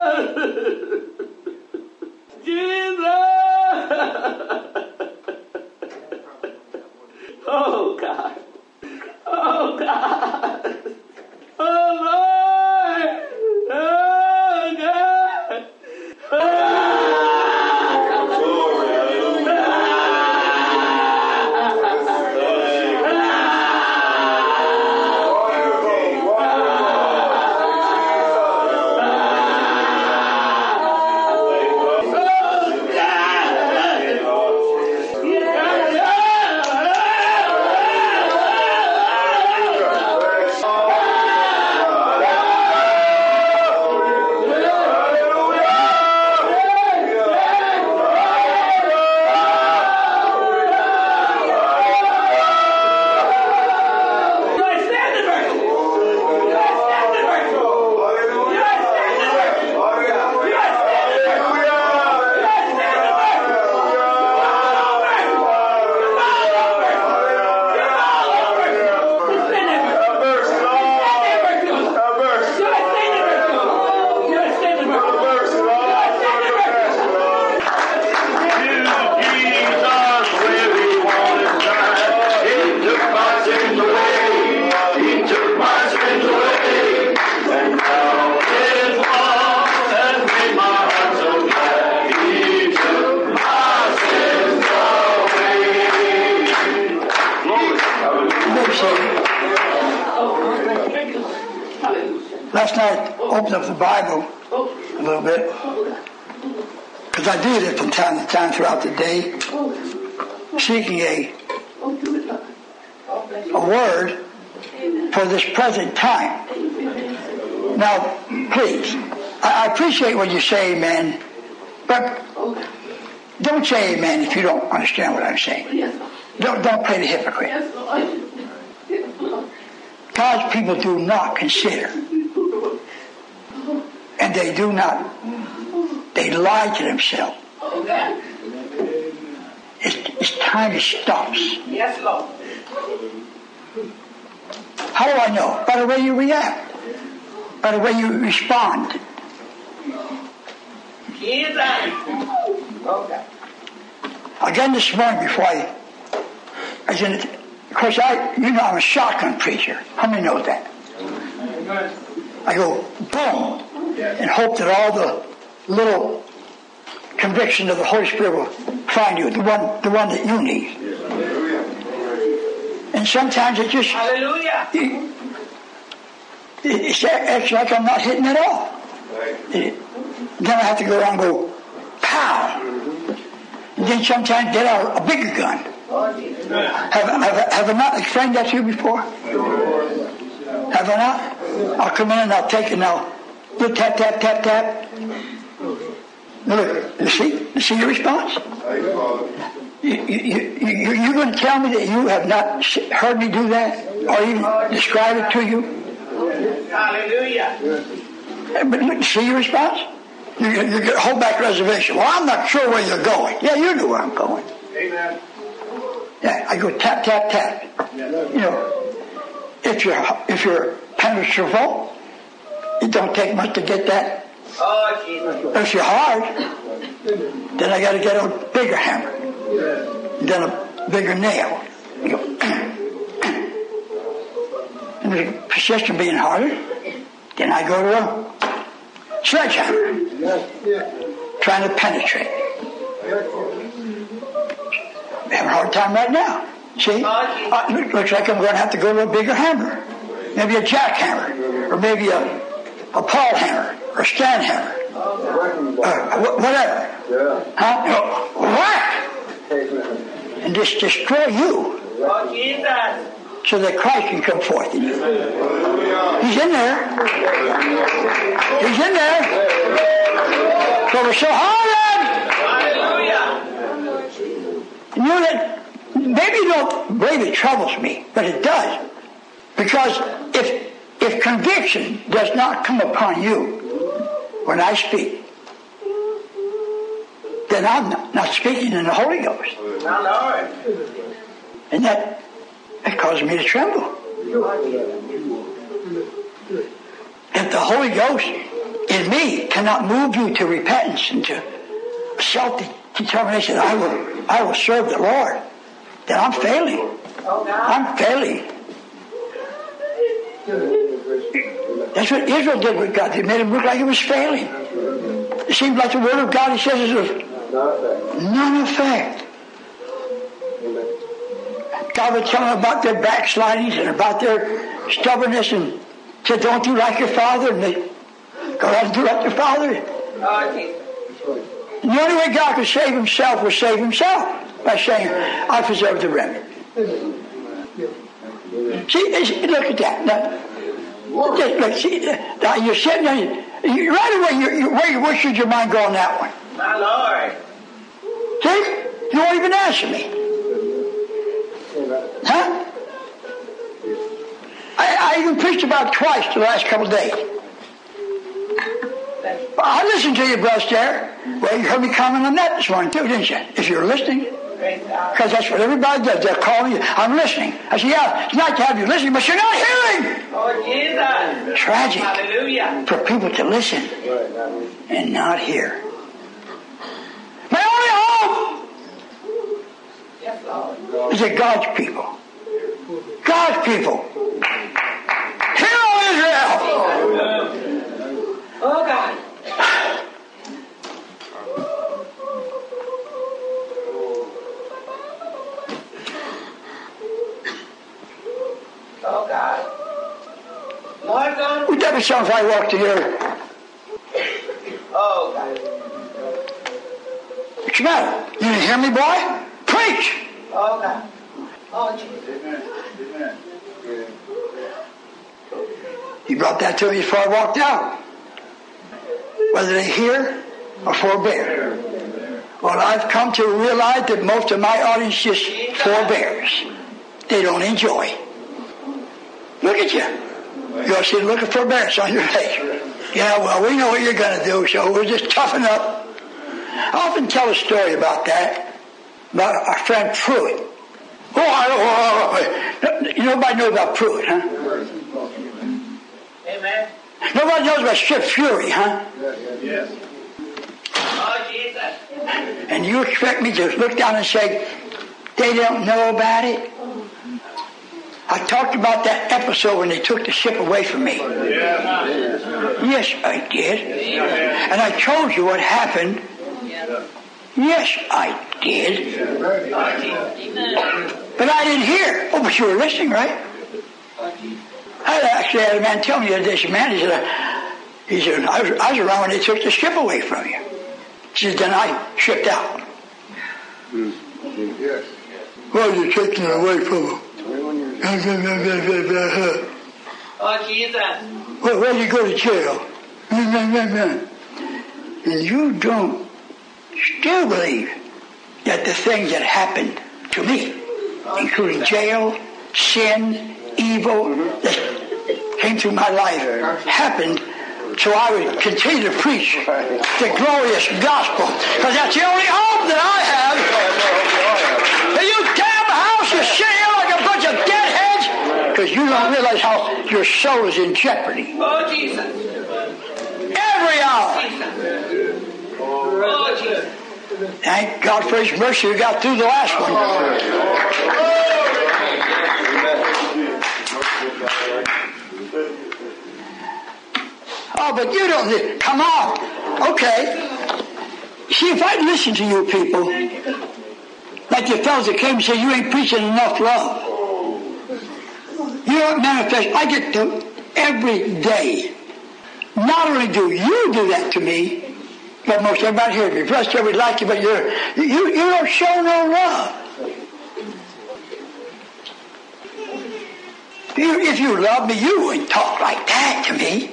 Jesus! Oh, God. Oh, God. Oh, Lord. Oh, God. Last night, I opened up the Bible a little bit, because I do it from time to time throughout the day, seeking a word for this present time. Now, please, I appreciate when you say amen, but don't say amen if you don't understand what I'm saying. Don't play the hypocrite. God's people do not consider, and they lie to themselves. It's time it stops. Yes, Lord. How do I know? By the way you react, by the way you respond. Again this morning before I was in it, of course I'm a shotgun preacher. How many know that? I go boom and hope that all the little conviction of the Holy Spirit will find you, the one that you need. And sometimes it just it's like I'm not hitting at all. Then I have to go around and go pow. And then sometimes get out a bigger gun. Have I not explained that to you before? Have I not? I'll come in and I'll take it and I'll do tap, tap, tap, tap. Look, you see your response? You're going to tell me that you have not heard me do that or even describe it to you? Hallelujah. But look, see your response? You get hold back reservation. Well, I'm not sure where you're going. Yeah, you know where I'm going. Amen. Yeah, I go tap, tap, tap. You know, if you're penetrable, it don't take much to get that. Oh, Jesus. But if you're hard, then I got to get a bigger hammer, then a bigger nail. You go, and the persistent being harder, then I go to a sledgehammer, trying to penetrate. I'm having a hard time right now. See? Looks like I'm going to have to go to a bigger hammer. Maybe a jackhammer, or maybe a pawl hammer, or a stand hammer, whatever. Whack! And just destroy you, so that Christ can come forth in you. He's in there. He's in there. So we're so hard. You know that maybe you don't believe it troubles me, but it does. Because if conviction does not come upon you when I speak, then I'm not speaking in the Holy Ghost. And that causes me to tremble. If the Holy Ghost in me cannot move you to repentance and to self-determination, I will serve the Lord, then I'm failing. I'm failing. That's what Israel did with God. They made him look like he was failing. It seems like the word of God, he says, is of none effect. God would tell them about their backslidings and about their stubbornness and said, don't do like your father. And they go out and do like their father. And the only way God could save himself was save himself by saying, I preserve the remnant. See, look at that. Now, look, see, now you're sitting there, right away, where should your mind go on that one? My Lord. See? You won't even answer me. Huh? I even preached about twice the last couple of days. I listened to you, Brother Stair. Well, you heard me comment on that this morning too, didn't you? If you're listening. Because that's what everybody does. They're calling you. I'm listening. I said, yeah, it's nice to have you listening, but you're not hearing. Oh, Jesus. Tragic. Hallelujah. For people to listen and not hear. My only hope is that God's people. God's people. Hear, O Israel. Oh, God. Oh, God. Lord God. Would that be something if I walked in here? Oh, God. What's the matter? You didn't hear me, boy? Preach! Oh, God. Oh, Jesus. Amen. He brought that to me before I walked out. Whether they hear or forbear. Well, I've come to realize that most of my audience just forbears. They don't enjoy. Look at you. You'll see the look of forbearance on your face. Yeah, well, we know what you're going to do, so we'll just toughen up. I often tell a story about that, about our friend Pruitt. Nobody knows about Pruitt, huh? Amen. Nobody knows about Skip Fury, huh? Yes. Oh, Jesus. And you expect me to look down and say, they don't know about it? I talked about that episode when they took the ship away from me. Yes, I did. And I told you what happened. Yes, I did. But I didn't hear. Oh, but you were listening, right? I actually had a man tell me the other day, he said, I was around when they took the ship away from you. He said, then I shipped out. Yes. Why are you taking it away from him? Oh, Jesus. Well, why do you go to jail? And you don't still believe that the things that happened to me, including jail, sin, evil, that came through my life, happened so I would continue to preach the glorious gospel, because that's the only hope that I have. And you damn house, you're sitting here like a bunch of deadheads, because you don't realize how your soul is in jeopardy. Oh, Jesus. Every hour. Oh, Jesus. Thank God for His mercy, we got through the last one. Oh, but you don't. Come on. Okay. See, if I'd listen to you people, like the fellows that came and said, you ain't preaching enough love. You don't manifest. I get to every day. Not only do you do that to me, but most everybody here, me. Plus, everybody like you, but you don't show no love. If you love me, you wouldn't talk like that to me.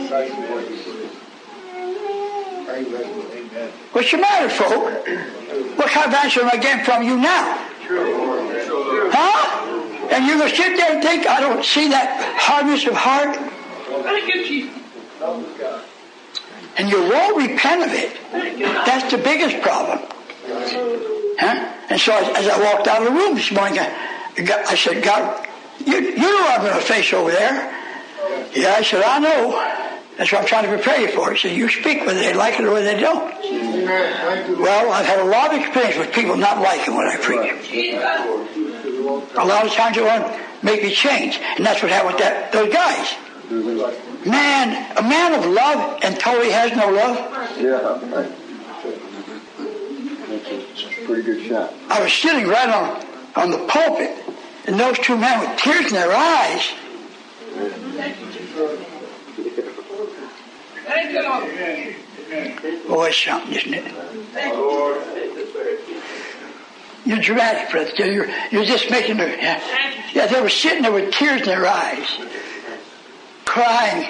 What's the matter, folk? What kind of answer am I getting from you now? Huh? And you're going to sit there and think I don't see that hardness of heart? Thank you, Jesus. And you won't repent of it. That's the biggest problem. Huh? And so as I walked out of the room this morning, I said, God, you know what I'm going to face over there. Yeah, I said, I know. That's what I'm trying to prepare you for. He said, you speak whether they like it or whether they don't. Well, I've had a lot of experience with people not liking what I preach. A lot of times they want to make me change. And that's what happened with those guys. Man, a man of love and totally has no love. Yeah. That's a pretty good shot. I was sitting right on the pulpit, and those two men with tears in their eyes. Oh, it's something, isn't it? You're dramatic, brother. You're just making them. Yeah, they were sitting there with tears in their eyes, crying.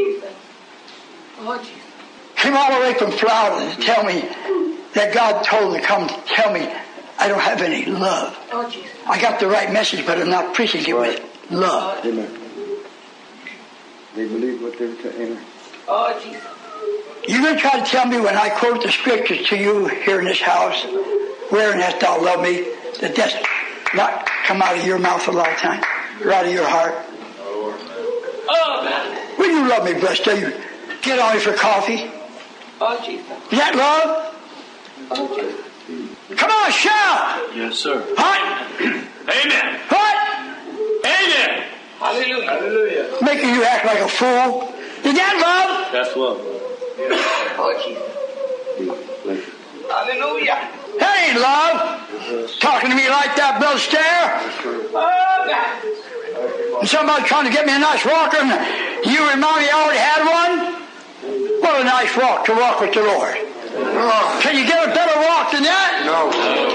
Came all the way from Florida to tell me that God told them to come to tell me I don't have any love. I got the right message, but I'm not preaching it with love. Amen. They believe what they're saying. Oh, Jesus. You're going to try to tell me when I quote the scriptures to you here in this house, wherein hast thou loved me, that that's not come out of your mouth a lot of times, or out of your heart. Oh, man. Will you love me, blessed? You get on me for coffee? Oh, Jesus. Is that love? Oh, Jesus. Come on, shout! Yes, sir. What? Amen. What? Amen. Hallelujah. Hallelujah. Making you act like a fool. Is that love? That's love. Oh, Jesus. Hallelujah. That ain't love. Talking to me like that, Bill Stair. Oh, God. And somebody trying to get me a nice walker, and you remind me I already had one? What a nice walk to walk with the Lord. Can you get a better walk than that? No.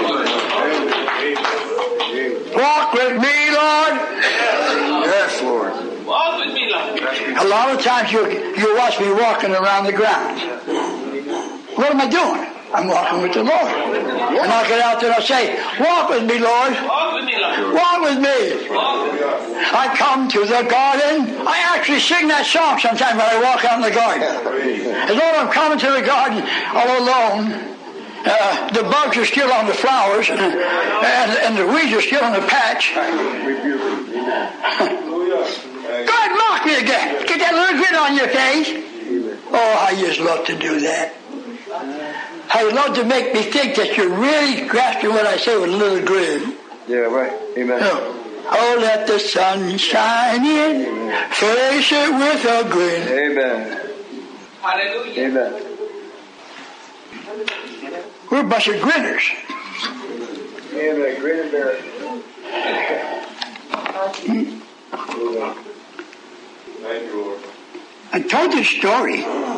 Walk with me, Lord. Yes, Lord. Walk with me, Lord. A lot of times you watch me walking around the grounds. What am I doing? I'm walking with the Lord. And I'll get out there and I'll say, walk with me, Lord. Walk with me, Lord. Walk with me. Walk with me. I come to the garden. I actually sing that song sometimes when I walk out in the garden. As though I'm coming to the garden all alone. The bugs are still on the flowers, and the weeds are still in the patch. Go ahead, mock me again. Get that little grin on your face. Oh, I just love to do that. I love to make me think that you're really grasping what I say with a little grin. Yeah, right. Amen. Oh, let the sun shine in, face it with a grin. Amen. Hallelujah. Amen. We're a bunch of grinners. Amen. Grin and bear it. Thank you, Lord. I told this story.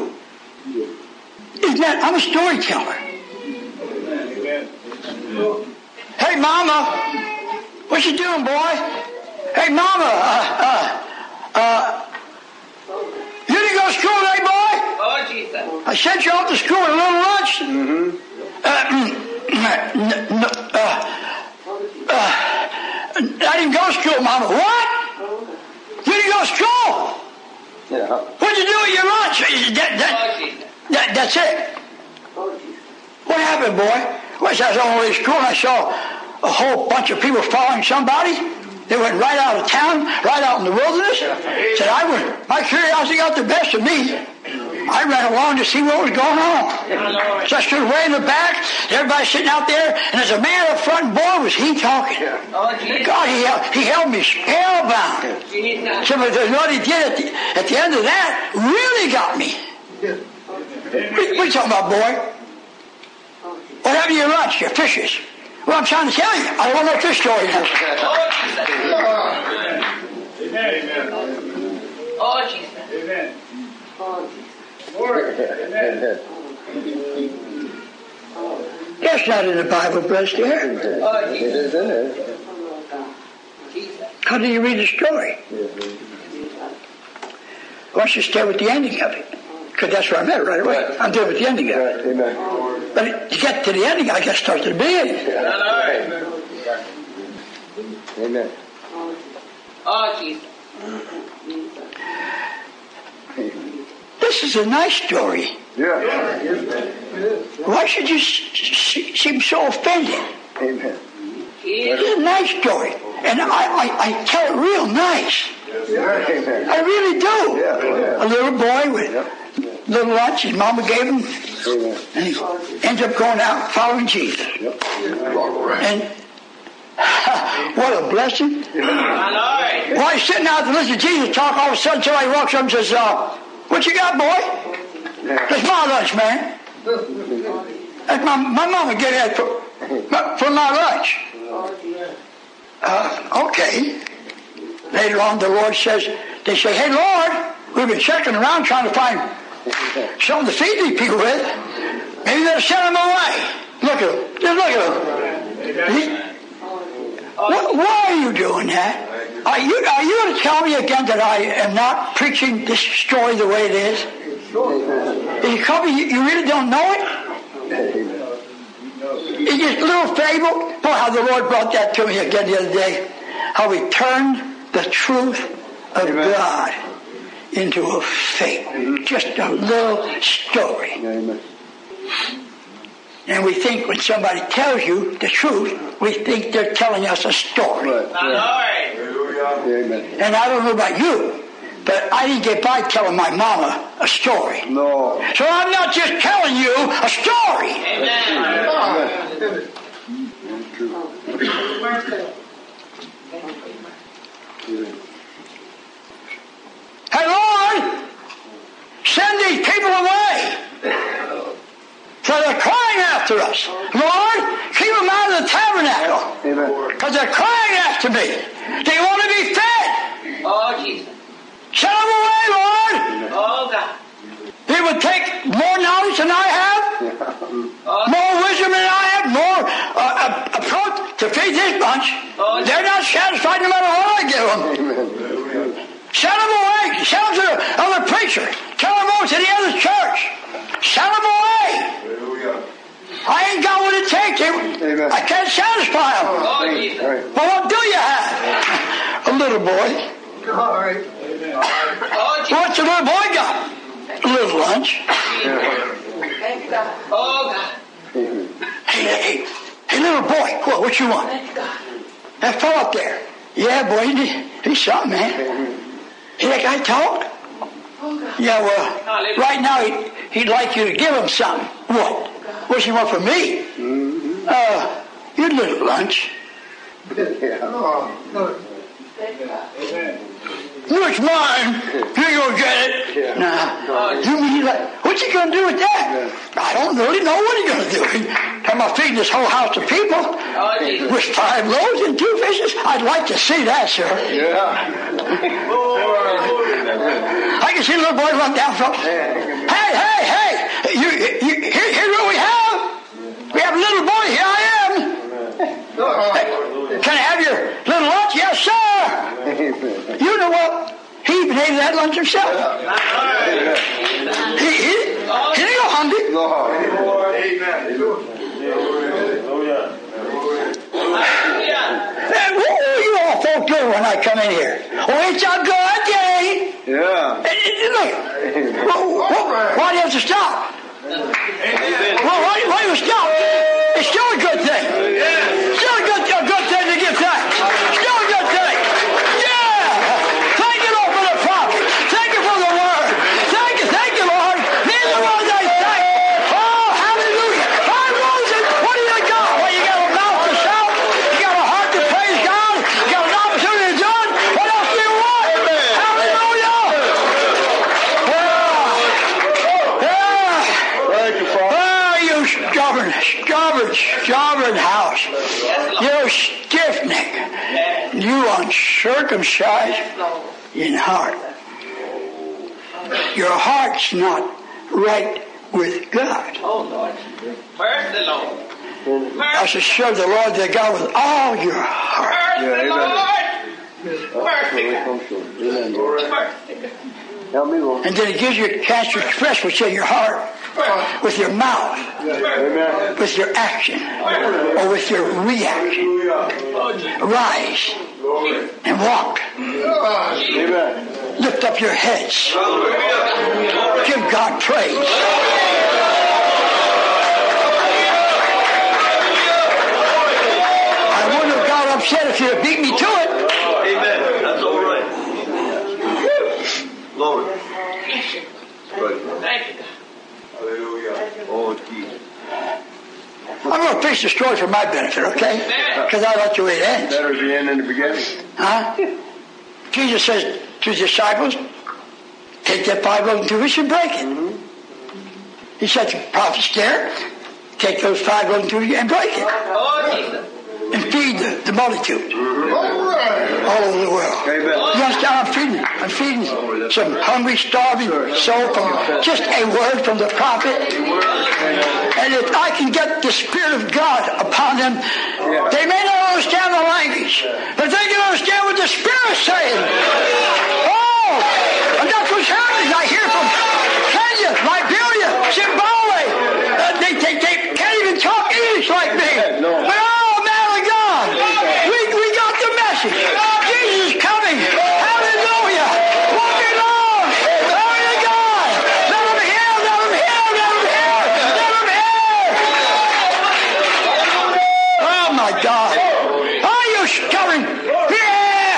Isn't that? I'm a storyteller. Amen. Hey, Mama, what you doing, boy? Hey, Mama, you didn't go to school today, boy? Oh, Jesus. I sent you off to school with a little lunch. I didn't go to school, Mama. What? You didn't go to school? Yeah. What'd you do with your lunch? Oh, Jesus. That's it. What happened, boy? Well, I was on the way to school and I saw a whole bunch of people following somebody. They went right out of town, right out in the wilderness. Said my curiosity got the best of me. I ran along to see what was going on. So I stood way in the back. Everybody sitting out there, and there's a man up front, and boy, was he talking. Oh, Jesus. God, he held me spellbound. Jesus. So what he did at the end of that really got me. What are you talking about, boy? What happened to your lunch, your fishes? Well, I'm trying to tell you. I don't want no fish story now. Amen. Oh, Jesus. Amen. Amen. That's not in the Bible, Brother Stair. Oh, It Jesus. is in there. Jesus. How do you read the story? Why don't you stay with the ending of it? Because that's where I'm at right away. I'm dealing with the ending of it. Amen. But to get to the ending, I got to start at the beginning. Amen. Oh, Jesus. This is a nice story. Yeah. Why should you seem so offended? Amen. Jesus. It's a nice story. And I tell it real nice. Amen. I really do. Yeah. A little boy with little lunch his mama gave him, Amen. and he ends up going out following Jesus. Yep. And what a blessing. My Lord. While he's sitting out to listen to Jesus talk, all of a sudden somebody walks up and says, what you got, boy? That's my lunch, man. That's my mama gave that for my lunch. Okay. Later on, the Lord says, they say, hey, Lord, we've been checking around trying to find something to feed these people with. Maybe they'll send them away. Look at them. Just look at them. Why are you doing that? Are you going to tell me again that I am not preaching this story the way it is? Is it coming? You really don't know it? It's just a little fable. Boy, how the Lord brought that to me again the other day. How he turned the truth of God into a fable. Just a little story. And we think when somebody tells you the truth, we think they're telling us a story. My Lord. And I don't know about you, but I didn't get by telling my mama a story. No. So I'm not just telling you a story. Amen. Hey, Lord, send these people away. So they're crying after us. Lord, keep them out of the tabernacle. Because they're crying after me. They want to be fed. Oh, Jesus. Send them away, Lord. Oh, God. It would take more knowledge than I have, more wisdom than I have, more approach to feed this bunch. They're not satisfied no matter what I give them. Send them away. Send them to the other preacher. Tell them over to the other church. Send them away. I ain't got what it takes. I can't satisfy them. Oh, Jesus. Well, what do you have? A little boy. Oh, Jesus. What's the little boy got? A little lunch. Oh, God. Hey, little boy, what you want? That fellow up there. Yeah, boy, he's something, man. He that guy talk? Yeah, well, right now he'd like you to give him something. What? What you want from me? Your little lunch. What's mine? You go get it. Nah. You mean what you gonna do with that? I don't really know what he's gonna do. Am I feeding this whole house of people with 5 loaves and 2 fishes? I'd like to see that, sir. I can see a little boy run down from. Hey! Here's what we have. We have a little boy. Here I am. Hey, can I have your little lunch? Yes, sir. You know what? He even ate that lunch himself. He didn't go hungry. Hey, what are you all folk doing when I come in here? Oh, it's a good day. Look, why do you have to stop? Well, why do you stop? It's still a good thing. Still a good thing to give thanks. Still a good thing. Yeah. Thank you, Lord, for the prophet. Thank you for the word. Thank you, Lord. Neither was I thank. Oh, hallelujah. I rose it. What do you got? Well, you got a mouth to shout. You got a heart to praise God. You got an opportunity to do it. What else do you want? Hallelujah. Thank you, Father. Oh, you stubborn house. You stiff-neck. You uncircumcised in heart. Your heart's not right with God. Oh, Lord. Mercy, Lord. I should serve the Lord thy God with all your heart. Mercy, Lord. Mercy. Help me, Lord. And then it gives you a chance to express what's in your heart with your mouth, Amen. with your action, or with your reaction. Rise and walk. Amen. Lift up your heads. Give God praise. I wouldn't have got upset if you had beat me to it. Amen. That's all right. Lord Jesus. I'm going to finish the story for my benefit, okay? Because I like the way it ends. Better at the end than the beginning. Huh? Jesus says to his disciples, take that 5 loaves and 2 fish and break it. Mm-hmm. He said to the prophets there, take those 5 loaves and 2 fish and break it. And feed the multitude. All over the world. Amen. You understand? I'm feeding some hungry, starving soul from just a word from the prophet. And if I can get the Spirit of God upon them, they may not understand the language, but they can understand what the Spirit is saying. Oh! And that's what's happening. I hear from Kenya, Liberia, Zimbabwe. They can't even talk English like me. But oh, man of God, we got the message. Jesus is coming. Hallelujah. Walking on. Glory to God. Let him hear, let him hear, let him hear, let him hear. Oh, my God. Are you stubborn? Yeah.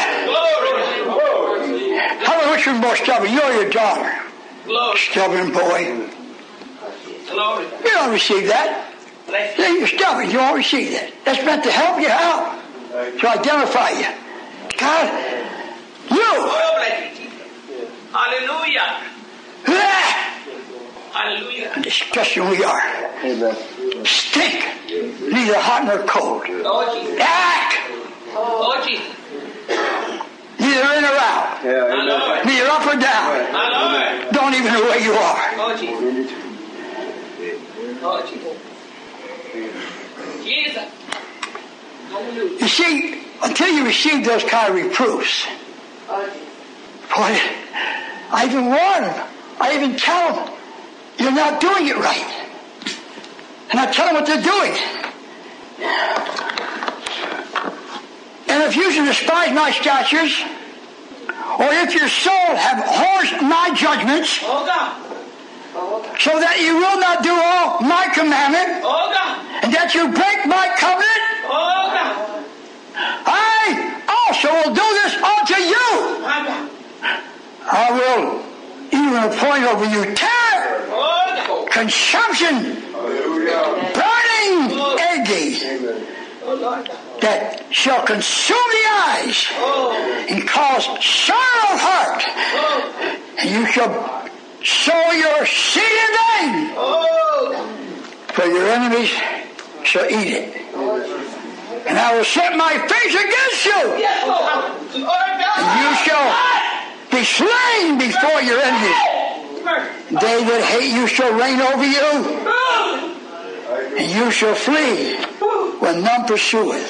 How much you're more stubborn? You're your daughter. Stubborn boy. You don't receive that. You're stubborn. You won't receive that. That's meant to help you out. To identify you. God, you. Hallelujah. Hallelujah. A disgusting we are. Amen. Stink. Neither hot nor cold. Act. Neither in or out. Neither up or down. Don't even know where you are. You see, until you receive those kind of reproofs, boy, I even warn them. I even tell them, you're not doing it right. And I tell them what they're doing. And if you should despise my statutes, or if your soul have horrors my judgments, so that you will not do all my commandment, and that you break my covenant, I also will do this unto you. I will even appoint over you terror, consumption, burning ague, that shall consume the eyes and cause sorrow of heart, and you shall sow your seed in vain, for your enemies shall eat it. And I will set my face against you, and you shall be slain before your enemies. They that hate you shall reign over you, and you shall flee when none pursueth.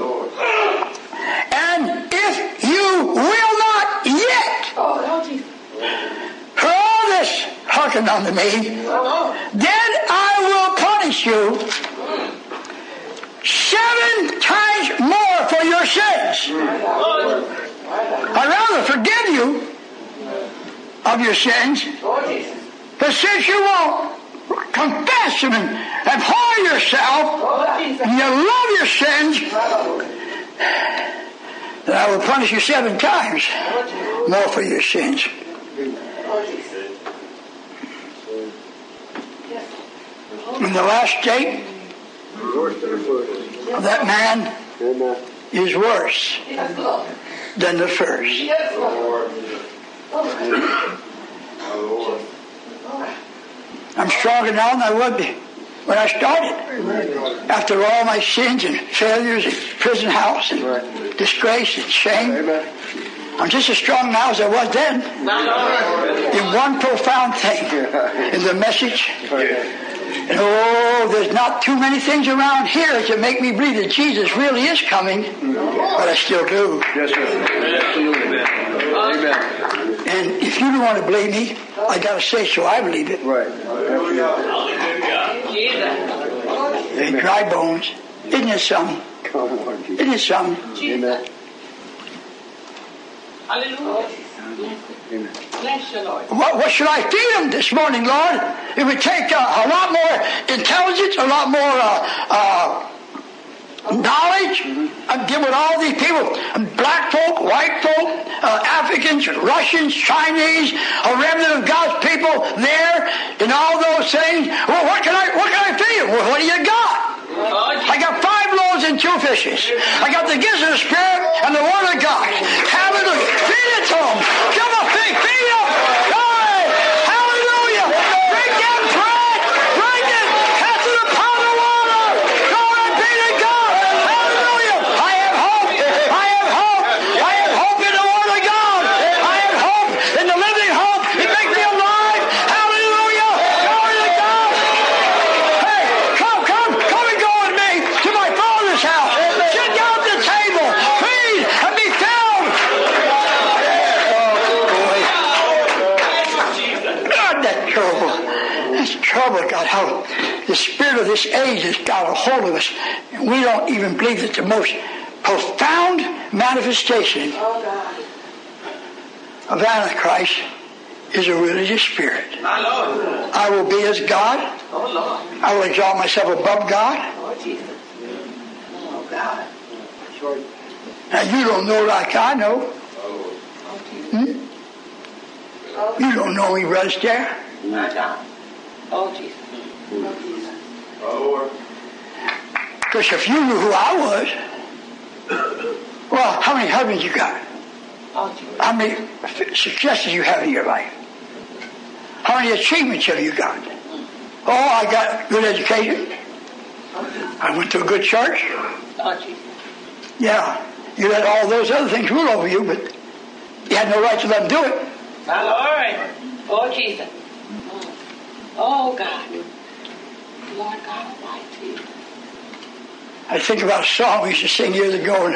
And if you will not yet, for all this, hearken unto me, then I will punish you 7 times more for your sins. I'd rather forgive you of your sins, but since you won't confess them and abhor yourself, and you love your sins, then I will punish you 7 times more for your sins. And the last state of that man is worse than the first. I'm stronger now than I would be when I started. After all my sins and failures and prison house and disgrace and shame, I'm just as strong now as I was then. In one profound thing, in the message. And oh, there's not too many things around here that make me believe that Jesus really is coming, but I still do. Yes, sir. Absolutely. Amen. And if you don't want to believe me, I got to say so. I believe it. Right. They're dry bones. Isn't it something? Isn't it something? Amen. Hallelujah. Amen. Bless you, Lord. What should I feed them this morning, Lord? It would take a lot more intelligence, a lot more knowledge. I'm dealing with all these people, black folk, white folk, Africans, Russians, Chinese, a remnant of God's people there, and all those things. Well, what can I Well, what do you got? I got 5 loaves and 2 fishes. I got the gifts of the Spirit and the Word of God. Hallelujah. Feed it to them. Give them a feed. Feed them. Glory. Hallelujah. Drink them bread. Drink it. Cast it upon the water. Glory be to God. Hallelujah. I have hope. I have hope. I have hope in the Word of God. I have hope in the living hope. It makes me alive. Hallelujah. Glory to God. Hey, come and go with me to my Father's house. Sit down at the table. Feed and be filled. God, that's trouble. That's trouble, God. How the spirit of this age has got a hold of us. And we don't even believe that the most profound manifestation of Antichrist is a religious spirit. I will be as God. I will exalt myself above God. Now you don't know like I know. You don't know me, Brother Stair. Because if you knew who I was, well, how many husbands you got? How many successes you have in your life? How many achievements have you got? Oh, I got good education. I went to a good church. Yeah, you let all those other things rule over you, but you had no right to let them do it. My Lord. Oh, Jesus. Oh, God. Lord God Almighty. I think about a song we used to sing years ago, and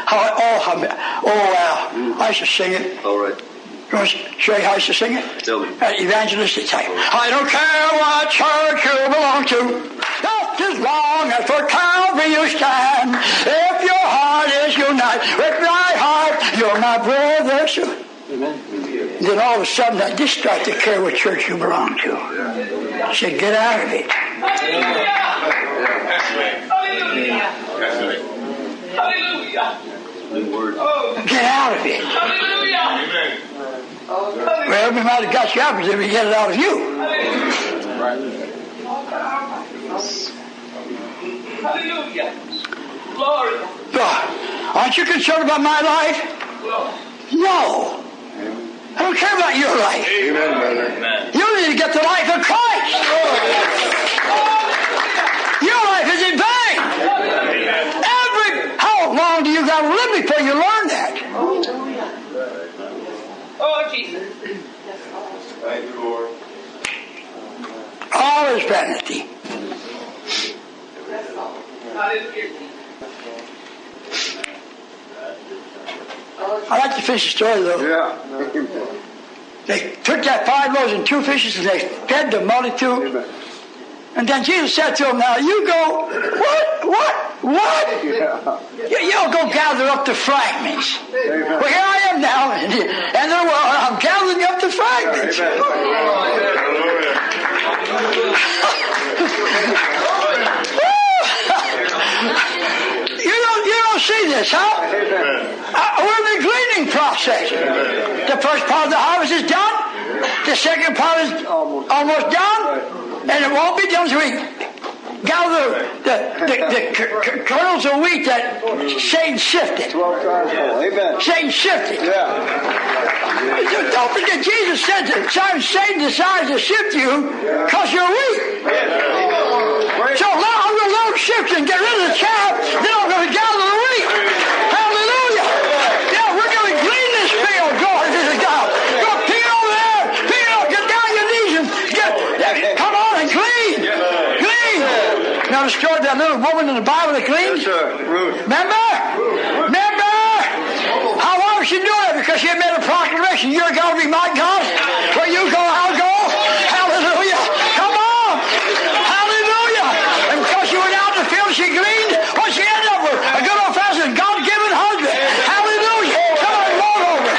I used to sing it. All right. You want to show you how I used to sing it? Tell me. At evangelistic time. I don't care what church you belong to, just as long as for Calvary you stand. If your heart is united with my heart, you're my brother. Amen. Then all of a sudden I just start to care what church you belong to. I said, get out of it. Hallelujah. Hallelujah. Get out of it. Hallelujah. Well, we might have got you out, but we get it out of you. Hallelujah. Glory. Aren't you concerned about my life? No. I don't care about your life. Amen, brother. You need to get the life of Christ. Your life is in vain. How long do you got to live before you learn that? Oh, Jesus. Thank you, Lord. All is vanity. I like to finish the story though. Yeah. They took that 5 loaves and 2 fishes and they fed the multitude. Amen. And then Jesus said to them, now you go, what? Yeah. You'll go gather up the fragments. Well, here I am now, and I'm gathering up the fragments. You don't see this, huh? We're in the gleaning process. The first part of the harvest is done. The second part is almost done. And it won't be done until we gather the kernels of wheat that Satan sifted. Amen. Satan shifted. Yeah. Don't forget, Jesus said that Satan decides to shift you because you're weak. So I'm going to let him shift you and get rid of the chaff, then I'm going to gather the wheat. Hallelujah. Yeah, we're going to glean this field. Glory to God. Go pick it over there. Pick it up. Get down your knees and come on and glean. Glean. Now the story of that little woman in the Bible that gleaned? Yes, sir. Ruth. Remember? How long was she doing it? Because she had made a proclamation. You're going to be my God. Where you go, I'll go. Hallelujah. Come on. Hallelujah. And because she went out in the field, she gleaned. What she ended up with? A good old fashioned God-given husband. Hallelujah. Come on, roll over.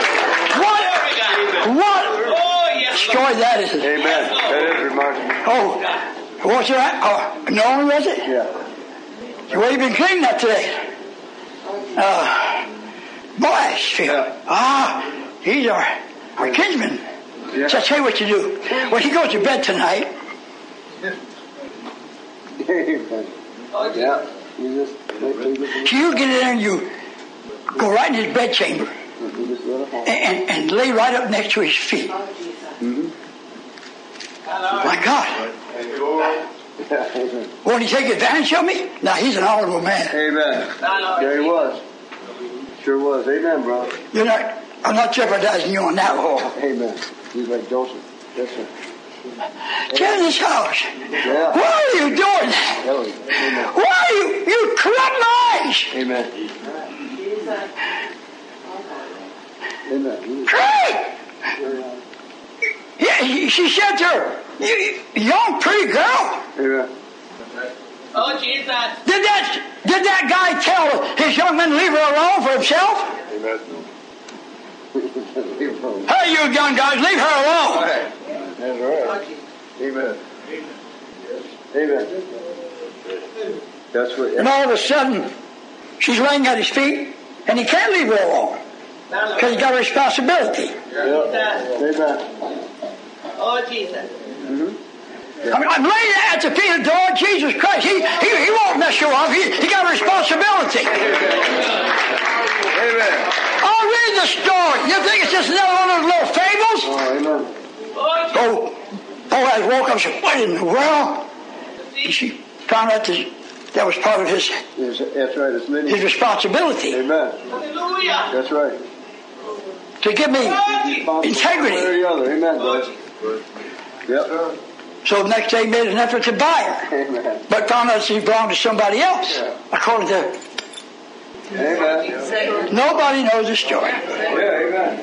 What story that is. Amen. That is remarkable. Oh, what's that? Oh, Naomi, was it? Yeah. Where you been cleaning that today? Boaz. He's our kinsman. Yeah. So I'll tell you what you do. When he goes to bed tonight, Amen. Oh, Jesus. Yeah. You just So you get in there and you go right in his bedchamber you just let it fall. and lay right up next to his feet. Oh, Jesus. Mm-hmm. My God. Yeah, amen. Won't he take advantage of me? Now, he's an honorable man. Amen. There he was. Sure was. Amen, brother. I'm not jeopardizing you on that one. Amen. He's like Joseph. That's right. Get in this house. Yeah. Why are you doing that? Amen. Why are you corrupt minds? Amen. Jesus. Amen. Great! Yeah, she said to her, "You young, pretty girl, Amen. Oh, Jesus. did that guy tell his young man to leave her alone for himself? Amen. Hey, you young guys, leave her alone." Right. That's right. Amen. Amen. That's what. And all of a sudden, she's laying at his feet, and he can't leave her alone because he's got a responsibility. Yeah. Amen. Oh, Jesus. Mm-hmm. I'm laying at the feet of the Lord Jesus Christ. He won't mess you up. He got a responsibility. Amen. I'll read the story. You think it's just another one of those little fables? Oh, amen. Oh, Boaz woke up and said, "What in the world?" And she found out that was part of his That's right. It's many. his responsibility Amen. Hallelujah. That's right. to give me integrity. One or the other. Amen. Brother. Yep. So the next day he made an effort to buy her, Amen. but found out she belonged to somebody else. Yeah. According to Amen. nobody knows the story. Yeah. Amen.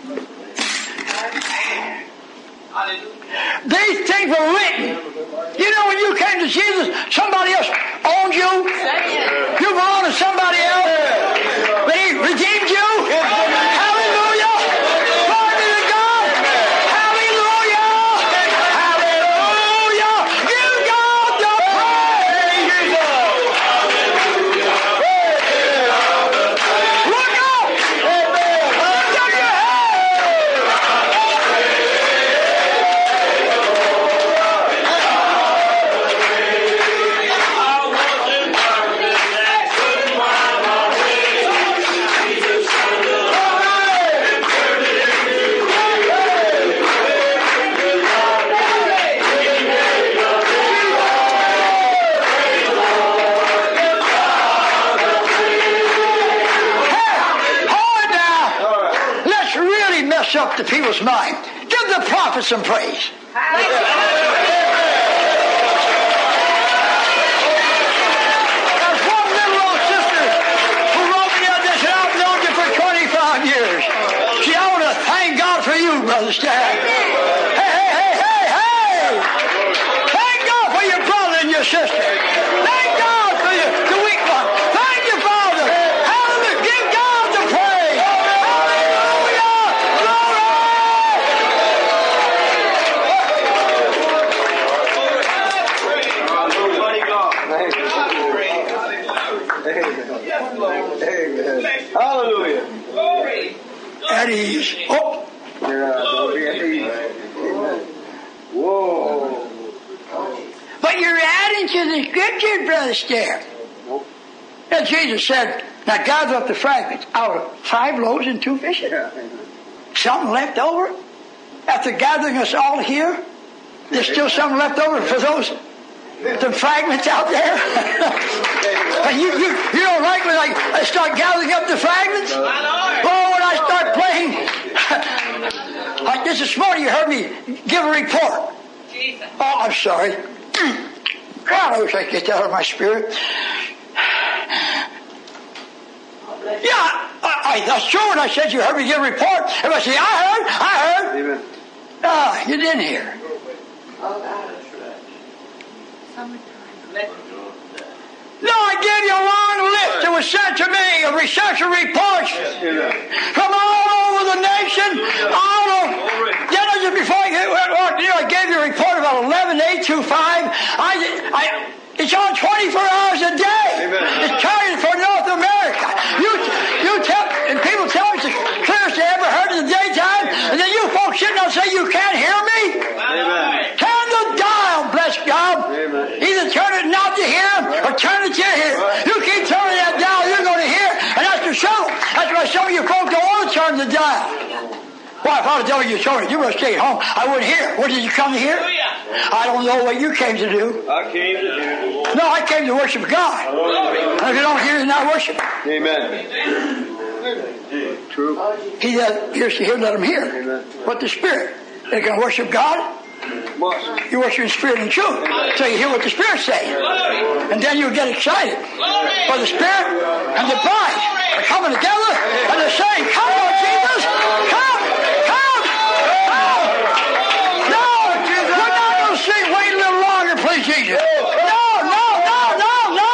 These things were written. You know, when you came to Jesus, somebody else owned you. You belong to somebody else. But he redeemed you. Hallelujah. Glory be to God. Hallelujah. Hallelujah. Give God the praise. Look up. Lift up your head. Up to people's mind. Give the prophet some praise. There's one little old sister who wrote me out this, and I've known you for 25 years. She, I want to thank God for you, Brother Stan. Hey! Thank God for your brother and your sister. Thank God for the weak one. Thank you, Father. Hallelujah. Give God the praise. Hallelujah. At ease. Oh, Yeah, don't be at ease. Amen. Whoa. but you're adding to the scripture, Brother Stair. Nope. Now Jesus said, now gather up the fragments out of 5 loaves and 2 fishes. Yeah. Amen. Something left over? After gathering us all here, there's still something left over for those the fragments out there. And you don't like when I start gathering up the fragments? Oh, when I start playing. Like this morning you heard me give a report. Oh, I'm sorry. God, I wish I could get that out of my spirit. Yeah, that's true when I said you heard me give a report. Everybody say, I heard. Amen. Ah, you didn't hear. No, I gave you a long list that was sent to me of research and reports from all over the nation. All over. Just before I gave you a report about 11-825. It's on 24 hours a day. It's carried for North America. You tell, and people tell me it's the clearest they ever heard in the daytime, and then you folks sitting there and say you can't hear me. Amen. Turn the dial, bless God. Amen. Either turn it not turn the dial. Why, if I was telling you, sorry, you must stay at home, I wouldn't hear. What did you come to hear? I don't know what you came to do. I came to do. No, I came to worship God. And if you don't hear, you're not worshiping. Amen. True. He that hears to hear, let him hear. Amen. But the Spirit, they can worship God. Must. You worship in spirit and truth. So you hear what the Spirit's saying. And then you get excited. For the Spirit and the bride are coming together and they're saying, come on, Jesus, come, come, come. No, we're not going to sing, wait a little longer, please, Jesus. No, no, no, no, no.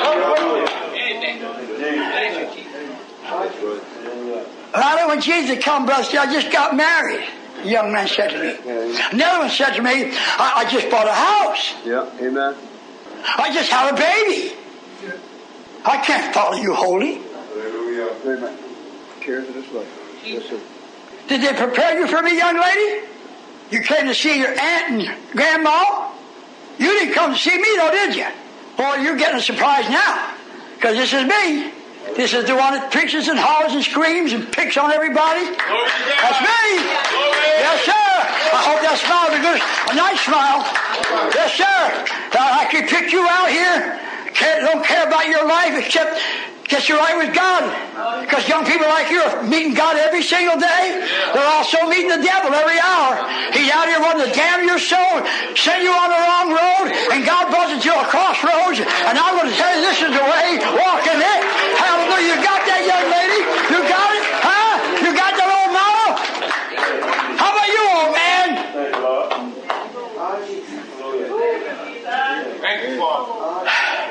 Rather, when Jesus come, brother, I just got married. The young man said to me. Another one said to me, I just bought a house. Yeah, amen. I just had a baby. I can't follow you holy. Amen. Cares of this life. Yes, sir. Did they prepare you for me, young lady? You came to see your aunt and grandma? You didn't come to see me, though, did you? Boy, you're getting a surprise now. Because this is me. This is the one that preaches and hollers and screams and picks on everybody. That's me. Yes, sir. I hope that smile is good. A nice smile. Yes, sir. I could pick you out here. Don't care about your life except get you right with God. Because young people like you are meeting God every single day. They're also meeting the devil every hour. He's out here wanting to damn your soul, send you on the wrong road, and God brought you to a crossroads. And I'm going to tell you this is the way. Walk in it. Hallelujah. You got that, young lady? You got it? Huh? You got that old mama? How about you, old man? Thank you, Father.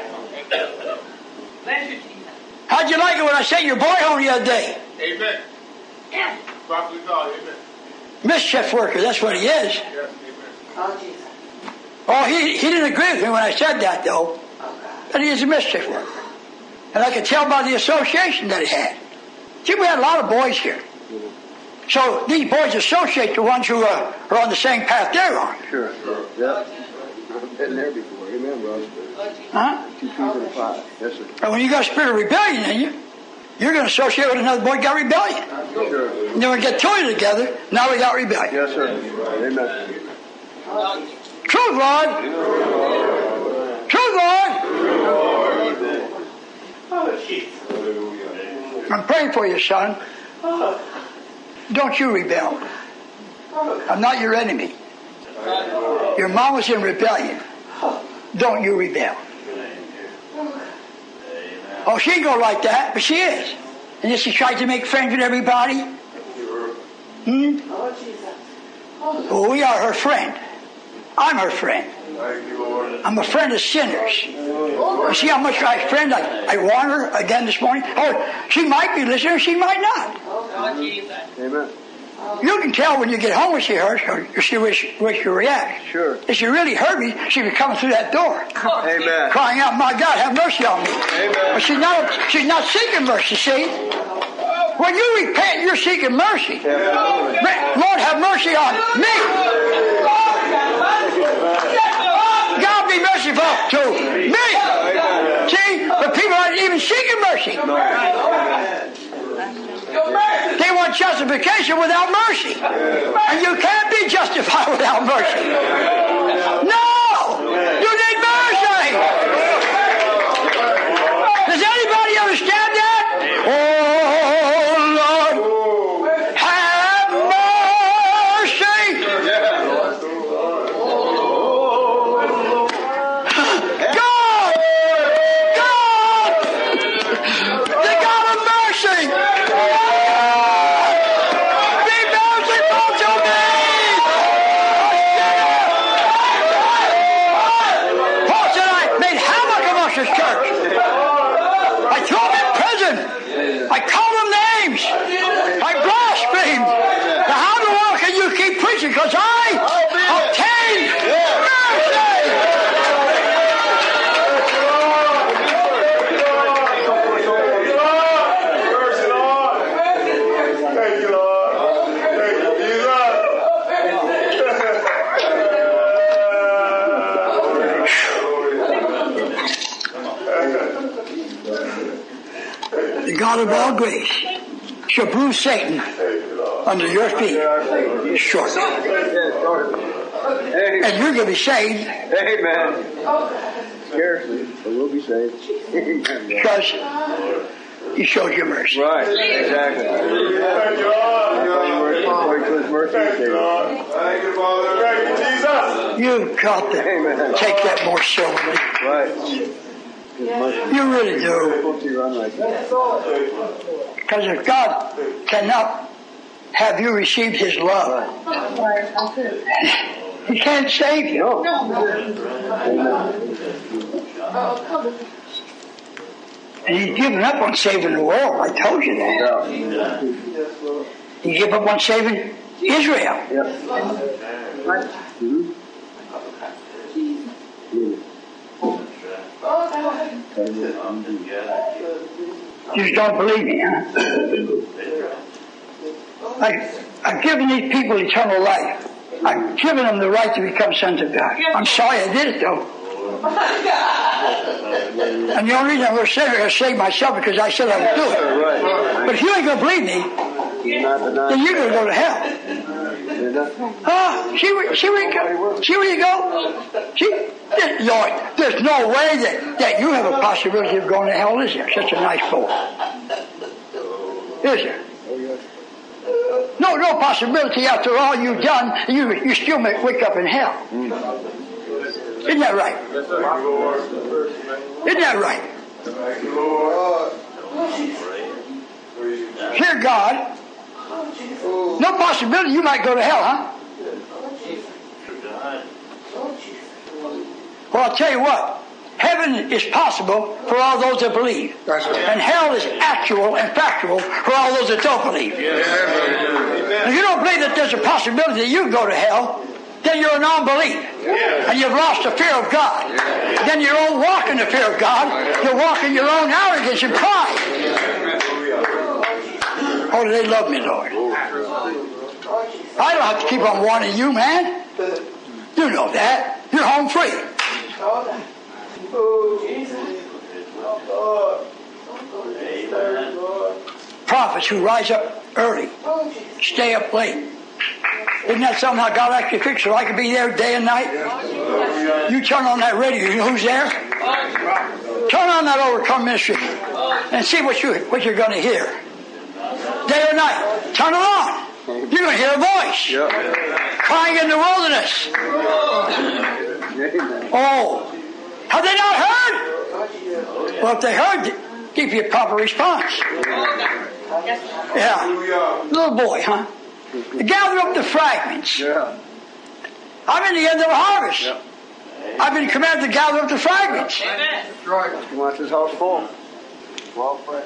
How'd you like it when I sent your boy home the other day? Amen. Prophet God, amen. Mischief worker, that's what he is. Yes, amen. Oh, he didn't agree with me when I said that, though. But he is a mischief worker. And I could tell by the association that he had. See, we had a lot of boys here. So these boys associate the ones who are on the same path they're on. Sure. Yeah. I've been there before. Amen, brother. Huh? 2 trees and a 5. Yes, sir. And when you got a spirit of rebellion in you, you're going to associate with another boy who got rebellion. Sure. And then we get two of you together, now we got rebellion. Yes, sir. Amen. Truth, Lord. Truth, Lord. I'm praying for you, son. Don't you rebel. I'm not your enemy. Your mom was in rebellion. Don't you rebel. Oh, she ain't go like that, but she is. And then she tried to make friends with everybody. Well, we are her friend. I'm her friend. I'm a friend of sinners. You see how much I warned her again this morning? Oh, she might be listening, she might not. Amen. You can tell when you get home when she hurts, or she wish you react. Sure. If she really hurt me, she'd be coming through that door. Amen. Crying out, my God, have mercy on me. Amen. But she's not seeking mercy, see? When you repent, you're seeking mercy. Lord, have mercy on me. God be merciful to me. See? But people aren't even seeking mercy. They want justification without mercy. And you can't be justified without mercy. No! You need mercy! Does anybody understand that? Oh, Lord, have mercy! God! The God of mercy! Church. I threw them in prison. I called them names. I blasphemed. Now how in the world can you keep preaching? Because I obtained Thank you, Lord. Thank you, the God of all grace, shall bruise Satan under your feet shortly. And you're going to be saved. Amen. Scarcely, but we'll be saved. Because He showed you mercy. Right, exactly. Thank you, Lord. His mercy. Thank you, Father. Thank you, Jesus. You've got to take that more soberly. Right. You really do. Because if God cannot have you receive His love, He can't save you. And He's given up on saving the world. I told you that. He gave up on saving Israel. You just don't believe me, huh? I've given these people eternal life. I've given them the right to become sons of God. I'm sorry I did it, though. And the only reason I'm going to sit here is save myself because I said I would do it. But if you ain't going to believe me, then you're going to go to hell. See where you go? See where you go? See? Lord, there's no way that you have a possibility of going to hell, is there? Such a nice folk. Is there? No possibility after all you've done, you still may wake up in hell. Isn't that right? Isn't that right? Dear God, no possibility you might go to hell, huh? Well, I'll tell you what. Heaven is possible for all those that believe. And hell is actual and factual for all those that don't believe. If you don't believe that there's a possibility that you can go to hell, then you're a non-believer. And you've lost the fear of God. Then you don't walk in the fear of God. You walk in your own arrogance and pride. Oh, do they love me, Lord? I don't have to keep on wanting you, man. You know that. You're home free. Prophets who rise up early, stay up late. Isn't that something how God actually fixed so I could be there day and night? You turn on that radio, you know who's there? Turn on that Overcome Ministry and see what you're going to hear. Day or night. Turn it on. You're going to hear a voice. Crying in the wilderness. Oh. Have they not heard? Well, if they heard, give you a proper response. Yeah. Little boy, huh? Gather up the fragments. I'm in the end of the harvest. I've been commanded to gather up the fragments. That's right. He wants his house full. Well prayed.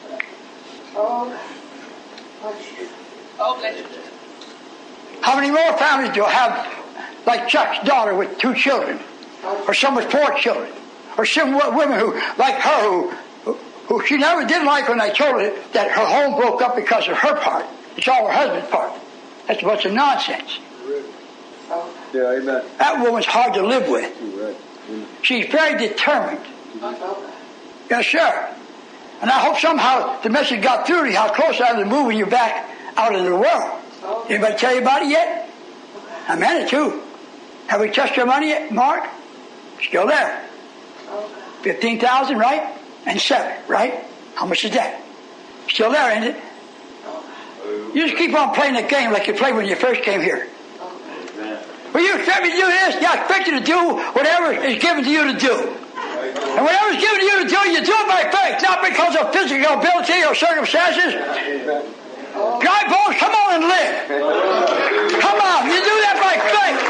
How many more families do I have, like Chuck's daughter with 2 children? Or some with 4 children? Or some women who, like her, who she never did like when I told her that her home broke up because of her part. It's all her husband's part. That's a bunch of nonsense. Yeah, amen. That woman's hard to live with. She's very determined. Yes, sir. And I hope somehow the message got through to you how close I am to moving you back out into the world. Anybody tell you about it yet? I meant it too. Have we touched your money yet, Mark? Still there. 15,000, right? And 7, right? How much is that? Still there, isn't it? You just keep on playing the game like you played when you first came here. Well, you expect me to do this? Yeah, I expect you to do whatever is given to you to do. And whatever is given to you to do, you do it by faith, not because of physical ability or circumstances. Dry bones, come on and live. Come on, you do that by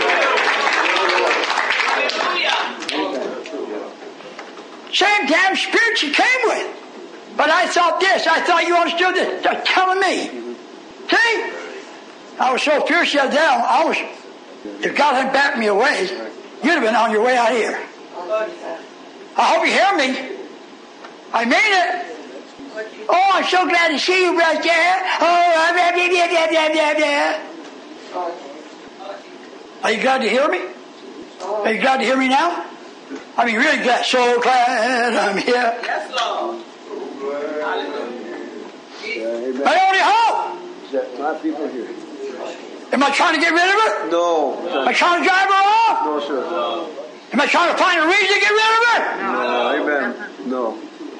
faith. Same damn spirit you came with. But I thought this, I thought you understood this. They're telling me. See? I was so fierce the other day, if God hadn't backed me away, you'd have been on your way out here. I hope you hear me. I mean it. Oh, I'm so glad to see you right there. Oh, blah, blah, blah, blah, blah, blah. Are you glad to hear me? Are you glad to hear me now? I mean, really glad. So glad I'm here. Yes, Lord. Jesus. My only hope. Set my people here. Am I trying to get rid of her? No. Am I trying to drive her off? No, sir. Am I trying to find a reason to get rid of her? No. Amen. No.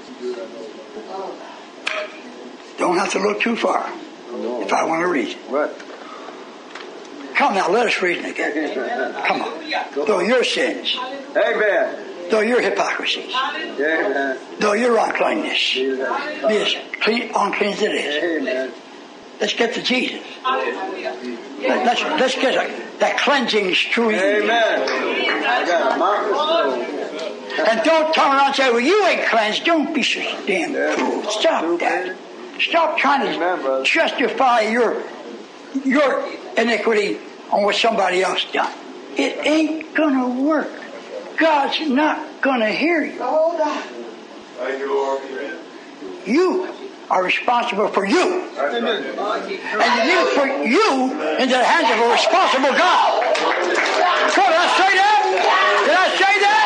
Don't have to look too far No. if I want a reason. Right. Come now, let us reason again. Come on. Though your sins, Amen. though your hypocrisies, Amen. though your uncleanness be as unclean as it is. Amen. Let's get to Jesus. Hallelujah. Let's get that cleansing through you. Amen. I got a mountain of snow. And don't turn around and say, well, you ain't cleansed. Don't be so damn fool. Stop that. Stop trying to justify your iniquity on what somebody else done. It ain't going to work. God's not going to hear you. Thank you, Lord. You are responsible for you. And you put you into the hands of a responsible God. So did I say that? Did I say that?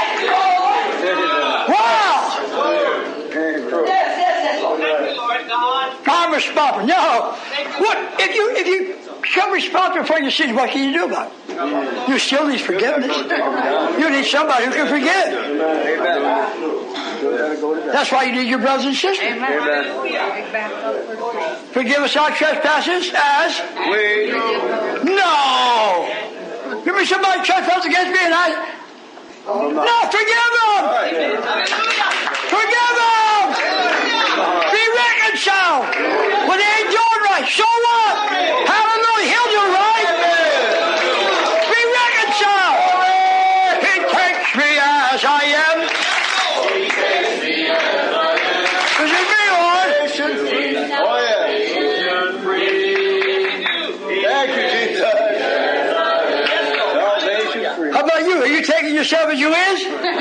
Wow! Thank you, Lord God. I'm responsible. No. What if you become responsible for your sins? What can you do about it? You still need forgiveness. You need somebody who can forgive. That's why you need your brothers and sisters. Forgive us our trespasses as We. no. Give me somebody trespass against me and I. No, forgive them. Forgive them. Be reconciled. When they ain't doing right, so what? Hallelujah, he'll do right. Be reconciled. He takes me as I am. This is me, Lord. Oh, yeah. Thank you, Jesus. Salvation free. How about you? Are you taking yourself as you is?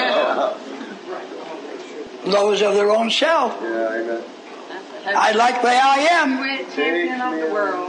Those of their own self. Yeah, amen. I like the way I am. Champion of the world.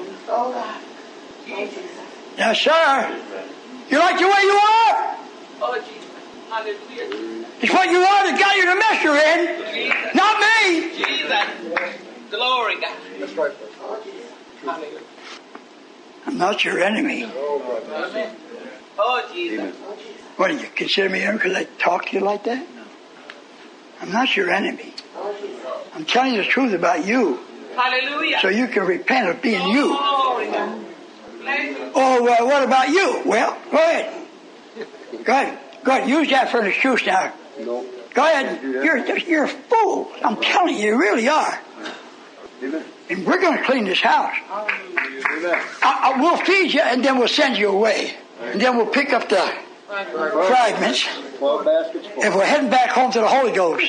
Yes, sir. You like the way you are? Oh, Jesus. Hallelujah. It's what you are that got you the mess you're in. Not me. Jesus. Glory, God. That's right. Hallelujah. I'm not your enemy. Oh, Jesus. What, do you consider me enemy because I talk to you like that? I'm not your enemy. I'm telling you the truth about you Hallelujah. so you can repent of being you. Glory, God. Bless you. Oh, well, what about you? Well, go ahead. Go ahead. Go ahead. Use that for an excuse now. No. Go ahead. You're a fool. I'm telling you, you really are. Amen. And we're going to clean this house. Amen. We'll feed you and then we'll send you away. And then we'll pick up the fragments 12 baskets full. and we're heading back home to the Holy Ghost.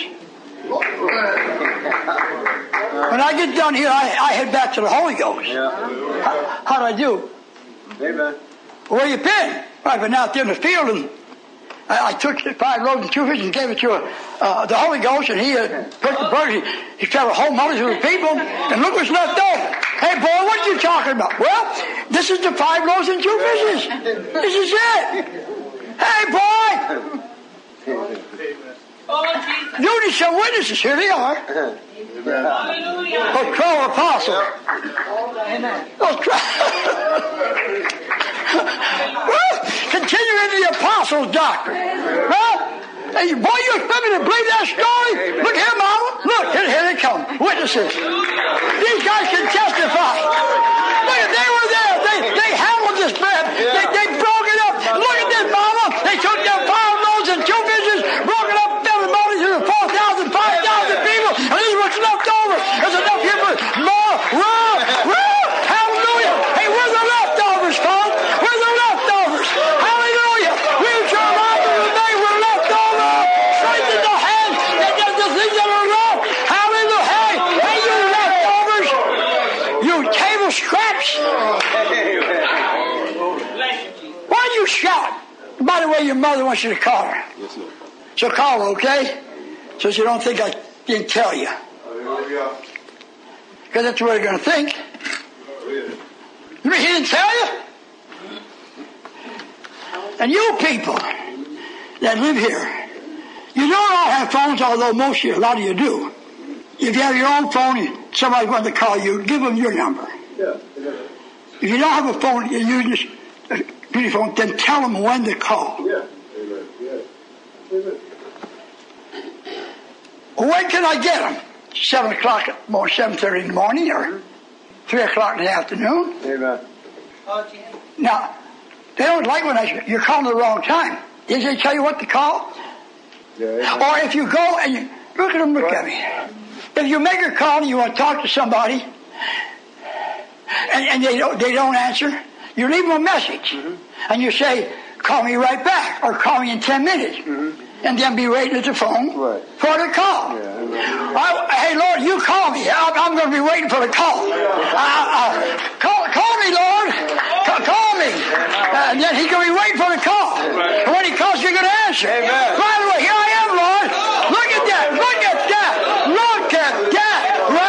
When I get done here, I head back to the Holy Ghost. Yeah. How'd I do? Amen. Where you been? I've been out there in the field and I took the 5 loaves and 2 fishes and gave it to the Holy Ghost, and he took the birds. He traveled whole multitude of people, and look what's left over. Hey, boy, what are you talking about? Well, this is the 5 loaves and 2 fishes. This is it. Hey, boy, Oh, Jesus. you need some witnesses. Here they are. Hallelujah. Those 12 apostles. Those 12. Continue into the apostles' doctrine. Huh? Hey, boy, you expect me to believe that story? Look here, Mama. Look, here they come. Witnesses. These guys can testify. Look, they were there. They handled this bread. They broke it up. Look at this, Mama. They took their 5 loaves and 2 fishes, broke it up, fed the multitude of 4,000, 5,000 people, and this is what's left over. There's enough here for more. Hallelujah. Hey, where's the leftovers, folks? Where's the leftovers? Hallelujah. We've survived today. We're left over. Strengthen the hands that does the things that are wrong. Hallelujah. Hey, you leftovers. You table scraps. Why do you shout? By the way, your mother wants you to call her. Yes, sir. So call her, okay? So you don't think I didn't tell you. Hallelujah. Because that's what they're going to think. You mean he didn't tell you? And you people that live here, you don't all have phones, although most of you, a lot of you do. If you have your own phone and somebody wants to call you, give them your number. Yeah. If you don't have a phone, you're using a computer phone, then tell them when to call. Yeah. Amen. Yeah. Amen. When can I get them? 7 o'clock in the morning, 7:30 in the morning, or 3 o'clock in the afternoon. Amen. Oh, Jesus. Now, they don't like when you're calling at the wrong time. Did they tell you what to call? Yeah. Or if you go and you look at them, look at me. If you make a call and you want to talk to somebody, and they don't answer, you leave them a message, and you say, "Call me right back," or "Call me in 10 minutes," and then be waiting at the phone for the call. Yeah. Hey, Lord, you call me. I'm going to be waiting for the call. Call me, Lord. Call me. And then he's going to be waiting for the call. And when he calls, you're going to answer. Amen. By the way, here I am, Lord. Look at that. Look at that. Look at that.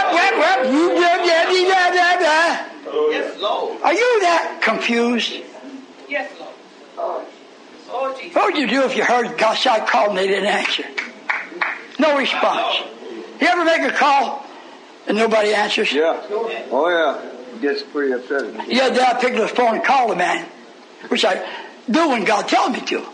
Yes, Lord. Are you that confused? Yes, Lord. Oh, Jesus. What would you do if you heard God call and they didn't answer? No response. You ever make a call and nobody answers? Yeah. Oh, yeah. It gets pretty upsetting. Yeah, then I pick up the phone and call the man, which I do when God tells me to.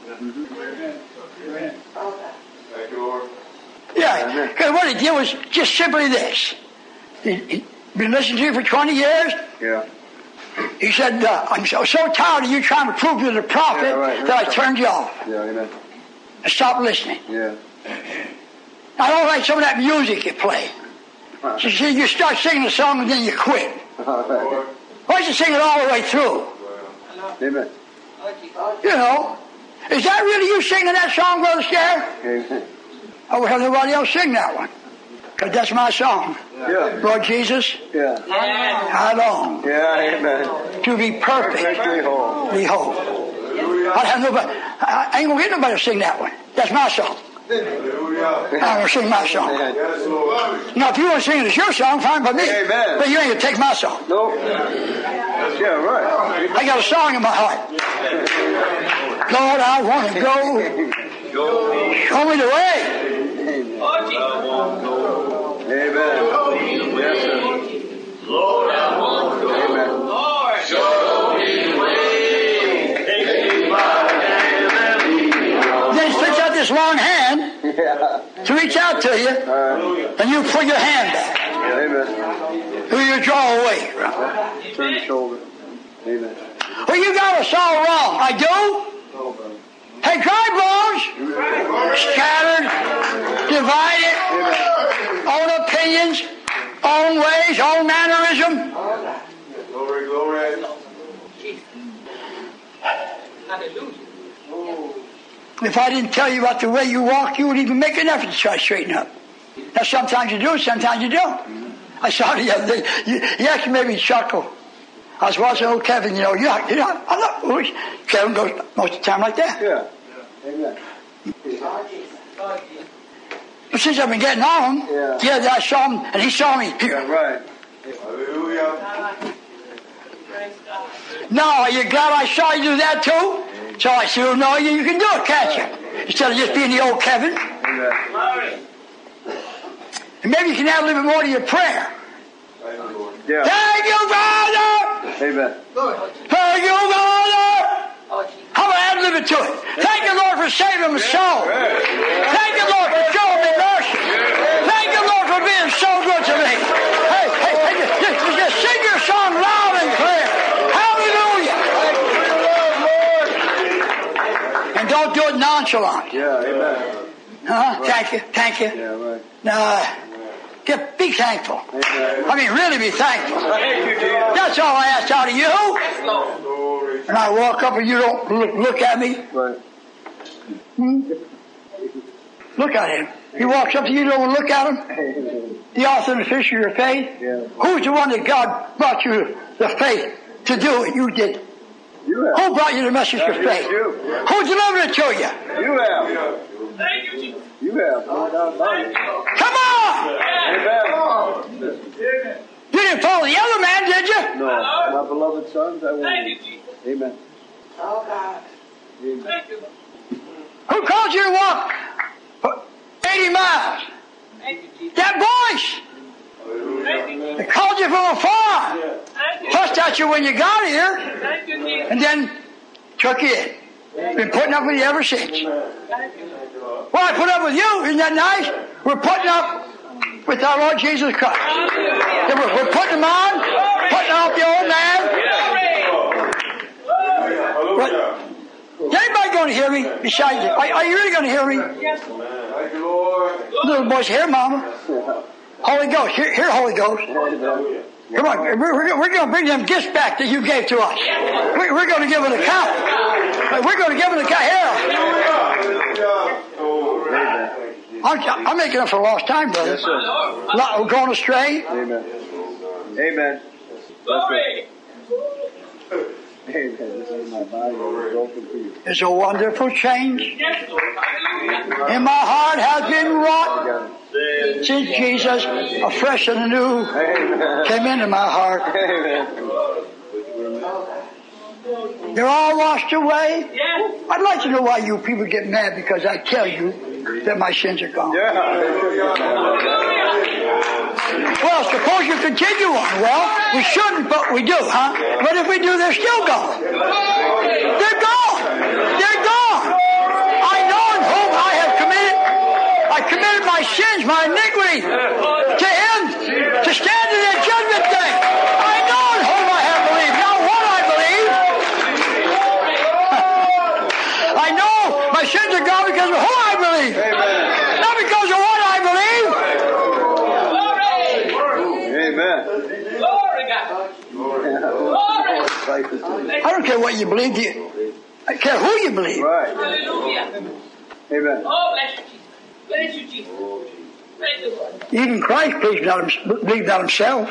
Thank you, Lord. Yeah, because what he did was just simply this. He'd been listening to you for 20 years. Yeah. He said, I'm so tired of you trying to prove you're the prophet that I turned you off. Yeah, amen. I stopped listening. Yeah. I don't like some of that music you play. You see, you start singing a song and then you quit. All Why don't you sing it all the way through? right. Amen. Oh, Jesus. You know. Is that really you singing that song, Brother Scare? Amen. I would have nobody else sing that one. Because that's my song. Yeah. Lord Jesus, Yeah. I long Yeah, amen. to be perfect. Perfectly whole. Behold. I have nobody. I ain't gonna get nobody to sing that one. That's my song. Hallelujah. I'm gonna sing my song. Yes, Lord. Now, if you want to sing it as your song, fine by me. Amen. But you ain't gonna take my song. Nope. Yeah, right. I got a song in my heart. Lord, I want to go. Show me the way. Oh, Jesus. Amen. Yes, sir. Lord, I want to go. Amen. Lord. Show me the way. Take me by the hand and lead me on. Then he sticks out this long hand Yeah. to reach out to you, and you pull your hand back. Amen. Or you draw away. Turn the shoulder. Amen. Well, you got us all wrong. I do. Hey, dry bones, scattered, divided, own opinions, own ways, own mannerism. Glory, glory. Hallelujah. If I didn't tell you about the way you walk, you would even make an effort to try to straighten up. Now, sometimes you do, sometimes you don't. I saw the other day. You actually made me chuckle. I was watching old Kevin, I'm not, Kevin goes most of the time like that. Yeah. Amen. But since I've been getting on, I saw him, and he saw me. Yeah, right. Hallelujah. Praise God. No, are you glad I saw you do that too? So I said, well, no, you can do it, can't you? Instead of just being the old Kevin. Amen. And maybe you can add a little bit more to your prayer. Thank you, Lord. Yeah. Thank you, Father! Amen. Thank you, Father! Oh, Jesus. How about add a little bit to it? Thank you, Lord, for saving my soul. Thank you, Lord, for showing me mercy. Thank you, Lord, for being so good to me. Hey, just sing your song loud and clear. Hallelujah. And don't do it nonchalant. Yeah, amen. Huh? Thank you. Yeah, right. No, be thankful. Amen. I mean, really be thankful. Thank you, Jesus. That's all I ask out of you. Glory. And I walk up and you don't look at me. Right. Look at him. He walks up to you, you don't look at him. The author and the finisher of your faith. Yeah. Who's the one that God brought you the faith to do it? You did. You have. Who brought you the message of Yes, faith? you. Who delivered it to you? You have. Thank you, Jesus. You have. No doubt about it. Come on! Amen. You didn't follow the other man, did you? No, my beloved sons, I Thank will. you, Jesus. Amen. Oh, God. Amen. Thank you. Who called you to walk 80 miles? Thank you, Jesus. That voice! you from afar. Thank you. Fussed at you when you got here, Thank you, Jesus. and then took you in. Been putting up with you ever since. Thank you. Well, I put up with you. Isn't that nice? We're putting up with our Lord Jesus Christ. Hallelujah. We're putting him on, putting off the old man. Hallelujah. Is anybody going to hear me besides you? Are you really going to hear me? Yes. Thank you, Lord. Little boys, here, Mama. Holy Ghost. Here, Holy Ghost. Come on. We're going to bring them gifts back that you gave to us. We're going to give an account. We're going to give an account. Here. I'm making up for lost time, brother. Yes, sir. We're going astray. Amen. Amen. Glory. Amen. This is my body. It's open for you. It's a wonderful change Yes, Lord. Hallelujah. in my heart has been wrought Got it. since Jesus, afresh and anew, Amen. came into my heart. Amen. They're all washed away. Yes. I'd like to know why you people get mad because I tell you that my sins are gone. Yeah. Well, suppose you continue on. Well, we shouldn't, but we do, huh? But if we do, they're still gone. They're gone. They're gone. I know in whom I committed my sins, my iniquity to him to stand in that judgment day. I know in whom I have believed. Not what I believe. I know my sins are gone because of who I believe. Not because of what I believe. Amen. Glory, God. Glory. I don't care what you believe. I care who you believe. Right. Hallelujah. Amen. Oh, bless you, Jesus. Bless you, Jesus. Thank you, Lord. Even Christ believed not himself.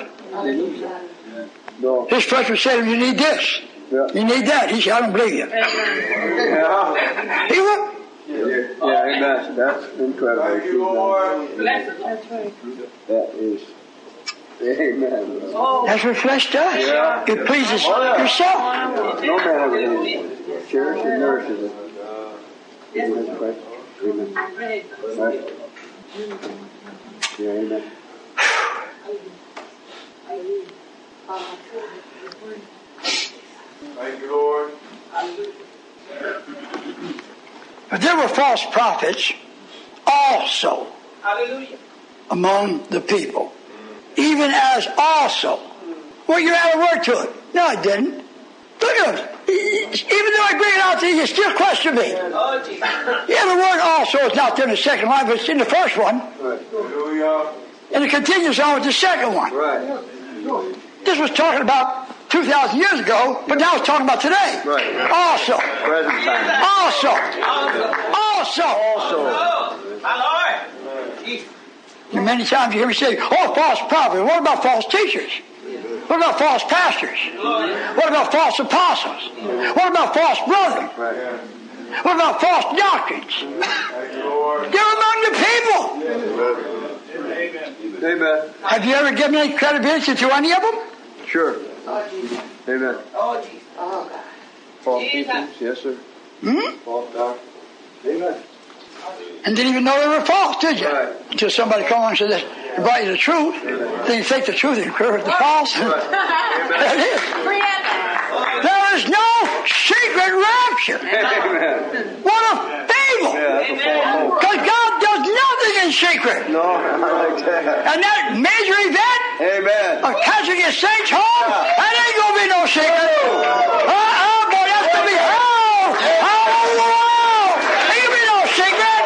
No. His flesh would say to him, you need this. Yeah. You need that. He said, I don't believe you. Yeah. He would. Yeah. Amen. That's incredible. Thank you, Lord. Bless you, Lord. That is. Amen. That's what flesh does. Yeah. It pleases yourself. No man ever did. Cherish and nourishes it. Amen. Christ. Amen. Right. Yeah. Amen. Thank you, Lord. But there were false prophets also Hallelujah. among the people. Even as also. Well, you add a word to it. No, I didn't. Look at it. Even though I bring it out to you, you still question me. Oh, Jesus. Yeah, the word also is not there in the second line, but it's in the first one. Hallelujah. And it continues on with the second one. Right. This was talking about 2,000 years ago, but now it's talking about today. Right. Also. Present time. Also. Also. Also. My Lord. Jesus. Many times you hear me say, oh, false prophet. What about false teachers? What about false pastors? What about false apostles? What about false brethren? Right. What about false doctrines? Thank you, Lord. They're among the people. Amen. Have you ever given any credibility to any of them? Sure. Amen. Oh, Jesus. Oh, God. False Jesus. teachings. Yes, sir. Hmm? False doctrine. Amen. And didn't even know they were false, did you? Right. Until somebody come along and said, brought you the truth. Then you take the truth and convert the false. There it is. There is no secret rapture. Amen. What a fable! Yeah, that's a false hope. Because God does nothing in secret. No, I like that. And that major event Amen. of catching his saints home, that ain't going to be no secret. Boy, that's going to be hell. Hell all the world. Ain't going to be no secret.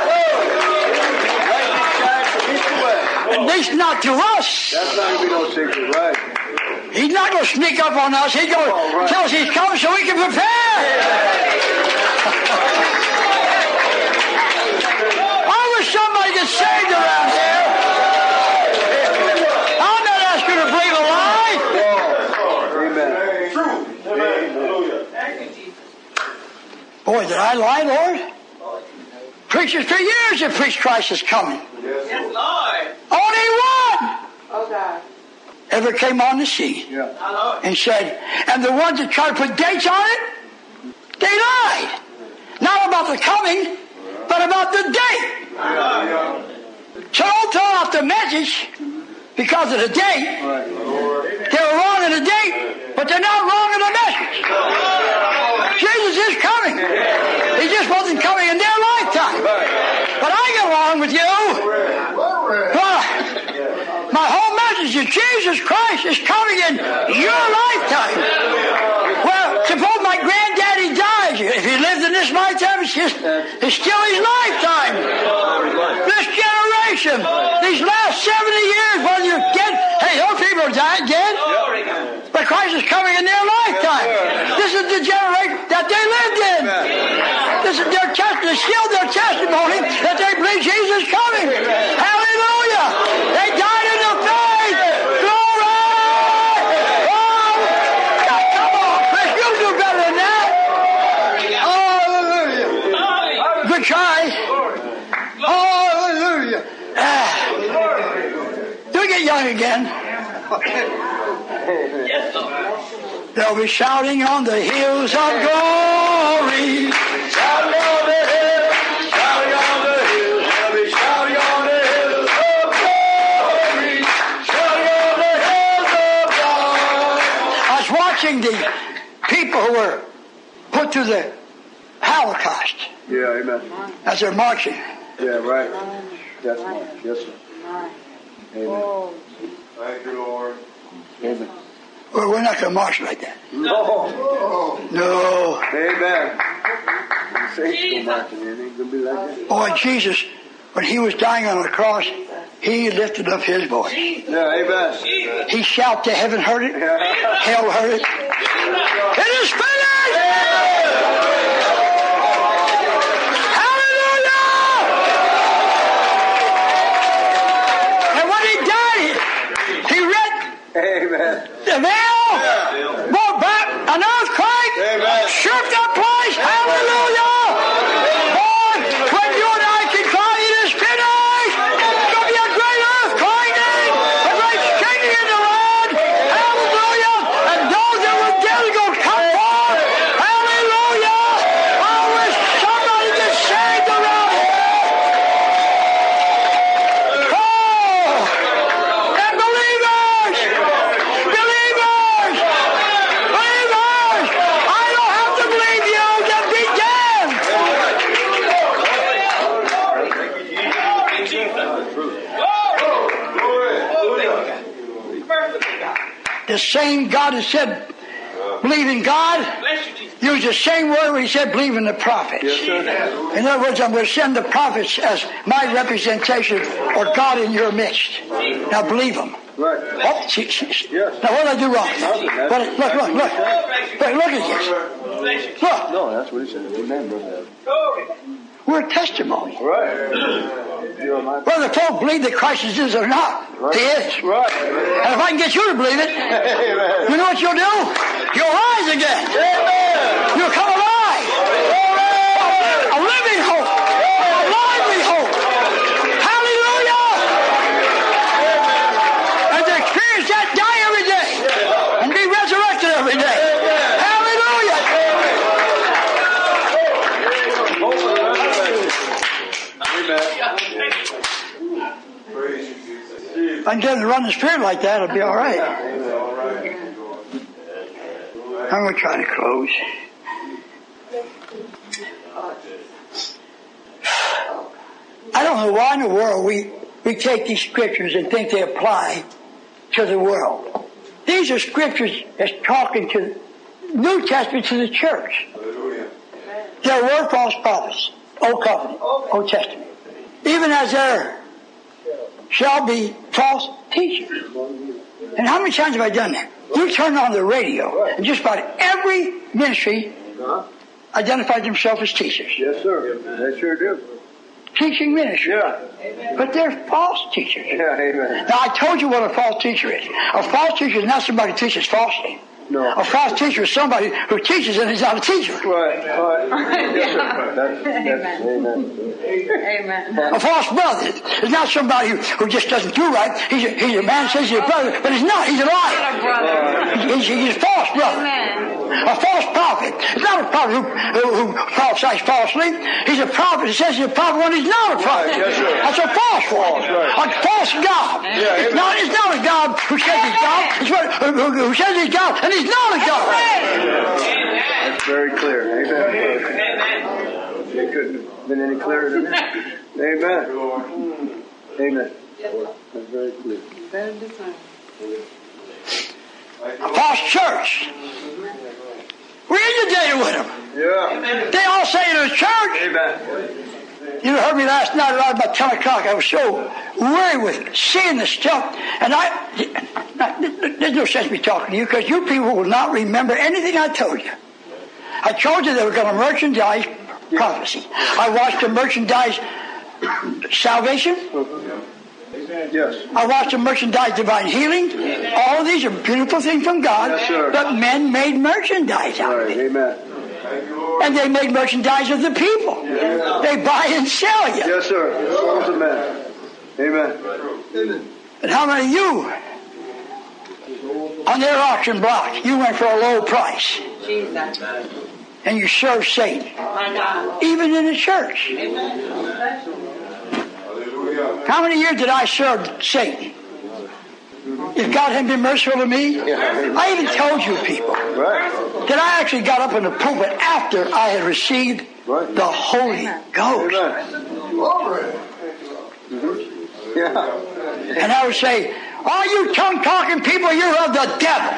At least not to us. That's not going to be no secret, right? He's not going to sneak up on us. He's going to tell us he's coming so we can prepare. I wish somebody gets saved around here. I'm not asking you to believe a lie. Amen. Truth. Hallelujah. Thank you, Jesus. Boy, did I lie, Lord? Preachers for years have preached Christ is coming. Yes, Lord. Only one Oh, God. ever came on the scene Yeah. My Lord. and said, and the ones that tried to put dates on it, they lied. Not about the coming, but about the date. So don't throw out the message because of the date. Right. They're wrong in the date, but they're not wrong in the message. Jesus is coming. He just wasn't coming in their lifetime. But I get along with you. My whole message is Jesus Christ is coming in your lifetime. Well, suppose my granddaddy dies. If he lived in this lifetime, it's still his lifetime. This generation, these last 70 years, whether you're dead, hey, those people are dead. But Christ is coming in their lifetime. This is the generation that they lived in. This is their testimony, still their testimony that they believe Jesus is coming. Hallelujah! They died in the faith. Glory! Oh, come on, Chris, you do better than that. Hallelujah! Good try. Hallelujah! Do we get young again? They'll be shouting on the hills of glory. Shouting on the hills, shouting on the hills. They'll be shouting on the hills of glory. Shouting on the hills of God. I was watching the people who were put to the Holocaust. Yeah, amen. As they're marching. Yeah, right. That's right. Yes, sir. Amen. Thank you, Lord. Amen. Well, we're not going to march like that. No. No. Amen. Saints go marching. It ain't going to be like that. Boy, Jesus, when he was dying on the cross, he lifted up his voice. Yeah, amen. He shouted to heaven, heard it. Hell heard it. It is finished! Hallelujah! And when he died, he read Amen. the veil, brought back an earthquake, shook that place. Hallelujah! Boy, when you and I can cry, it is finished. There's going to be a great earthquake, a great shaking in the land. Hallelujah! And those that were dead are going to come forth. Hallelujah! I wish somebody gets saved around here. Oh! And believers! Believers! I don't have to believe you to be damned. The same God that said, believe in God, used the same word when he said, believe in the prophets. Yes, sir. In other words, I'm going to send the prophets as my representation or God in your midst. Now believe them. Right. Oh, Yes. Now what did I do wrong? Look. Look at this. Look, No, that's what he said. Amen, brother. we're a testimony. Right. You're my... Whether folk believe that Christ is or not, he is. Right. And if I can get you to believe it, you know what you'll do? You'll rise again. You'll come alive. A living hope. A lively hope. Hallelujah. And to experience that die every day and be resurrected every day. Hallelujah. Praise you, Jesus. If I can get to run the Spirit like that, it'll be all right. All right. I'm going to try to close. I don't know why in the world we take these scriptures and think they apply to the world. These are scriptures that's talking to New Testament to the church. Hallelujah. There were false prophets, Old Covenant, Old Testament. Even as there shall be false teachers. And how many times have I done that? You turn on the radio, and just about every ministry identified themselves as teachers. Yes, sir. They sure do. Teaching ministry. Yeah. But they're false teachers. Yeah, amen. Now, I told you what a false teacher is. A false teacher is not somebody who teaches falsely. No. A false teacher is somebody who teaches and is not a teacher. Right. Yes, sir. That's amen. Amen. A false brother is not somebody who just doesn't do right. He's a man who says he's a brother, but he's not. He's a liar. He's a false brother. Amen. A false prophet is not a prophet who prophesies falsely. He's a prophet who says he's a prophet when he's not a prophet. Right, yes, sir. That's a false one. Right. A false God. Yeah, It's not a God who says he's God. It's who says he's God and he's not a God. That's very clear. Amen. It couldn't have been any clearer than that. Amen. Amen. That's very clear. False church. We're in the data with them. Yeah. They all say to the church. Amen. You heard me last night around about 10 o'clock. I was so worried with seeing the stuff. And there's no sense me talking to you because you people will not remember anything I told you. I told you they were going to merchandise prophecy. I watched them merchandise salvation. Yes. I watched them merchandise divine healing. All of these are beautiful things from God. Yes, sir. But men made merchandise out of it. Amen. And they make merchandise of the people. Yeah. They buy and sell you. Yes, sir. Souls of men. Amen. But how many of you, on their auction block, you went for a low price? Jesus. And you serve Satan. My God. Even in the church. How many years did I serve Satan? If God hadn't been merciful to me, I even told you people that I actually got up in the pulpit after I had received the Holy Ghost. And I would say, all you tongue-talking people, you're of the devil.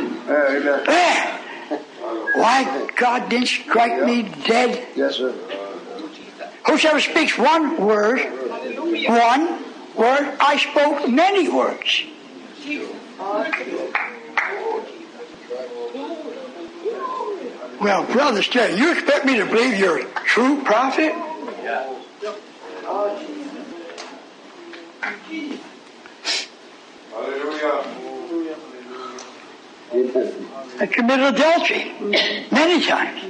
Why God didn't strike me dead? Yes, sir. Whosoever speaks one word, I spoke many words. Well, Brother Stanley, you expect me to believe you're a true prophet? I committed adultery many times.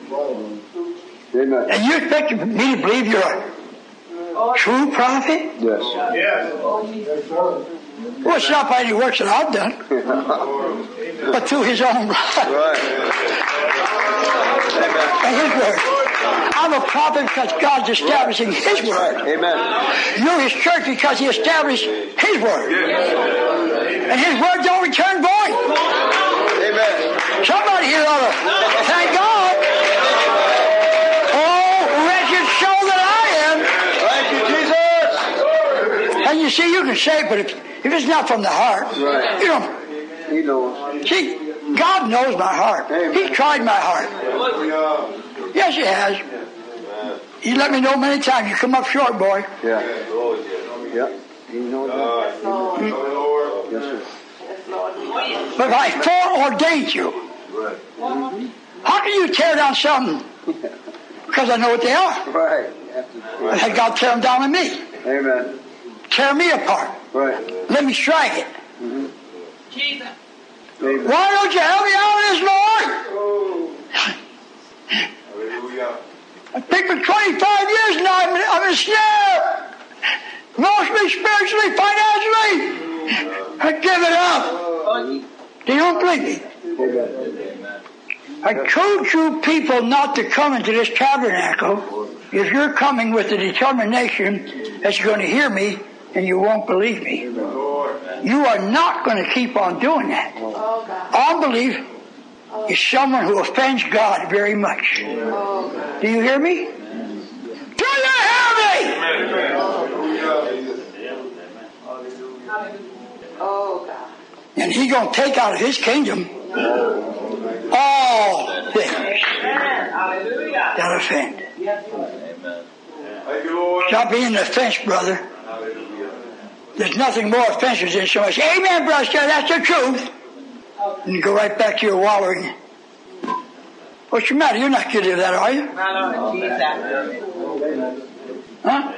Amen. And you expect me to believe you're a true prophet? Yes. Well, it's not by any works that I've done, but through His own blood. And His word. I'm a prophet because God's establishing His word. Amen. You're His church because He established His word. And His word don't return void. Amen. Somebody here ought to thank God. Oh, wretched soul that I am. Thank you, Jesus. And you see, you can say it, but if it's not from the heart, you know. He knows. See, God knows my heart. He tried my heart. Yes, He has. He let me know many times. You come up short, boy. Yeah. Yeah. He knows that. Yes, sir. But I foreordained you. How can you tear down something? Because I know what they are. Right. I had God tear them down on me. Amen. Tear me apart. Right. Let me strike it. Jesus. Amen. Why don't you help me out of this, Lord? I've been for 25 years now. I'm in a snare. Emotionally, spiritually, financially. I give it up. Do you don't believe me? I told you people not to come into this tabernacle if you're coming with the determination that you're going to hear me and you won't believe me. You are not going to keep on doing that. Unbelief is someone who offends God very much. Do you hear me? Do you hear me? And He's going to take out of His kingdom all things that offend. Stop being an offense, brother. There's nothing more offensive than somebody say, amen, brother, that's the truth. And you go right back to your wallowing. What's the matter? You're not guilty of that, are you? Huh?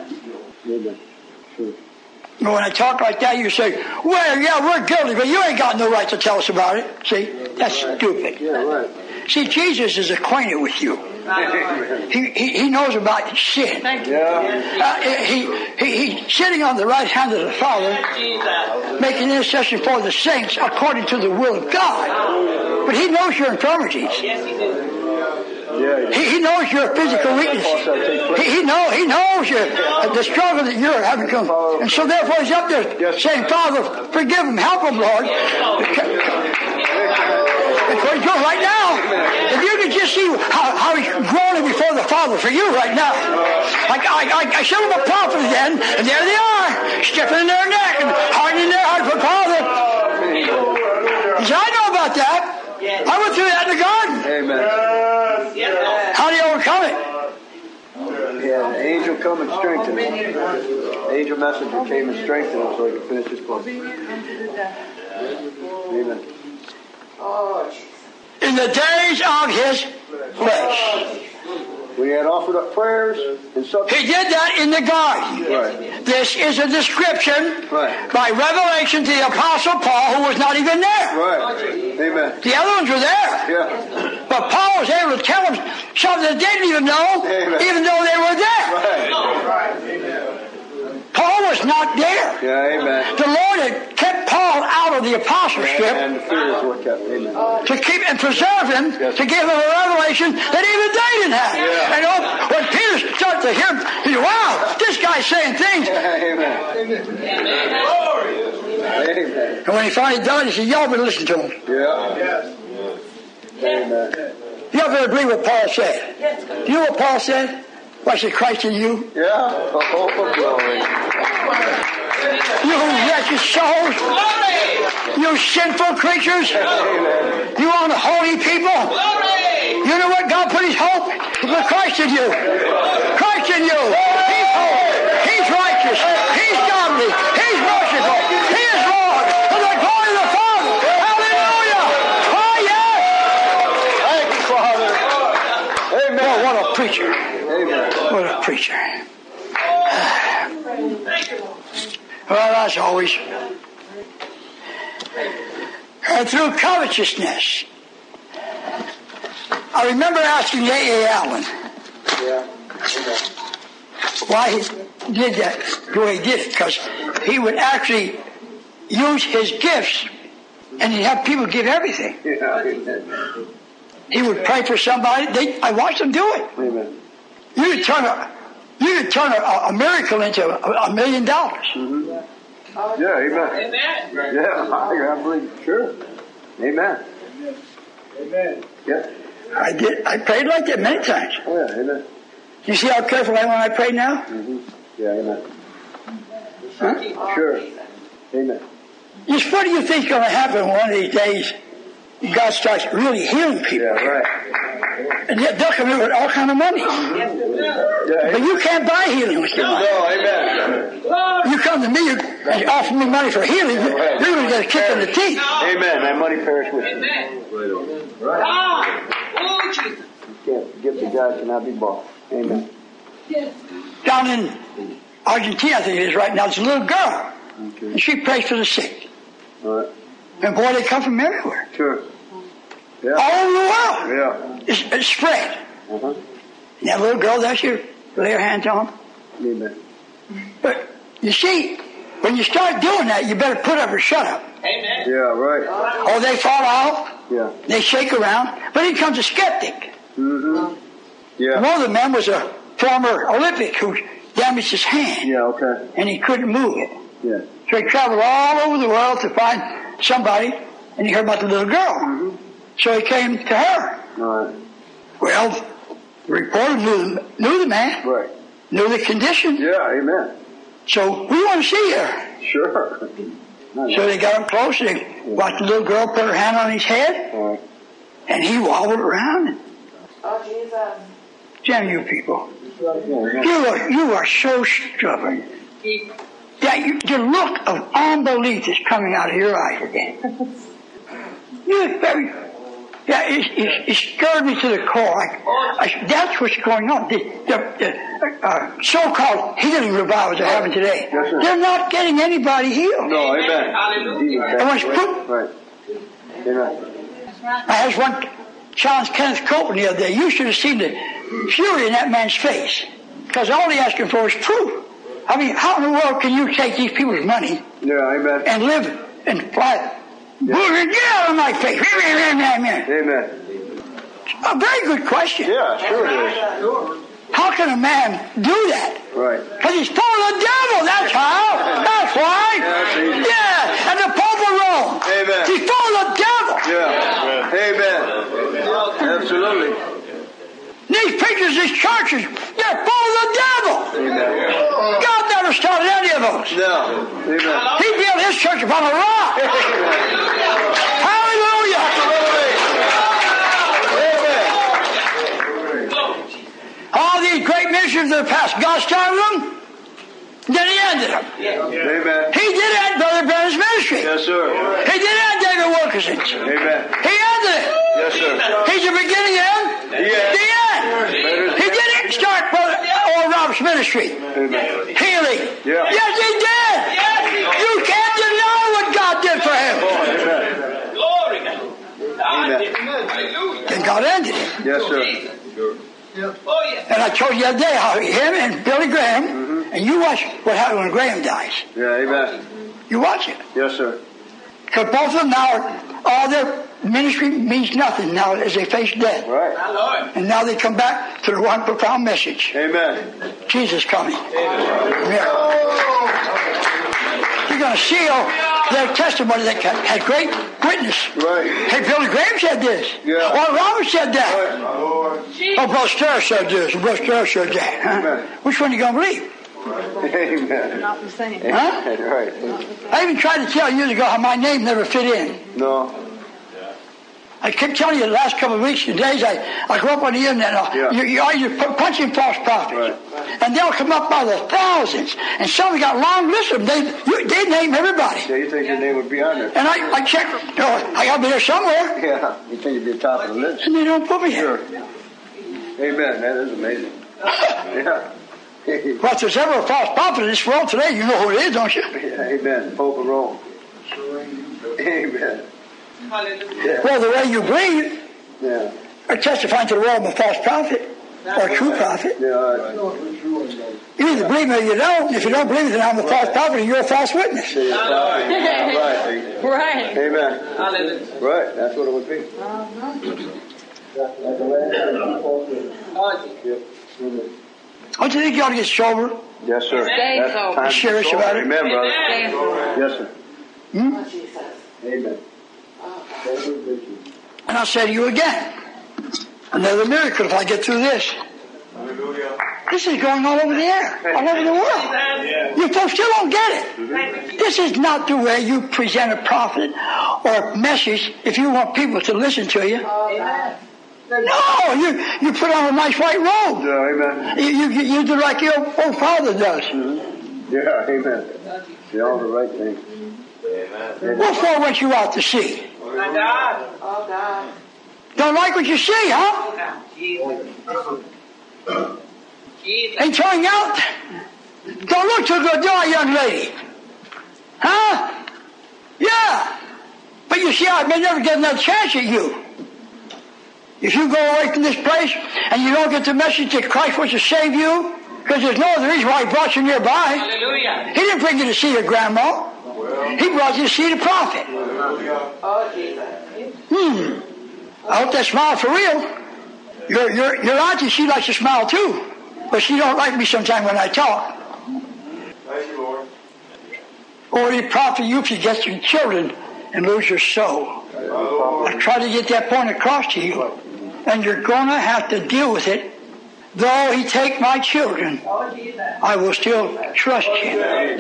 But when I talk like that, you say, well, yeah, we're guilty, but you ain't got no right to tell us about it. See? That's stupid. Yeah, right. See, Jesus is acquainted with you. He knows about sin. He's sitting on the right hand of the Father, making intercession for the saints according to the will of God. But He knows your infirmities. Yeah. He knows your physical weakness. He knows the struggle that you're having come. And so therefore he's up there saying, Father, forgive him, help him, Lord. That's what he's doing right now. If you could just see how he's groaning before the Father for you right now. I showed him a prophet then, and there they are, stiffening their neck and hardening their heart for Father. He said, I know about that. I went through that in the garden. Amen. How do you overcome it? Yeah, the angel come and strengthen him. The angel messenger came and strengthened him so he could finish his course. Amen. In the days of his flesh. When he had offered up prayers and supplications. He did that in the garden. Right. This is a description Right. by revelation to the Apostle Paul, who was not even there. Right. Amen. The other ones were there. Yeah. But Paul was able to tell them something they didn't even know, Amen. even though they were there. Right. Paul was not there. Yeah, amen. The Lord had kept Paul out of the apostleship And the fear is what kept. Amen. to keep and preserve him, to give him a revelation that even they didn't have. Yeah. And when Peter started to hear him, he said, wow, this guy's saying things. Amen. Amen. And when he finally died, he said, y'all better listen to him. Yeah. Amen. Y'all better believe what Paul said. Do you know what Paul said? Why said Christ in you? Yeah. The hope of glory. You wretched souls. You sinful creatures. Amen. You unholy people. You know what? God put his hope for Christ in you. Christ in you. He's holy. He's righteous. He's godly. He's merciful. He is Lord. For the glory of the Father. Hallelujah. Oh, yes. Thank you, Father. Amen. Oh, what a preacher. Amen. What a preacher. Well, as always. And through covetousness. I remember asking A.A. Allen Yeah. why he did that the way he did it, because he would actually use his gifts and he'd have people give everything. Yeah. Amen. He would pray for somebody. I watched him do it. Amen. You could turn a miracle into $1 million. Mm-hmm. Yeah, amen. Yeah, I believe, sure. Amen. Amen. Yeah. I prayed like that many times. Oh, yeah, amen. You see how careful I am when I pray now? Mm-hmm. Yeah, amen. Huh? Sure. Amen. Just what do you think is going to happen one of these days? God starts really healing people. Yeah, right. And yet they'll come in with all kind of money. Yeah, But you can't buy healing with your money. no, amen. You come to me and you offer me money for healing, you're going to get a kick in the teeth. Amen. That money perish with you. Amen. Right. Oh, Jesus. You can't give to God cannot be bought. Amen. Down in Argentina, I think it is right now, there's a little girl. Okay. And she prays for the sick. All right. And boy, they come from everywhere. Sure. Yeah. All over the world. Yeah. It's spread. Uh-huh. And that little girl there, she lay her hands on them. Amen. But you see, when you start doing that, you better put up or shut up. Amen. Yeah, right. Or they fall off. Yeah. They shake around. But he becomes a skeptic. Mm-hmm. Yeah. One of the men was a former Olympic who damaged his hand. Yeah, okay. And he couldn't move it. Yeah. So he traveled all over the world to find somebody, and he heard about the little girl. Mm-hmm. So he came to her. All right. Well, the reporter knew the man, Right. knew the condition. Yeah, amen. So we want to see her. Sure. So they got him close, and they watched the little girl put her hand on his head, All right. and he wobbled around. And, Oh, Jesus. damn you people. Yeah, You are so stubborn. That the look of unbelief is coming out of your eyes again. It stirred me to the core. That's what's going on. The so-called healing revivals are happening today. Yes, sir. They're not getting anybody healed. No, amen. Hallelujah. And when it's put, Right. Amen. I had one challenge Kenneth Copeland the other day. You should have seen the fury in that man's face. Because all he's asking for is proof. I mean, how in the world can you take these people's money Yeah, amen. and live and fly? Get out of my face. Amen. A very good question. Yeah, sure it is. How can a man do that? Right. Because he's full of the devil, that's how. That's why. Yeah, and the Pope of Rome. Amen. He's full of the devil. Yeah. Amen. Absolutely. These preachers, these churches, they're full of the devil. Amen. God never started any of those. No. Amen. He built his church upon a rock. Hallelujah. All these great missions that passed, God started them, then he ended them. Amen. He did end Brother Brennan's ministry. Yes, sir. He did end David Wilkerson's. Amen. He ended it. Yes, sir. He's the beginning and the end. He didn't start Brother Oral Roberts' ministry. Amen. Healing. Yeah. Yes, he did. You can't deny what God did for him. Amen. Glory to God. Amen. Then God ended it. Yes, sir. Oh, yes. And I told you the other day how him and Billy Graham, and you watch what happened when Graham dies. Yeah, amen. You watch it. Yes, sir. Because both of them now, all their ministry means nothing now as they face death. Right. My Lord. And now they come back to the one profound message. Amen. Jesus coming. Miracle. You're going to seal their testimony that had great witness. Right. Hey, Billy Graham said this. Yeah. Or Robert said that. Right. My Lord. Oh, Brother Starr said this. Brother Starr said that. Huh? Amen. Which one are you going to believe? Amen. Not the same. Huh? Right. I even tried to tell you years ago how my name never fit in. No. I kept telling you the last couple of weeks and days, I go up on the internet, you're punching false prophets. Right. And they'll come up by the thousands. And some got long lists of them. They name everybody. Yeah, you think your name would be on there? And I check, I got to be there somewhere. Yeah. You think you'd be top of the list? And they don't put me Sure. here. Amen. That is amazing. Yeah. Well, if there's ever a false prophet in this world today, you know who it is, don't you? Yeah, amen. Pope of Rome. Amen. Hallelujah. Yeah. Well, the way you believe Yeah. are testifying to the world of a false prophet or a true prophet. Yeah. You either believe me or you don't. If you don't believe me, then I'm a false prophet and you're a false witness. Right. Right. Amen. Hallelujah. Right. That's what it would be. Don't you think you ought to get sober? Yes, sir. Stay That's sober. time to Serious go. about it? Amen, brother. Stay sober. Yes, sir. Amen. And I'll say to you again, another miracle if I get through this. Hallelujah. This is going all over the air, all over the world. You folks still don't get it. This is not the way you present a prophet or a message if you want people to listen to you. No, you put on a nice white robe. Yeah, amen. You do like your old father does. Yeah, amen. See all the right things. What for went you out to sea? My God. Don't like what you see, huh? Jesus. Jesus. Ain't throwing out. Don't look too good, do I, young lady? Huh? Yeah. But you see, I may never get another chance at you. If you go away from this place and you don't get the message that Christ wants to save you, because there's no other reason why he brought you nearby. Hallelujah. He didn't bring you to see your grandma. He brought you to see the prophet. Oh, Jesus. I hope that smile for real. Your auntie, she likes to smile too. But she don't like me sometimes when I talk. Thank you, Lord. Or the prophet, you forget your children and lose your soul. My Lord. I try to get that point across to you. And you're going to have to deal with it. Though he take my children, Oh, Jesus. I will still trust him.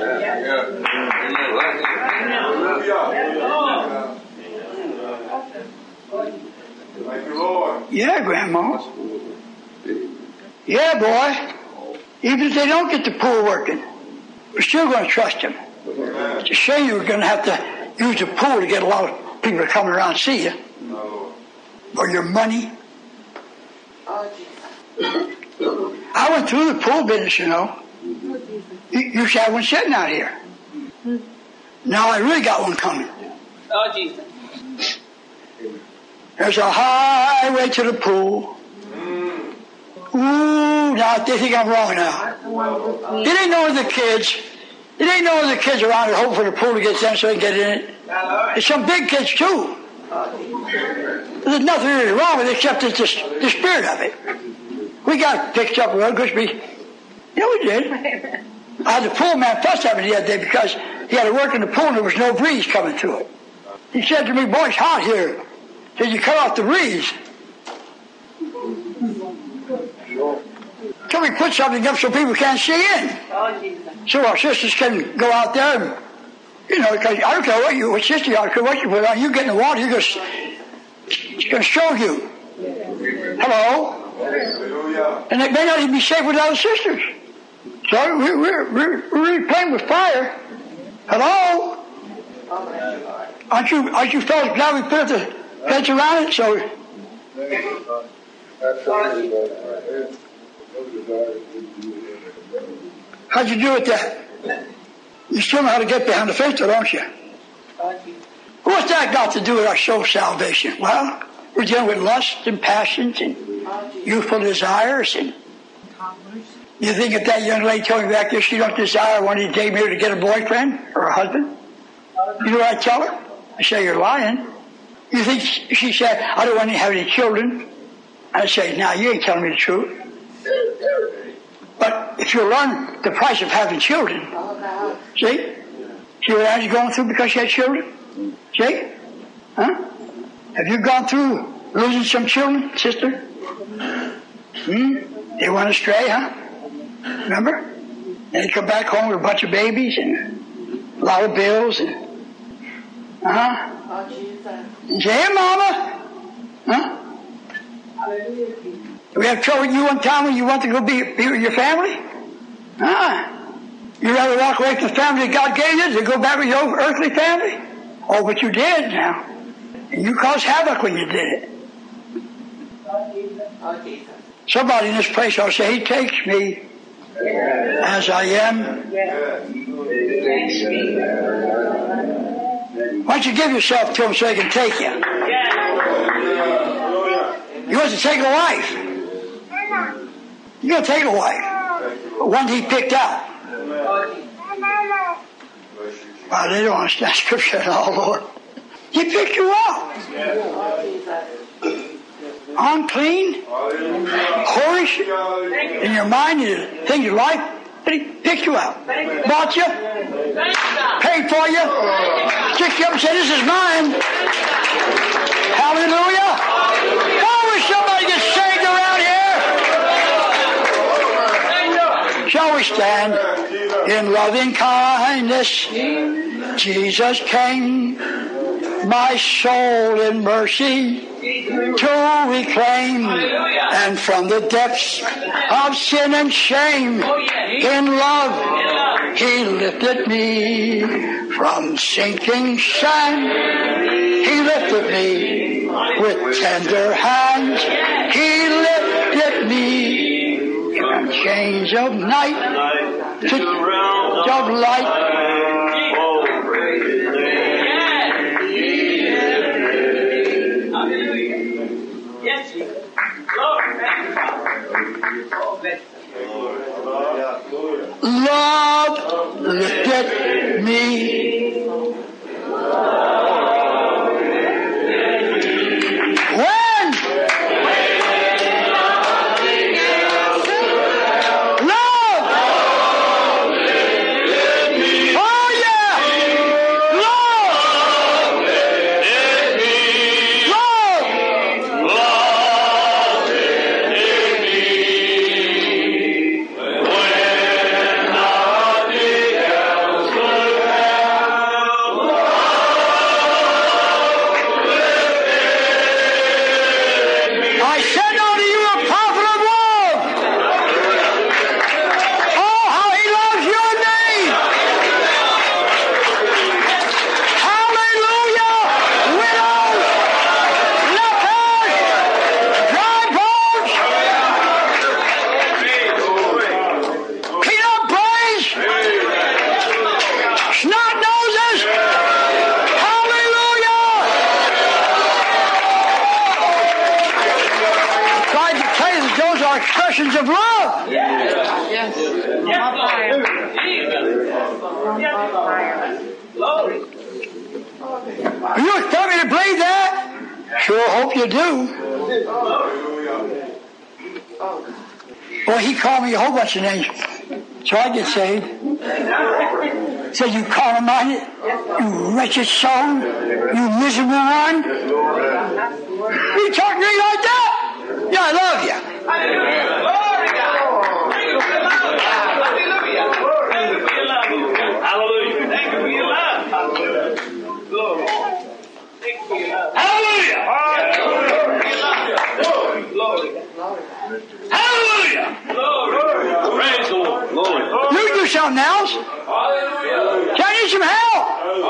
Hallelujah. Thank you, Lord. Yeah, Grandma. Yeah, boy. Even if they don't get the pool working, we're still going to trust him. It's a shame you're going to have to use the pool to get a lot of people to come around and see you. My Lord. Or your money. I went through the pool business, you know. You should have one sitting out here. Now I really got one coming. Oh, Jesus. There's a highway to the pool. Ooh, now they think I'm wrong now. It ain't no other kids. It ain't no other kids around here hoping for the pool to get them so they can get in it. There's some big kids too. There's There's nothing really wrong with it except it's the spirit of it. We got fixed up real good. Yeah, we did. I had the pool man fuss at me the other day because he had to work in the pool and there was no breeze coming through it. He said to me, boy, it's hot here. Did you cut off the breeze? Can we put something up so people can't see in? So our sisters can go out there and, because I don't care what sister you are, what you put on, you get in the water, it's going to show you. Hello? And they may not even be safe with other sisters. So we're really playing with fire. Hello? Aren't you fellas glad we put the fence around it? So how'd you do with that? You still know how to get behind the fence, don't you? What's that got to do with our soul salvation? Well, we're dealing with lust and passions and youthful desires. And you think if that young lady told me back there she don't desire one of these days maybe to get a boyfriend or a husband? You know what I tell her? I say, you're lying. You think she said, I don't want to have any children? I say, now you ain't telling me the truth. But if you learn the price of having children, see what Annie's going through because she had children? See? Huh? Have you gone through losing some children, sister? They went astray, huh? Remember? They come back home with a bunch of babies and a lot of bills and say, hey, Mama. Huh? Do we have trouble with you one time when you want to go be with your family? You'd rather walk away from the family that God gave you than go back with your earthly family? Oh, but you did now. And you caused havoc when you did it. Somebody in this place ought to say, He takes me as I am. Why don't you give yourself to Him so He can take you? He wants to take a wife. You're going to take a wife. One He picked out. Well, they don't understand Scripture at all, Lord. He picked you out. Unclean, whorish, in your mind, in the things of life, but He picked you out. Bought you, paid for you, kicked you up and said, this is mine. Hallelujah. Oh, wish somebody gets saved around here. Shall we stand in loving kindness? Jesus came, my soul in mercy to reclaim, and from the depths of sin and shame, in love He lifted me from sinking sand. He lifted me with tender hands. He lifted me from chains of night to of light. Love lifted me. When? Love. Oh yeah. Love. Expressions of love. Yes. You expect me to believe that? Sure hope you do. Well, he called me a whole bunch of names, so I get saved. Said, you carnal-minded, you wretched soul, you miserable one. You talk to me like that? Yeah, I love you. Hallelujah. Thank you for your love. Glory. Thank you for your love. Hallelujah. Hallelujah. Hallelujah. Praise the Lord. You do something else. Hallelujah. Can I need some help?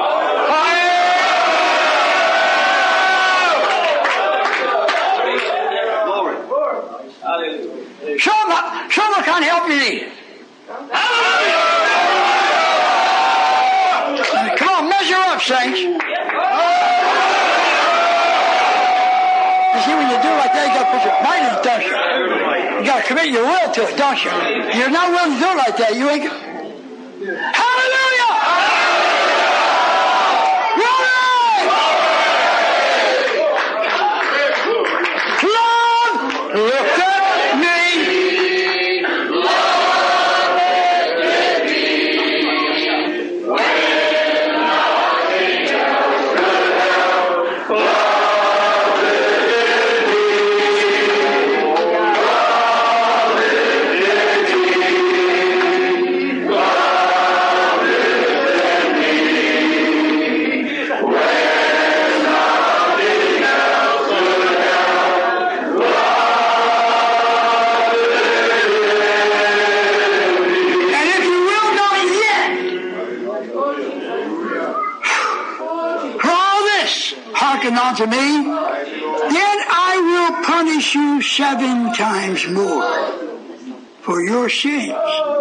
Hallelujah. Show them what kind of help you need. Come on, measure up, saints. You see, when you do like that, you got to put your mind in it, don't you? You got to commit your will to it, don't you? You're not willing to do it like that. You ain't. Hallelujah! Glory! Lord, look at me. Unto me, then I will punish you 7 times more for your sins.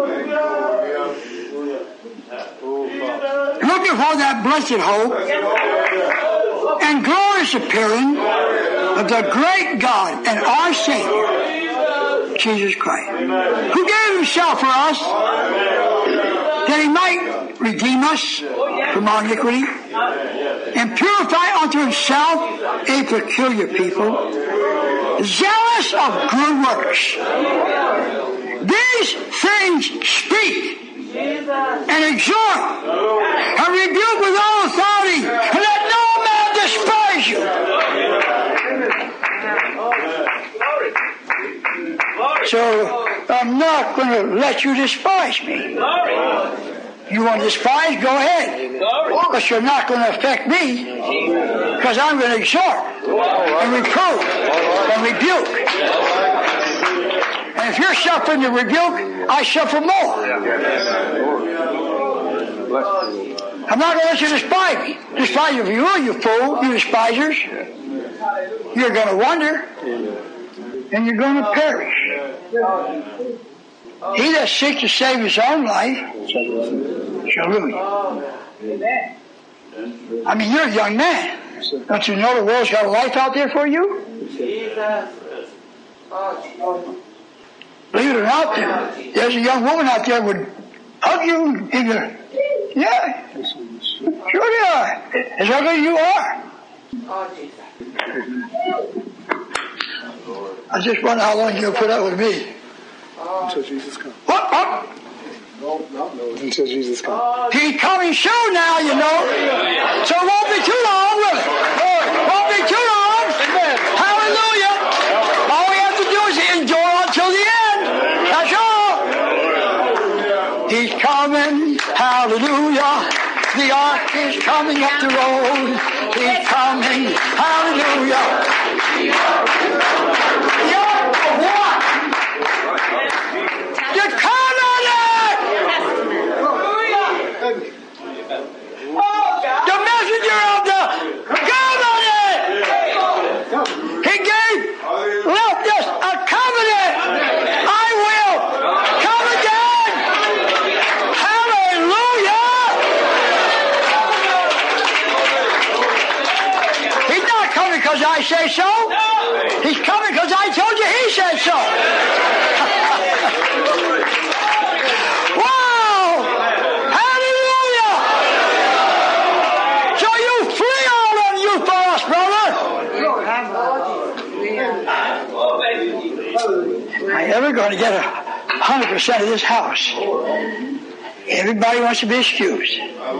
Looking for that blessed hope and glorious appearing of the great God and our Savior, Jesus Christ, who gave himself for us that he might redeem us from our iniquity and purify unto himself a peculiar people, zealous of good works. These things speak and exhort and rebuke with all authority, and let no man despise you. So I'm not going to let you despise me. You want to despise? Go ahead. But you're not going to affect me, because I'm going to exhort and reprove and rebuke. And if you're suffering the rebuke, I suffer more. I'm not going to let you despise me. Despise you, you fool, you despisers. You're going to wonder, and you're going to perish. He that seeks to save his own life shall lose it. I mean, you're a young man. Don't you know the world's got a life out there for you? Believe it or not, there's a young woman out there would hug you and give you, yeah, sure they are. As ugly as you are. I just wonder how long you'll put up with me. Until Jesus comes. What? Until Jesus comes. He's coming soon now, you know. So it won't be too long, will it? Won't be too long. Hallelujah. All we have to do is endure until the end. That's all. He's coming. Hallelujah. The ark is coming up the road. He's coming. Hallelujah. The ark of what? The covenant! The messenger of the covenant! He left us a covenant! I will come again! Hallelujah! He's not coming because I say so. He's coming because I told you he said so. Wow! Hallelujah! So you flee all of you for us, brother. ever going to get 100% of this house. Everybody wants to be excused.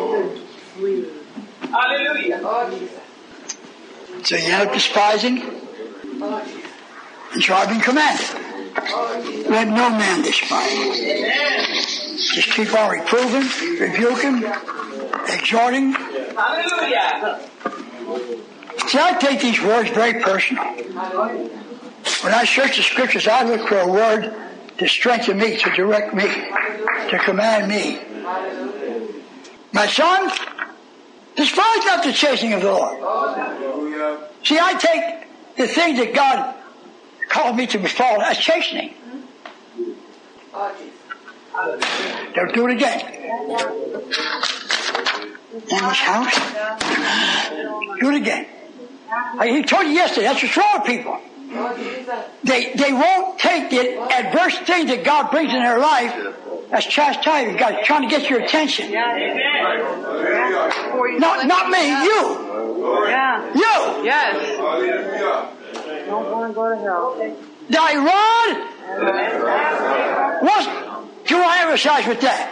Hallelujah. So you end up despising, and so I've been commanded. Let no man despise. Just keep on reproving, rebuking, exhorting. Hallelujah. See, I take these words very personal. When I search the scriptures, I look for a word to strengthen me, to direct me, to command me. My son, despise not the chastening of the Lord. See, I take the things that God called me to befall as chastening. Don't do it again. In this house, do it again. He told you yesterday, that's what's wrong with people. They won't take the adverse things that God brings in their life as chastisement. God's trying to get your attention. Not me, you. You. Yes. Don't want to go to hell. Thy rod. What do I emphasize with that?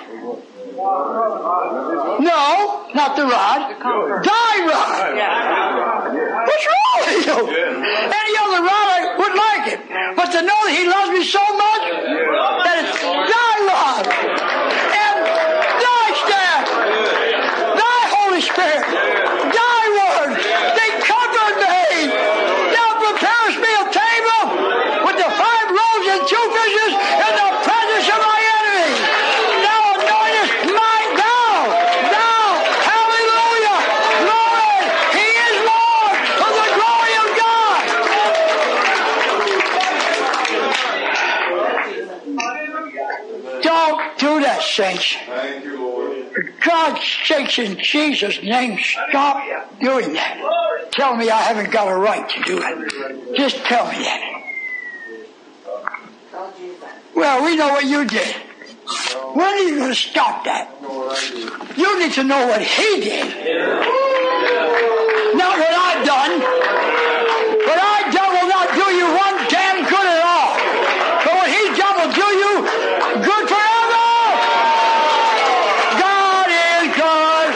No, not the rod. Thy rod. What's wrong with you? Any other rod I would like it. But to know that He loves me so much that it's thy rod and thy staff, thy Holy Spirit, thy word, they comfort me. Thou preparest me a table with the 5 loaves and 2 fishes in the presence of my enemies. Thou anointest my thou, hallelujah, Lord, He is Lord for the glory of God. Don't do that, saints. Thank you, Lord. For God's sakes, in Jesus' name, stop doing that. Tell me I haven't got a right to do it. Just tell me that. Well, we know what you did. When are you going to stop that? You need to know what He did. Not what I've done. What I've done will not do you one damn good at all. But what He's done will do you good forever. God is good.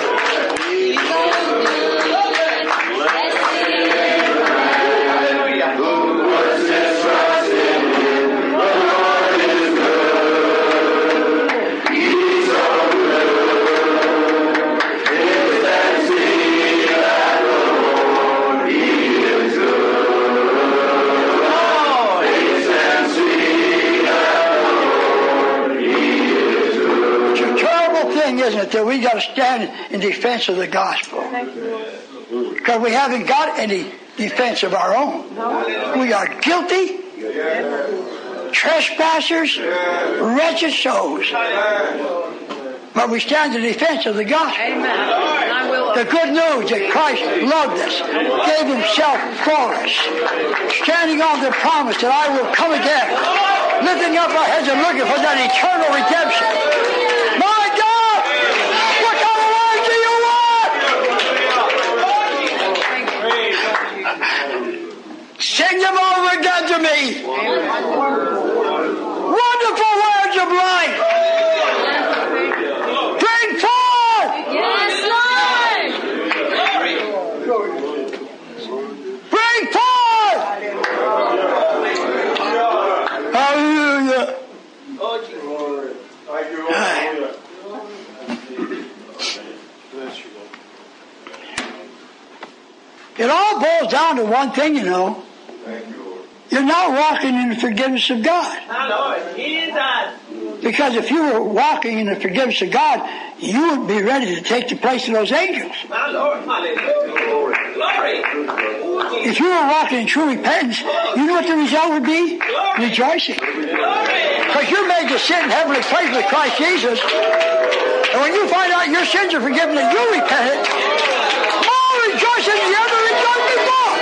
Isn't it, that we got to stand in defense of the gospel? Because we haven't got any defense of our own. We are guilty, trespassers, wretched souls. But we stand in defense of the gospel. The good news that Christ loved us, gave Himself for us, standing on the promise that I will come again, lifting up our heads and looking for that eternal redemption. My God! What kind of words do you want? Sing them over again to me. Wonderful words of life. Bring forth. Yes, Lord. Bring forth. Hallelujah. Thank you, Lord. It all boils down to one thing, you know. Thank you, Lord. You're not walking in the forgiveness of God. My Lord, Jesus. Because if you were walking in the forgiveness of God, you would be ready to take the place of those angels. My Lord, hallelujah. Glory. If you were walking in true repentance, you know what the result would be? Rejoicing. Because you're made to sit in heavenly place with Christ Jesus. And when you find out your sins are forgiven and you repent it, more rejoicing than you ever rejoiced before.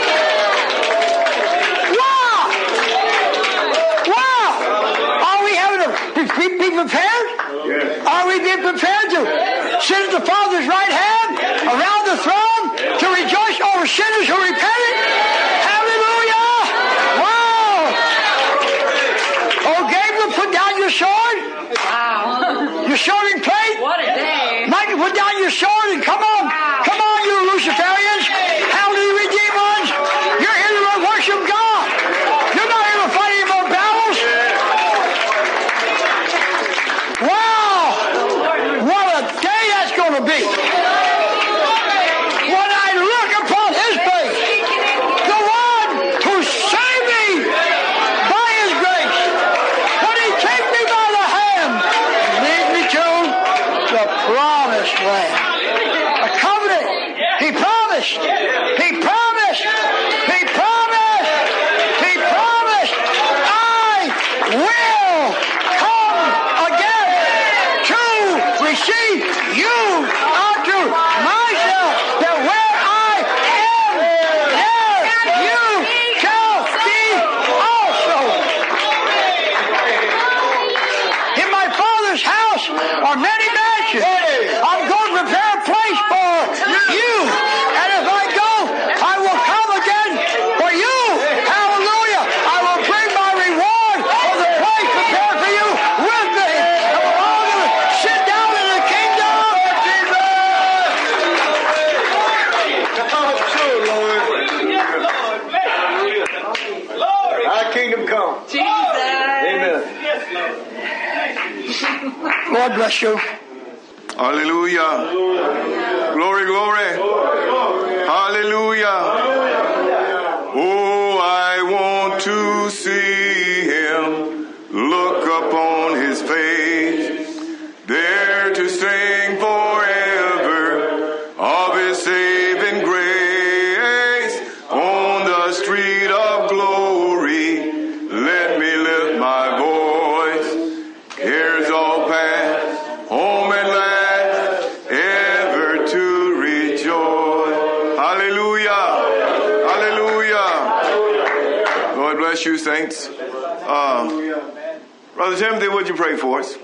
Wow! Wow! Are we having to be prepared? Yes. Are we being prepared to sit at the Father's right hand around the throne to rejoice over sinners who repented? Hallelujah! Wow! Okay. Put down your sword and come on. Come on, you Luciferians. Hallelujah, redeemed ones. You're here to worship God. You're not here to fight any more battles. Wow. What a day that's going to be. When I look upon His face, the one who saved me by His grace, when He take me by the hand, lead me to the promised land. A covenant. He promised. He promised. He promised. He promised. I will come again to receive you unto myself, that where I am, there you shall be also. In my Father's house are many mansions. I'm going to prepare a place for you. And if I go, I will come again for you. Hallelujah. I will bring my reward of the place prepared for you with me. And we're all going to sit down in the kingdom. Our kingdom come. Amen. Lord bless you. Hallelujah. Glory, glory. Hallelujah. Oh, I want to see Him, look upon His face, there to sing forever of His saving grace. On the street of glory, let me lift my voice. Cares all past, home at last, ever to rejoice. Hallelujah. Hallelujah. Lord bless you, saints. Brother Timothy, would you pray for us?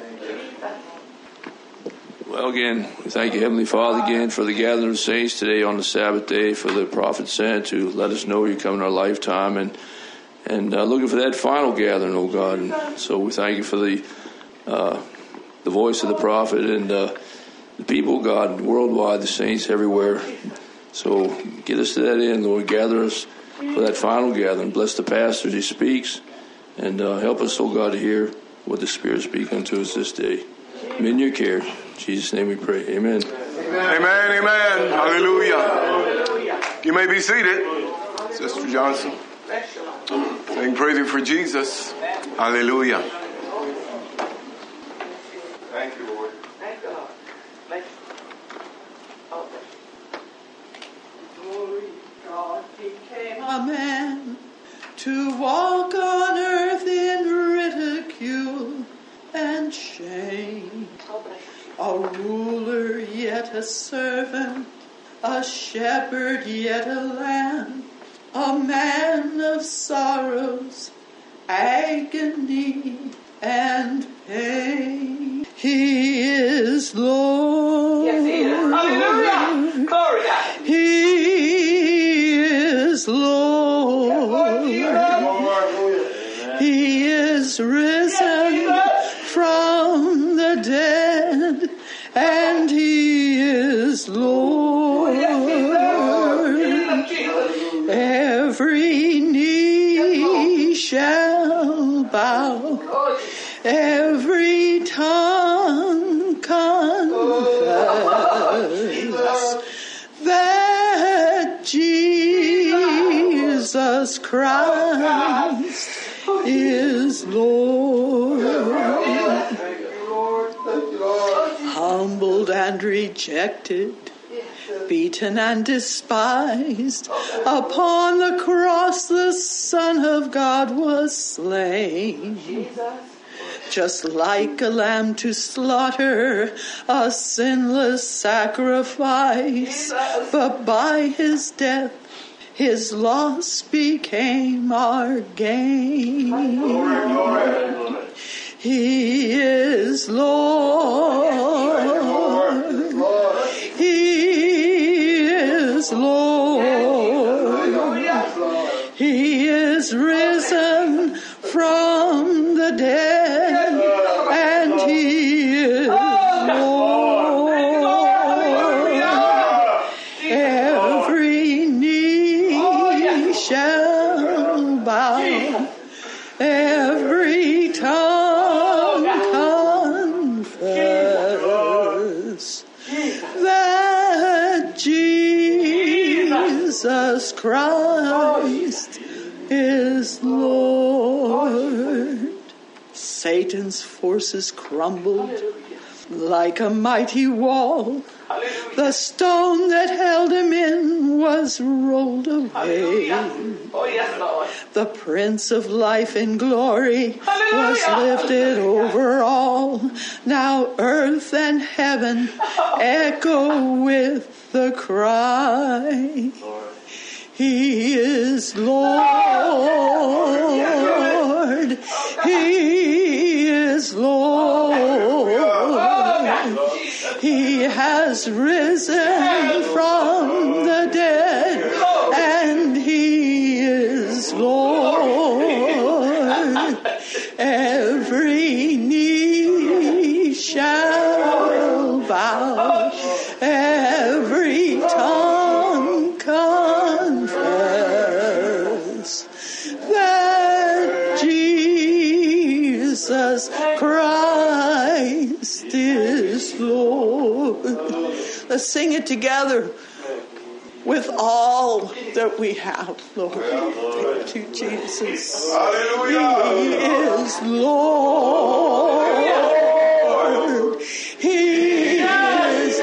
Well, again, we thank you, Heavenly Father, again for the gathering of saints today on the Sabbath day, for the prophet sent to let us know you come in our lifetime, and looking for that final gathering, oh God. And so we thank you for the voice of the prophet and the people, God, worldwide, the saints everywhere. So get us to that end, Lord. Gather us for that final gathering. Bless the pastor as he speaks, and help us, oh God, to hear what the Spirit speaks unto us this day. I'm in your care. In Jesus' name we pray. Amen. Amen, amen. Hallelujah. You may be seated. Sister Johnson. Sing praise for Jesus. Hallelujah. Thank you, Lord. Thank God. Thank you. Oh, glory, God became A man to walk on earth in ridicule and shame. A ruler, yet a servant, a shepherd, yet a lamb, a man of sorrows, agony, and pain. He is Lord. Yes, He is. Hallelujah. Glory, God. He is Lord. He is risen from the dead, and He is Lord. Every knee shall bow, every tongue confess that Jesus Christ is Lord. Humbled and rejected, beaten and despised, upon the cross the Son of God was slain. Just like a lamb to slaughter, a sinless sacrifice, but by His death, His loss became our gain. He is Lord. He is Lord. He is risen from the dead, and He is Lord. Jesus Christ is Lord. Satan's forces crumbled like a mighty wall. The stone that held him in was rolled away. The Prince of Life in glory was lifted over all. Now earth and heaven echo with the cry, He is Lord. He is Lord. He has risen from the dead, and He is Lord. Every knee shall bow, every tongue confess that Jesus Christ is Lord. Let's sing it together with all that we have, Lord. Thank you, Jesus. He is Lord. He is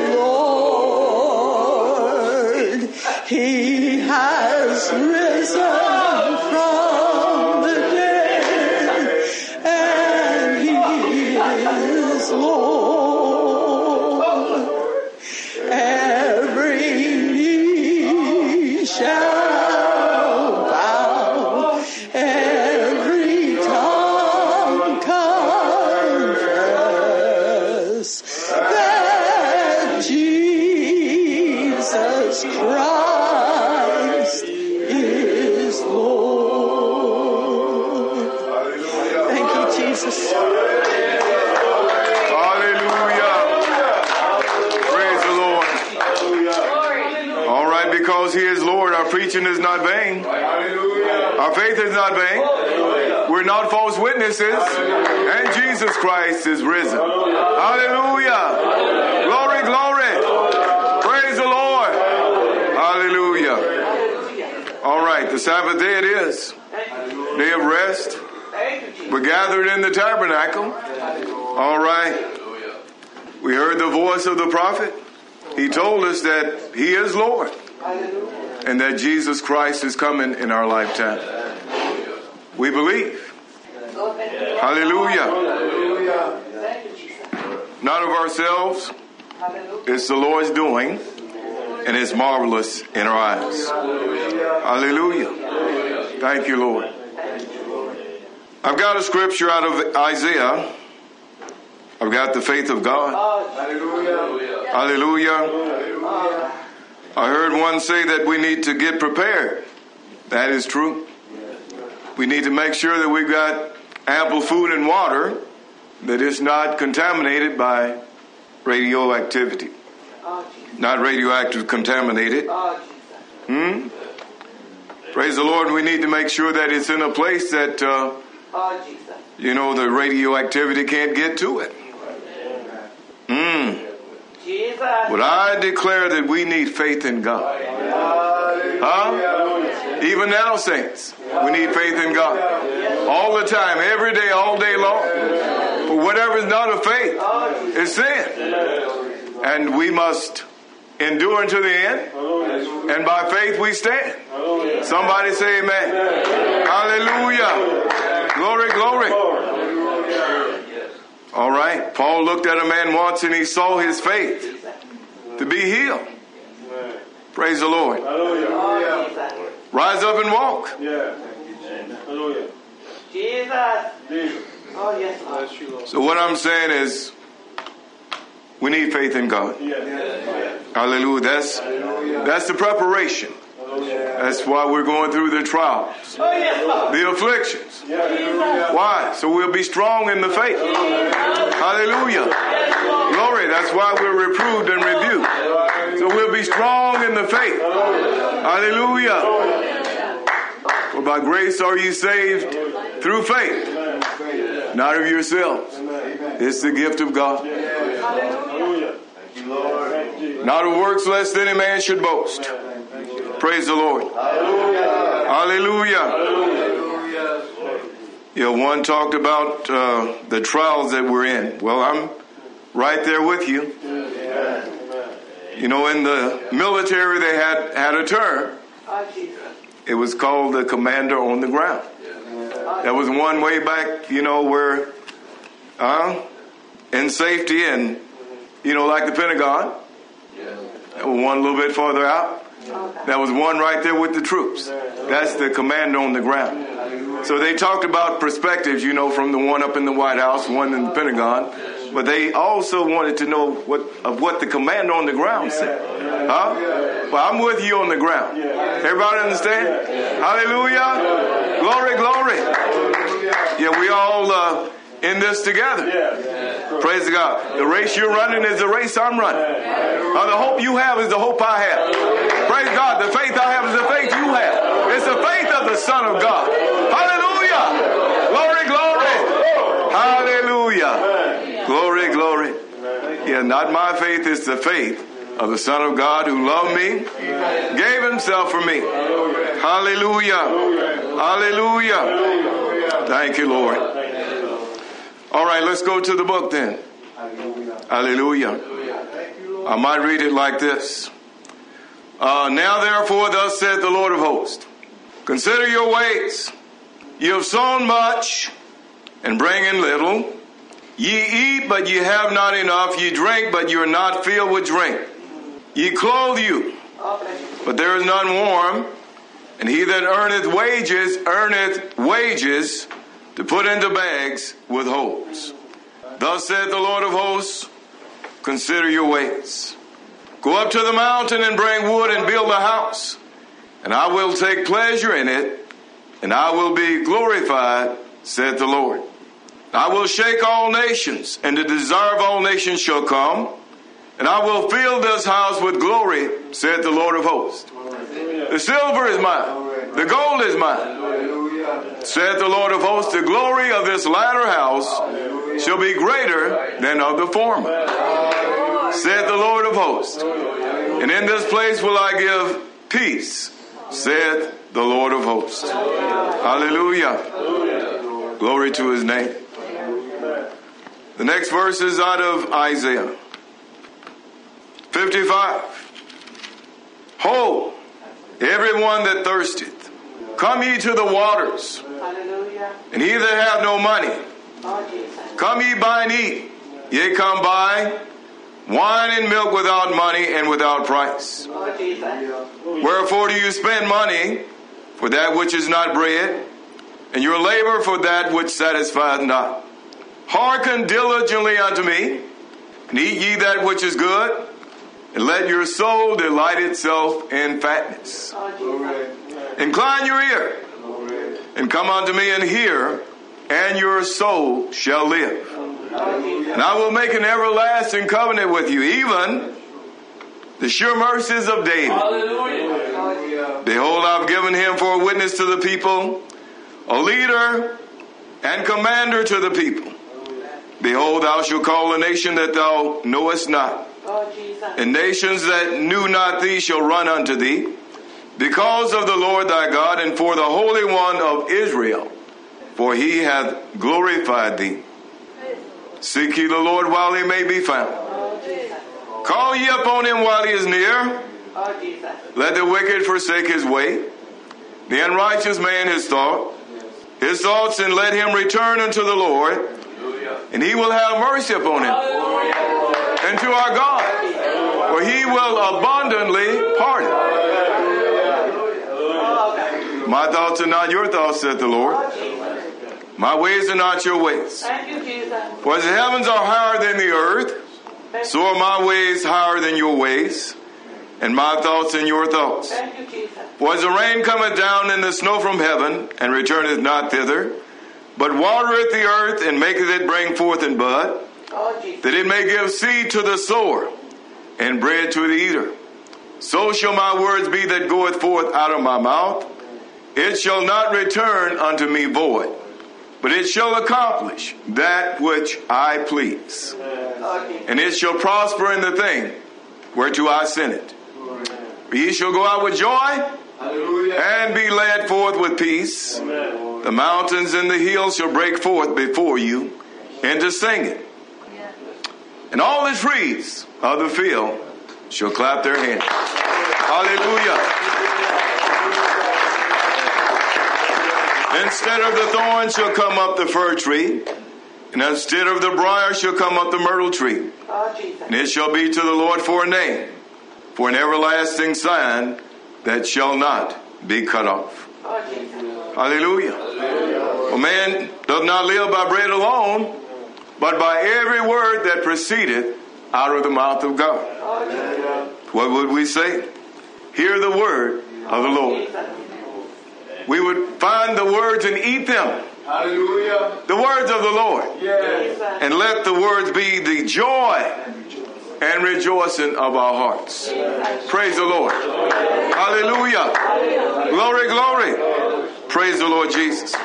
Lord. He has risen from the dead, and He is Lord. Every knee shall bow, every tongue confess that Jesus Christ is Lord. Thank you, Jesus. Because He is Lord, our preaching is not vain. Our faith is not vain. We're not false witnesses. And Jesus Christ is risen. Hallelujah. Glory, glory. Praise the Lord. Hallelujah. All right, the Sabbath day it is. Day of rest. We're gathered in the tabernacle. All right. We heard the voice of the prophet. He told us that He is Lord. And that Jesus Christ is coming in our lifetime. We believe. Hallelujah. Not of ourselves. It's the Lord's doing. And it's marvelous in our eyes. Hallelujah. Thank you, Lord. I've got a scripture out of Isaiah. I've got the faith of God. Hallelujah. I heard one say that we need to get prepared. That is true. We need to make sure that we've got ample food and water that is not contaminated by radioactivity. Not radioactive contaminated. Praise the Lord. We need to make sure that it's in a place that, the radioactivity can't get to it. But I declare that we need faith in God. Even now, saints, we need faith in God. All the time, every day, all day long. For whatever is not of faith is sin. And we must endure unto the end. And by faith we stand. Somebody say amen. Hallelujah. Glory, glory. All right. Paul looked at a man once and he saw his faith to be healed. Praise the Lord. Rise up and walk. So what I'm saying is we need faith in God. Hallelujah. That's the preparation. That's why we're going through the trials, the afflictions. Why? So we'll be strong in the faith. Hallelujah. Glory. That's why we're reproved and rebuked. So we'll be strong in the faith. Hallelujah. For by grace are you saved through faith, not of yourselves. It's the gift of God. Not of works, lest any man should boast. Praise the Lord. Hallelujah. One talked about the trials that we're in. Well, I'm right there with you. In the military they had a term. It was called the commander on the ground. That was one way back, where in safety and, like the Pentagon. One a little bit farther out. That was one right there with the troops. That's the commander on the ground. So they talked about perspectives, from the one up in the White House, one in the Pentagon. But they also wanted to know what the commander on the ground said. Well, I'm with you on the ground. Everybody understand? Hallelujah. Glory, glory. Yeah, we all in this together. Praise God. The race you're running is the race I'm running. The hope you have is the hope I have. Praise God. The faith I have is the faith you have. It's the faith of the Son of God. Hallelujah. Glory, glory. Hallelujah. Glory, glory. Yeah, not my faith, it's the faith of the Son of God who loved me, gave himself for me. Hallelujah. Hallelujah. Thank you, Lord. All right, let's go to the book then. Hallelujah. I might read it like this. Now therefore, thus saith the Lord of hosts, consider your ways. You have sown much and bring in little. Ye eat, but ye have not enough. Ye drink, but you are not filled with drink. Ye clothe you, but there is none warm. And he that earneth wages to put into bags with holes. Thus saith the Lord of hosts, consider your ways. Go up to the mountain and bring wood and build a house, and I will take pleasure in it, and I will be glorified, saith the Lord. I will shake all nations, and the desire of all nations shall come, and I will fill this house with glory, saith the Lord of hosts. The silver is mine, the gold is mine, saith the Lord of hosts. The glory of this latter house shall be greater than of the former, saith the Lord of hosts. And in this place will I give peace, saith the Lord of hosts. Hallelujah. Glory to his name. The next verse is out of Isaiah 55. Ho, everyone that thirsteth, come ye to the waters. And he that hath no money, come ye buy and eat. Yea, come buy wine and milk without money and without price. Wherefore do you spend money for that which is not bread, and your labor for that which satisfieth not? Hearken diligently unto me, and eat ye that which is good, and let your soul delight itself in fatness. Incline your ear, and come unto me and hear, and your soul shall live. And I will make an everlasting covenant with you, even the sure mercies of David. Behold, I've given him for a witness to the people, a leader and commander to the people. Behold, thou shalt call a nation that thou knowest not, and nations that knew not thee shall run unto thee, because of the Lord thy God, and for the Holy One of Israel, for he hath glorified thee. Seek ye the Lord while he may be found. Call ye upon him while he is near. Let the wicked forsake his way, the unrighteous man his thoughts, and let him return unto the Lord, and he will have mercy upon him, and to our God, for he will abundantly pardon. My thoughts are not your thoughts, saith the Lord. My ways are not your ways. For as the heavens are higher than the earth, so are my ways higher than your ways, and my thoughts than your thoughts. For as the rain cometh down and the snow from heaven, and returneth not thither, but watereth the earth, and maketh it bring forth and bud, that it may give seed to the sower, and bread to the eater. So shall my words be that goeth forth out of my mouth. It shall not return unto me void, but it shall accomplish that which I please. And it shall prosper in the thing whereto I sent it. Ye shall go out with joy and be led forth with peace. The mountains and the hills shall break forth before you into singing. And all the trees of the field shall clap their hands. Hallelujah. Instead of the thorn shall come up the fir tree, and instead of the briar shall come up the myrtle tree. And it shall be to the Lord for a name, for an everlasting sign that shall not be cut off. Hallelujah. For man does not live by bread alone, but by every word that proceedeth out of the mouth of God. What would we say? Hear the word of the Lord. We would find the words and eat them. Hallelujah. The words of the Lord. Yes. And let the words be the joy and rejoicing of our hearts. Yes. Praise the Lord. Hallelujah. Hallelujah. Glory, glory. Praise the Lord Jesus.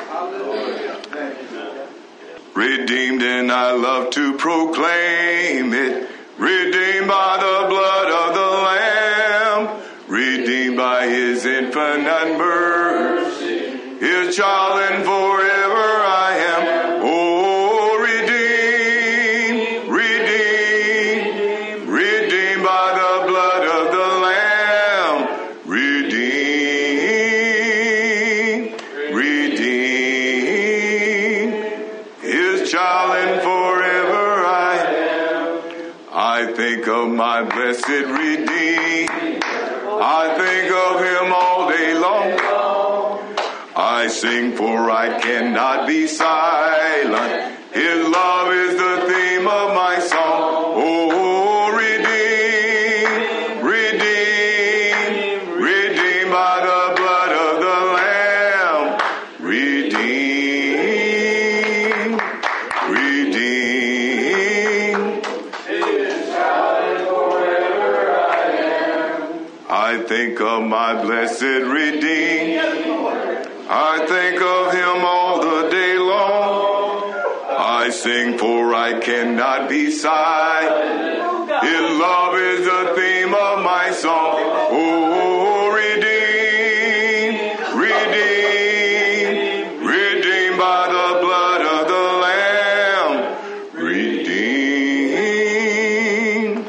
Redeemed, and I love to proclaim it. Redeemed by the blood of the Lamb. Redeemed by his infinite mercy. His child and forever I am. Oh, redeemed, redeemed, redeemed by the blood of the Lamb. Redeemed, redeemed, his child and forever I am. I think of my blessed Redeemed. I think of him all day long. I sing, for I cannot be silent. His love is the theme of my song. Oh, redeemed, redeemed, redeemed by the blood of the Lamb. Redeemed, redeemed. I think of my blessed Redeemed. I think of him all the day long. I sing, for I cannot be silent. His love is the theme of my song. Oh, redeemed, redeemed, redeemed by the blood of the Lamb. Redeemed,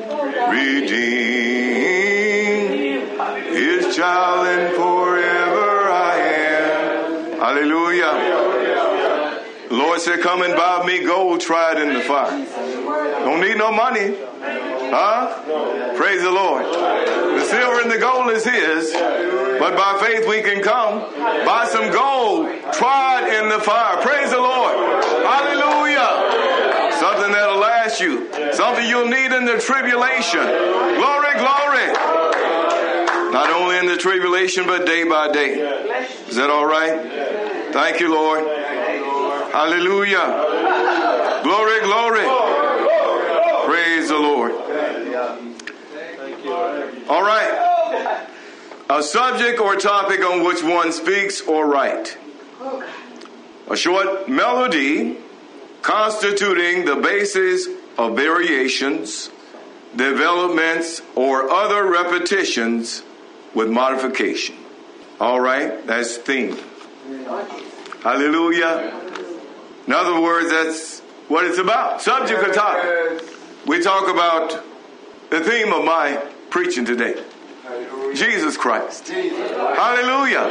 redeemed, his child and forever I am. Hallelujah. The Lord said, come and buy me gold tried in the fire. Don't need no money. Huh? Praise the Lord. The silver and the gold is his, but by faith we can come. Buy some gold tried in the fire. Praise the Lord. Hallelujah. Something that'll last you. Something you'll need in the tribulation. Glory, glory. Not only in the tribulation, but day by day. Is that all right? Thank you, Lord. Hallelujah. Glory, glory. Praise the Lord. All right. A subject or topic on which one speaks or writes. A short melody constituting the basis of variations, developments, or other repetitions with modification. All right, that's theme. Hallelujah. In other words, that's what it's about. Subject or topic. We talk about the theme of my preaching today. Jesus Christ. Hallelujah.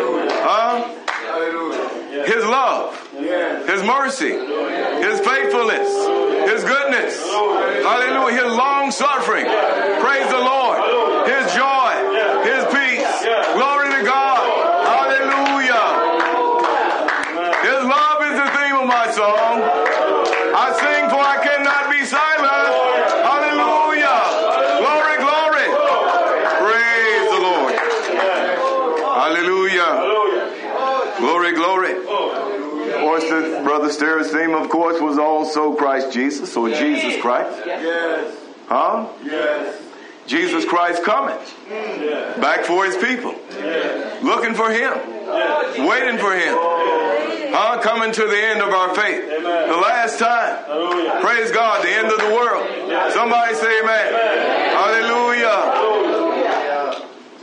His love, his mercy, his faithfulness, his goodness. Hallelujah. His long suffering. Praise the Lord. His joy, his peace. Glory to God. Hallelujah. His love is the theme of my song. I sing, for I cannot be silent. Hallelujah. Glory, glory. Praise the Lord. Hallelujah. Glory, glory. Of course, the Brother Starrett's theme, of course, was also Christ Jesus, or Jesus Christ. Yes. Huh? Yes. Jesus Christ coming back for his people. Looking for him. Waiting for him. Coming to the end of our faith. The last time. Praise God, the end of the world. Somebody say amen. Hallelujah.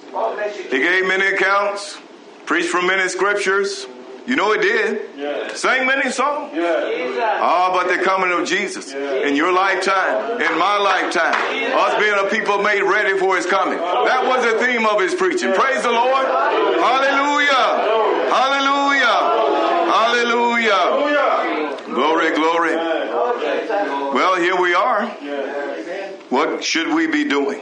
He gave many accounts, preached from many scriptures. You know he did. Sang many songs. But the coming of Jesus in your lifetime, in my lifetime, us being a people made ready for his coming. That was the theme of his preaching. Praise the Lord. Hallelujah. Hallelujah. Hallelujah. Glory, glory. Well, here we are. What should we be doing?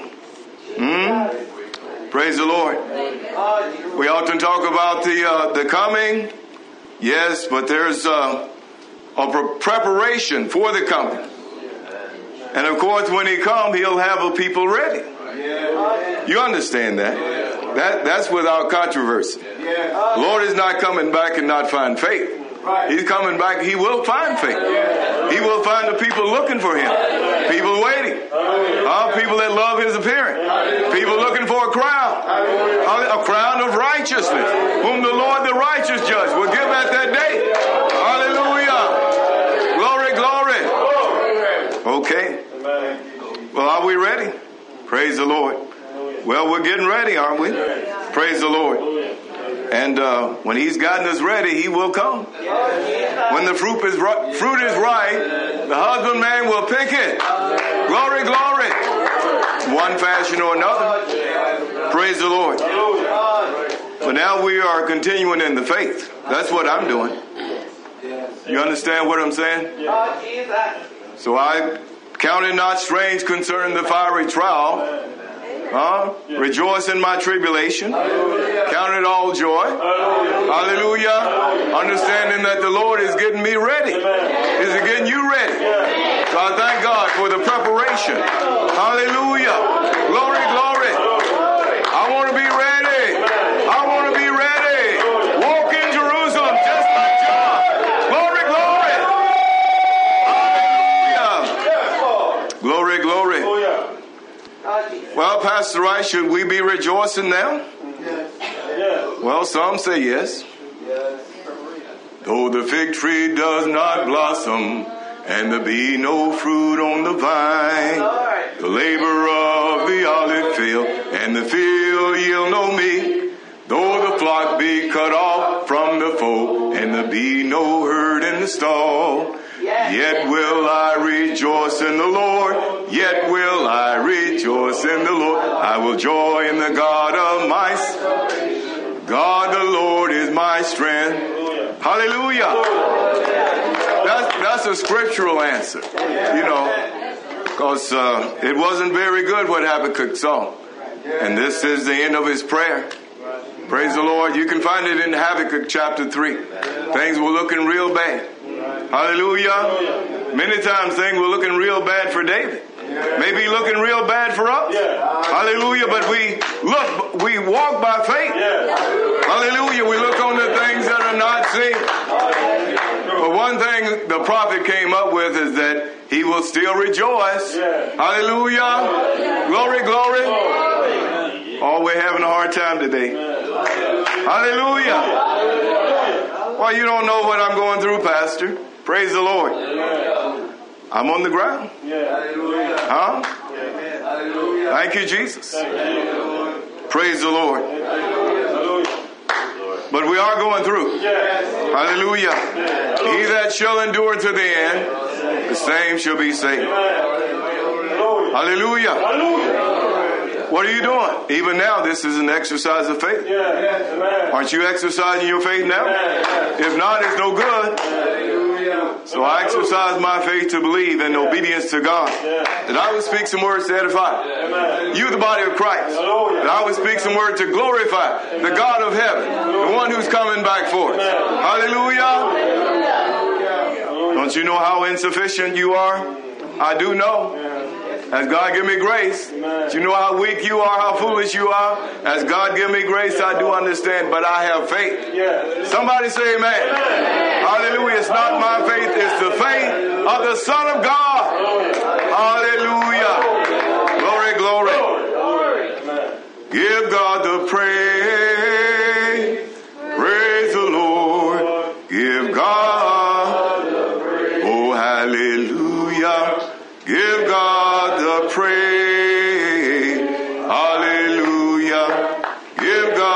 Praise the Lord. We often talk about the coming. Yes, but there's a preparation for the coming. And of course, when he comes, he'll have a people ready. You understand that? That's without controversy. The Lord is not coming back and not find faith. He's coming back. He will find faith. He will find the people looking for him. People waiting. People that love his appearing. People looking for a crown. A crown of righteousness. Whom the Lord, the righteous judge, will give at that day. Hallelujah. Glory, glory. Okay. Well, are we ready? Praise the Lord. Well, we're getting ready, aren't we? Praise the Lord. And when he's gotten us ready, he will come. When the fruit is ripe, the husbandman will pick it. Glory, glory. One fashion or another. Praise the Lord. But now we are continuing in the faith. That's what I'm doing. You understand what I'm saying? So I count it not strange concerning the fiery trial. Rejoice in my tribulation. Count it all joy. Hallelujah. Understanding that the Lord is getting me ready. Is he getting you ready? So I thank God for the preparation. Hallelujah. Glory, glory. I want to be ready. I want to be ready. Walk in Jerusalem just like John. Glory, glory. Hallelujah. Glory, glory. Well, Pastor Rice, should we be rejoicing now? Well, some say yes. Though the fig tree does not blossom, and there be no fruit on the vine, the labor of the olive fail, and the field yield no meat. Though the flock be cut off from the fold, and there be no herd in the stall, yet will I rejoice in the Lord. Yet will I rejoice in the Lord. I will joy in the God of my salvation. God the Lord is my strength. Hallelujah. That's a scriptural answer. You know, because it wasn't very good what Habakkuk saw. And this is the end of his prayer. Praise the Lord. You can find it in Habakkuk chapter 3. Things were looking real bad. Hallelujah. Many times things were looking real bad for David. Maybe looking real bad for us. Hallelujah. But we walk by faith. Hallelujah. We look on the things that are not seen. But one thing the prophet came up with is that he will still rejoice. Hallelujah. Glory, glory. Oh, we're having a hard time today. Hallelujah. Well, you don't know what I'm going through, Pastor. Praise the Lord. I'm on the ground. Huh? Thank you, Jesus. Praise the Lord. But we are going through. Hallelujah. He that shall endure to the end, the same shall be saved. Hallelujah. What are you doing? Even now, this is an exercise of faith. Aren't you exercising your faith now? If not, it's no good. So I exercise my faith to believe in obedience to God. That I would speak some words to edify you, the body of Christ. That I would speak some words to glorify the God of heaven, the one who's coming back for us. Hallelujah. Don't you know how insufficient you are? I do know. As God give me grace, do you know how weak you are, how foolish you are? As God give me grace, I do understand, but I have faith. Somebody say amen. Hallelujah. It's not my faith, it's the faith of the Son of God. Hallelujah. Glory, glory. Give God the praise. Praise the Lord. Give God the praise. Oh, hallelujah. Give God the praise. Hallelujah. Give God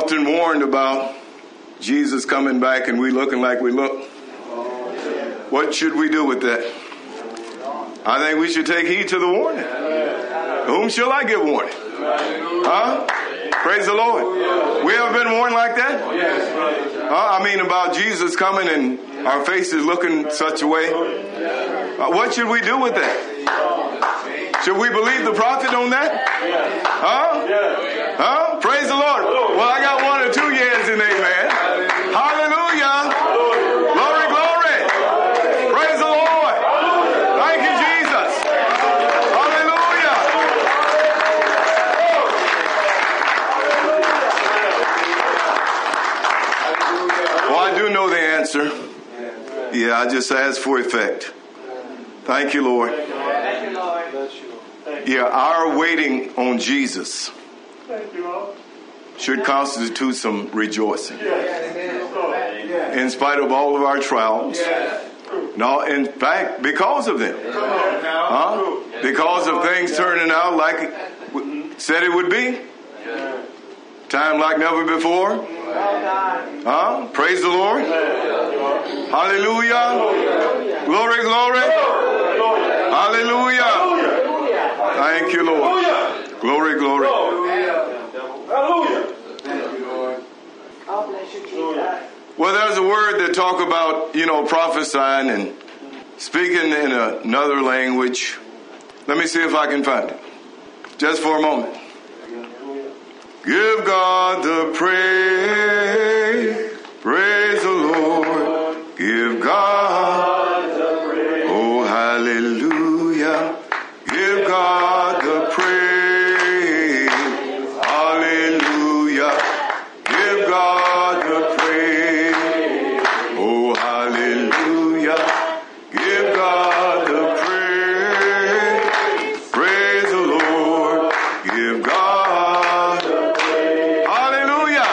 often warned about Jesus coming back and we looking like we look. What should we do with that? I think we should take heed to the warning. Whom shall I give warning? Huh? Praise the Lord. We ever been warned like that? I mean about Jesus coming and our faces looking such a way. What should we do with that? Should we believe the prophet on that? Huh? Praise the Lord. Well, I got 1 or 2 years in amen. Hallelujah. Glory, glory. Praise the Lord. Thank you, Jesus. Hallelujah. Well, I do know the answer. Yeah, I just asked for effect. Thank you, Lord. Yeah, our waiting on Jesus should constitute some rejoicing. In spite of all of our trials. No, in fact, because of them. Because of things turning out like it said it would be. Time like never before. Praise the Lord. Hallelujah. Glory, glory. Hallelujah. Thank you, Lord. Glory, glory. Well, there's a word that talk about, prophesying and speaking in another language. Let me see if I can find it. Just for a moment. Give God the praise. Praise the Lord. Give God the praise. Oh, hallelujah. Give God the praise. Hallelujah. Give God the praise. Oh, hallelujah. Give God the praise. Praise the Lord. Give God the praise. Hallelujah.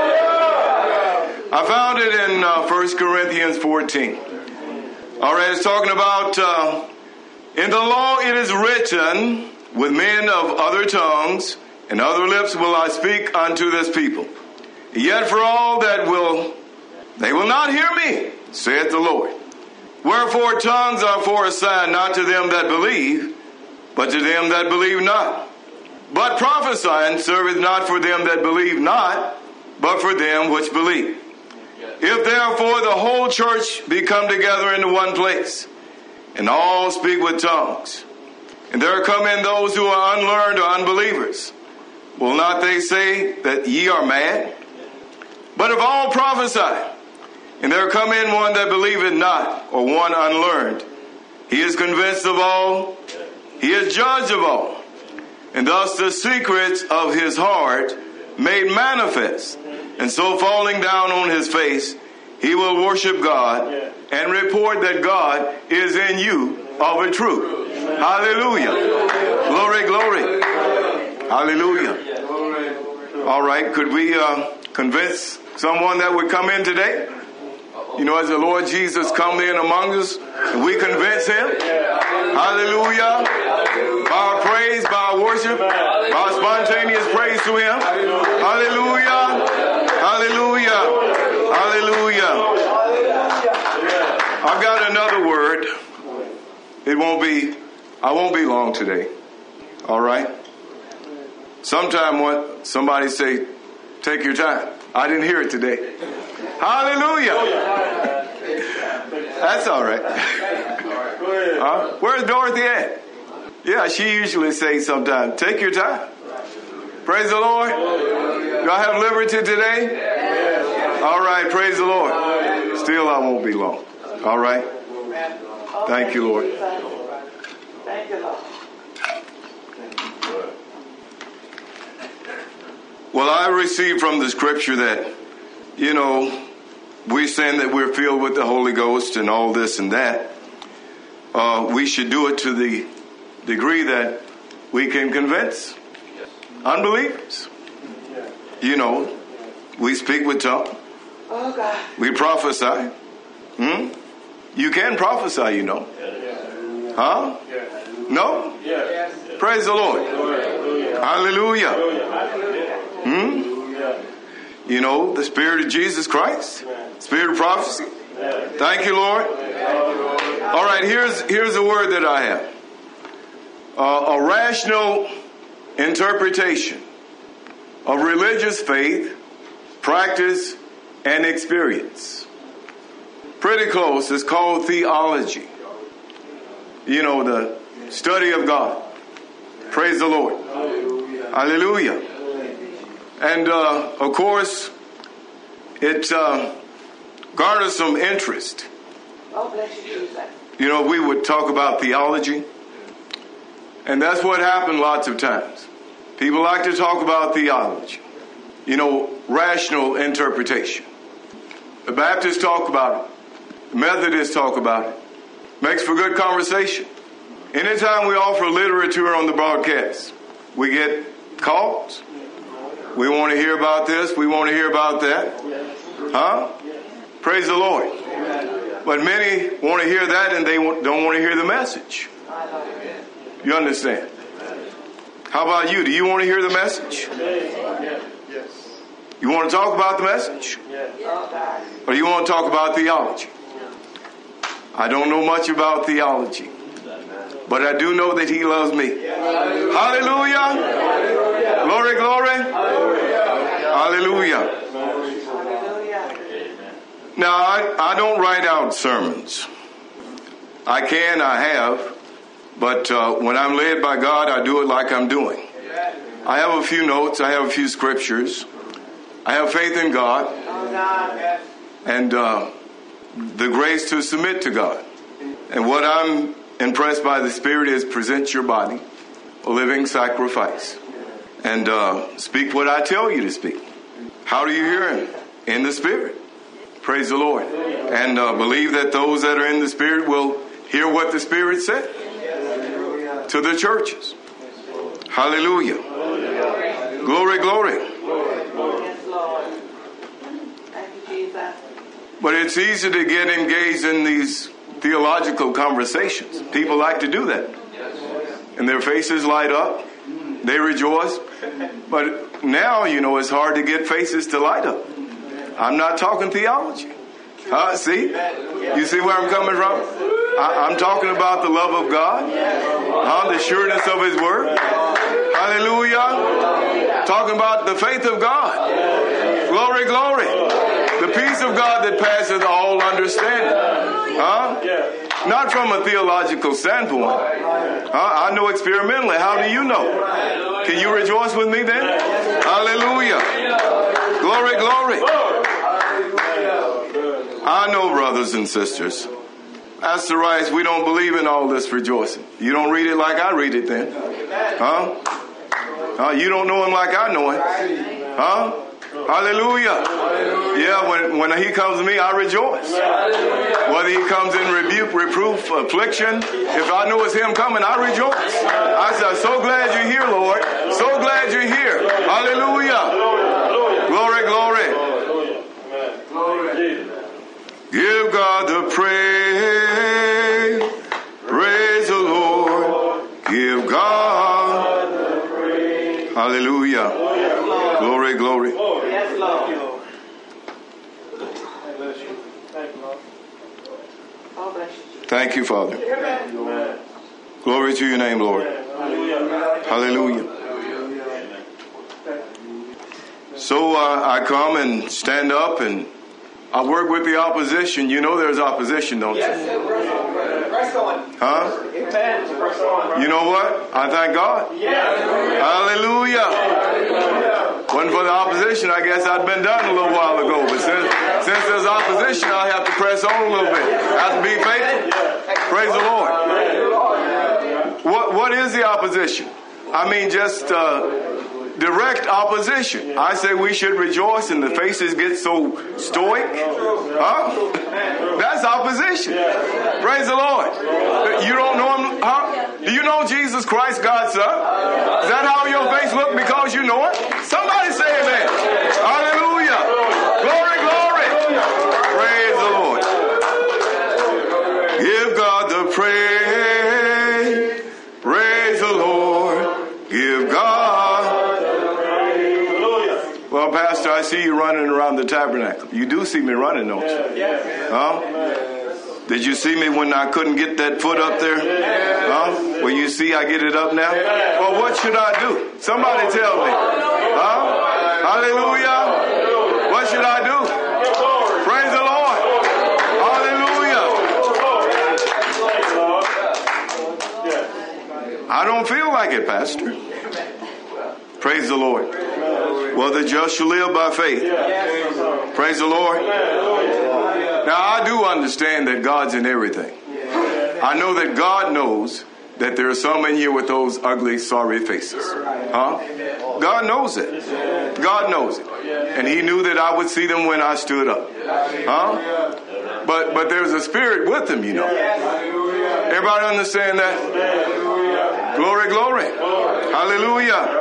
I found it in 1 Corinthians 14. All right, it's talking about... in the law it is written, with men of other tongues and other lips will I speak unto this people. Yet for all that they will not hear me, saith the Lord. Wherefore tongues are for a sign, not to them that believe, but to them that believe not. But prophesying serveth not for them that believe not, but for them which believe. If therefore the whole church be come together into one place, and all speak with tongues, and there come in those who are unlearned or unbelievers, will not they say that ye are mad? But if all prophesy, and there come in one that believeth not, or one unlearned, he is convinced of all, he is judge of all, and thus the secrets of his heart made manifest. And so falling down on his face, he will worship God and report that God is in you of a truth. Hallelujah. Glory, glory. Hallelujah. All right, could we convince someone that would come in today? As the Lord Jesus come in among us, and we convince him. Hallelujah. By our praise, by our worship, by our spontaneous praise to him. Hallelujah. Hallelujah. Hallelujah. I've got another word. I won't be long today. All right. Sometime when somebody say, take your time. I didn't hear it today. Hallelujah. That's all right. Where's Dorothy at? Yeah, she usually says sometimes, take your time. Praise the Lord. Do I have liberty today? All right, praise the Lord. Still, I won't be long. All right. Thank you, Lord. Thank you, Lord. Well, I received from the scripture that, we're saying that we're filled with the Holy Ghost and all this and that. We should do it to the degree that we can convince unbelievers. We speak with tongues. Oh, God. We prophesy. You can prophesy, Huh? No? Praise the Lord. Hallelujah. You know, the Spirit of Jesus Christ, Spirit of prophecy. Thank you, Lord. All right, here's a word that I have. A rational interpretation of religious faith, practice, and experience. Pretty close. It's called theology. You know, the study of God. Praise the Lord. Hallelujah. And, of course, it garners some interest. You know, we would talk about theology. And that's what happened lots of times. People like to talk about theology. You know, rational interpretation. The Baptists talk about it. The Methodists talk about it. Makes for good conversation. Anytime we offer literature on the broadcast, we get calls. We want to hear about this. We want to hear about that. Huh? Praise the Lord. But many want to hear that and they don't want to hear the message. You understand? How about you? Do you want to hear the message? You want to talk about the message? Or you want to talk about theology? I don't know much about theology. But I do know that he loves me. Hallelujah. Glory, glory. Hallelujah. Now, I don't write out sermons. I have. But when I'm led by God, I do it like I'm doing. I have a few notes. I have a few scriptures. I have faith in God. And the grace to submit to God. And what I'm impressed by the Spirit is present your body, a living sacrifice. And speak what I tell you to speak. How do you hear him? In the Spirit. Praise the Lord. And believe that those that are in the Spirit will hear what the Spirit said to the churches. Hallelujah. Glory, glory. But it's easy to get engaged in these theological conversations. People like to do that. And their faces light up. They rejoice. But now, you know, it's hard to get faces to light up. I'm not talking theology. See? You see where I'm coming from? I'm talking about the love of God. The sureness of his word. Hallelujah. Talking about the faith of God. Glory, glory. The peace of God that passeth all understanding. Not from a theological standpoint. I know experimentally. How do you know? Can you rejoice with me then? Hallelujah. Glory, glory. I know, brothers and sisters. Pastor Rice, we don't believe in all this rejoicing. You don't read it like I read it then. You don't know him like I know him. Hallelujah. Yeah, when he comes to me, I rejoice. Whether he comes in rebuke, reproof, affliction, if I know it's him coming, I rejoice. I say, so glad you're here, Lord. So glad you're here. Hallelujah. Glory, glory. Give God the praise. Praise the Lord. Give God the praise. Hallelujah. Glory, glory. Yes, Lord. Thank you, Father. Glory to your name, Lord. Hallelujah. So I come and stand up and I work with the opposition. You know there's opposition, don't you? Huh? You know what? I thank God. Hallelujah. Wasn't for the opposition, I guess I'd been done a little while ago. But since there's opposition, I have to press on a little bit. I have to be faithful. Praise the Lord. What is the opposition? I mean, just direct opposition. I say we should rejoice and the faces get so stoic. That's opposition. Praise the Lord. You don't know him? Do you know Jesus Christ, God's Son? Is that how your face look because you know it? Somebody say amen. Hallelujah. Glory, glory. Praise the Lord. Give God the praise. Praise the Lord. Give God. Well, Pastor, I I see you running around the tabernacle. You do see me running, don't you? Huh? Did you see me when I couldn't get that foot up there? Huh? Well, you see I get it up now? Well, what should I do? Somebody tell me. Huh? Hallelujah. What should I do? Praise the Lord. Hallelujah. I don't feel like it, Pastor. Praise the Lord. Well, the just shall live by faith. Praise the Lord. Now, I do understand that God's in everything. I know that God knows that there are some in here with those ugly, sorry faces. Huh? God knows it. God knows it. And he knew that I would see them when I stood up. Huh? But there's a spirit with them, you know. Everybody understand that? Glory, glory. Hallelujah.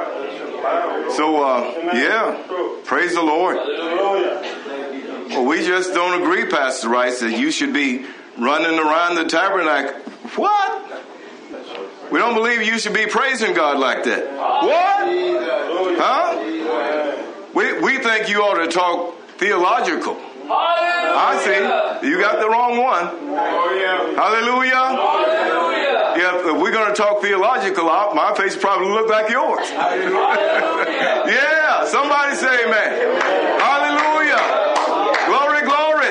So, praise the Lord. Well, we just don't agree, Pastor Rice, that you should be running around the tabernacle. What? We don't believe you should be praising God like that. What? Huh? We think you ought to talk theological. I see. You got the wrong one. Hallelujah. Yeah, if we're going to talk theological, my face probably look like yours. Yeah, somebody say amen. Hallelujah. Glory, glory.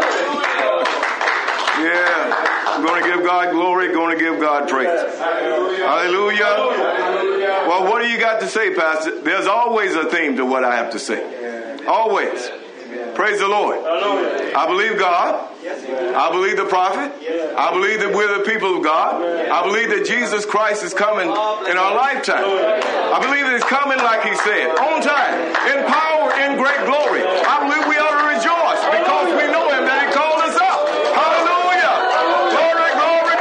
Yeah, we're going to give God glory, going to give God praise. Hallelujah. Well, what do you got to say, Pastor? There's always a theme to what I have to say. Always. Praise the Lord. I believe God. I believe the prophet. I believe that we're the people of God. I believe that Jesus Christ is coming in our lifetime. I believe that he's coming like he said, on time, in power, in great glory. I believe we ought to rejoice because we know him that he called us up. Hallelujah. Glory, glory,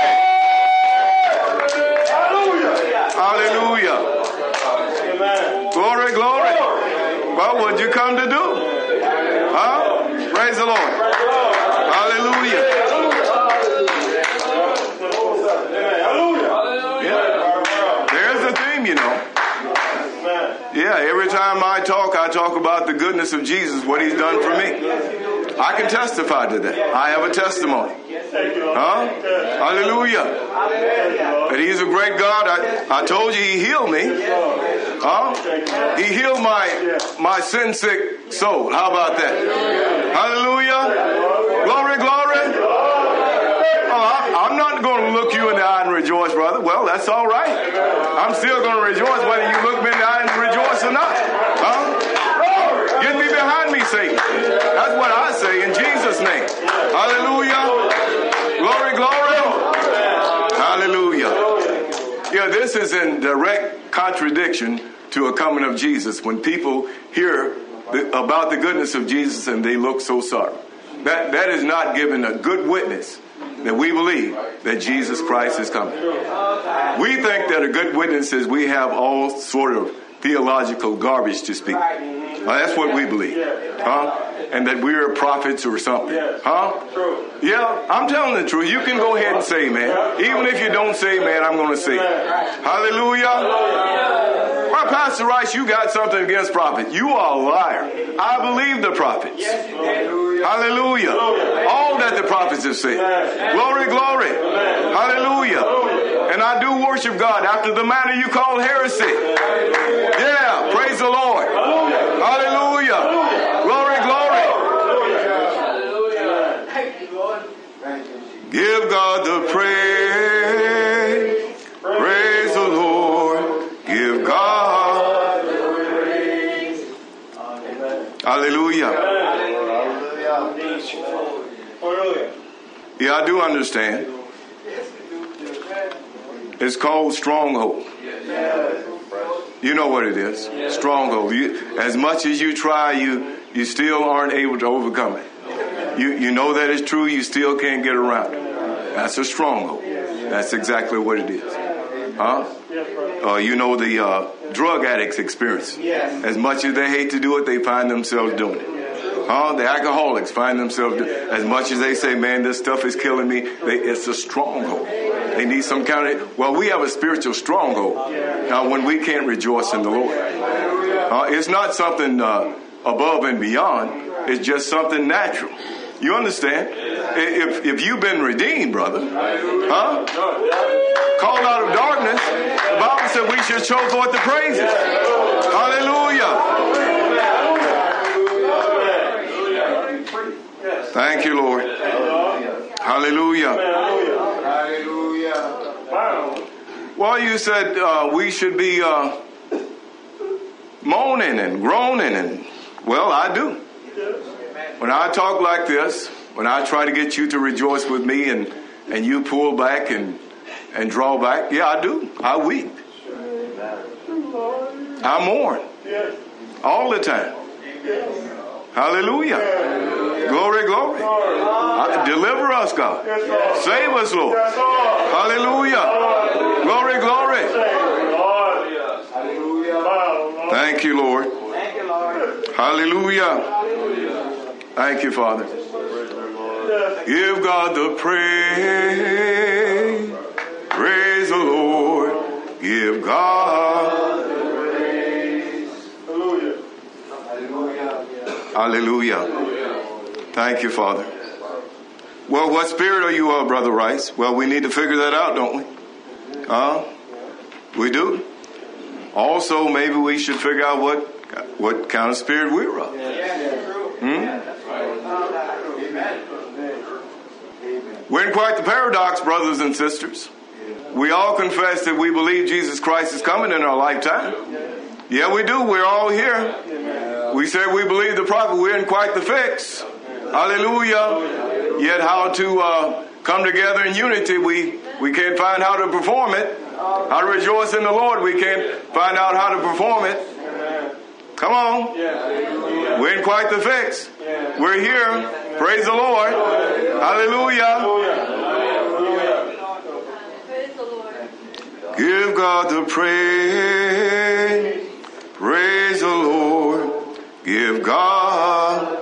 glory. Hallelujah. Glory, glory. Well, what'd you come to do? Huh? Praise the Lord. Hallelujah. Yeah. There's the theme, you know. Yeah, every time I talk about the goodness of Jesus, what he's done for me. I can testify to that. I have a testimony. Huh? Hallelujah. That he's a great God. I told you he healed me. Huh? He healed my sin sick soul. How about that? Hallelujah. Glory, glory. Oh, I'm not going to look you in the eye and rejoice, brother. Well, that's all right. I'm still going to rejoice whether you look me in the eye and rejoice or not. Huh? Get me behind me, Satan. That's what I say in Jesus' name. Hallelujah. Glory, glory. Hallelujah. Yeah, this is in direct contradiction to a coming of Jesus. When people hear about the goodness of Jesus and they look so sorry. That is not giving a good witness that we believe that Jesus Christ is coming. We think that a good witness is we have all sort of theological garbage to speak. That's what we believe. Huh? And that we're prophets or something. Huh? Yeah, I'm telling the truth. You can go ahead and say, man. Even if you don't say, man, I'm going to say. Hallelujah. Well, Pastor Rice, you got something against prophets. You are a liar. I believe the prophets. Hallelujah. All that the prophets have said. Glory, glory. Hallelujah. And I do worship God after the manner you call heresy. Yeah, praise the Lord. Hallelujah. Glory, glory. Give God the praise. Praise the Lord. Give God the praise. Hallelujah. Yeah, I do understand. It's called stronghold. You know what it is. Stronghold. As much as you try, you still aren't able to overcome it. You know that it's true, you still can't get around it. That's a stronghold. That's exactly what it is. Huh? You know the drug addicts experience. As much as they hate to do it, they find themselves doing it. The alcoholics find themselves, as much as they say, man, this stuff is killing me, it's a stronghold. They need some kind of, well, we have a spiritual stronghold when we can't rejoice in the Lord. It's not something above and beyond. It's just something natural. You understand? If you've been redeemed, brother, huh? Called out of darkness, the Bible said we should show forth the praises. Hallelujah. Thank you, Lord. Hallelujah. Well, you said we should be moaning and groaning, and well, I do. When I talk like this, when I try to get you to rejoice with me and you pull back and draw back, yeah, I do. I weep. I mourn. All the time. Hallelujah. Glory, glory. Deliver us, God. Save us, Lord. Hallelujah. Glory, glory. Thank you, Lord. Hallelujah. Thank you, Father. Give God the praise. Praise the Lord. Give God the praise. Hallelujah. Thank you, Father. Well, what spirit are you of, Brother Rice? Well, we need to figure that out, don't we? We do. Also, maybe we should figure out what kind of spirit we're of. We're in quite the paradox, brothers and sisters. We all confess that we believe Jesus Christ is coming in our lifetime. Yeah, we do. We're all here. We say we believe the prophet. We're in quite the fix. Hallelujah. Yet how to come together in unity, we can't find how to perform it. How to rejoice in the Lord, we can't find out how to perform it. Come on. We're in quite the fix. We're here. Praise the Lord. Hallelujah. Give God the praise. Praise the Lord. Give God.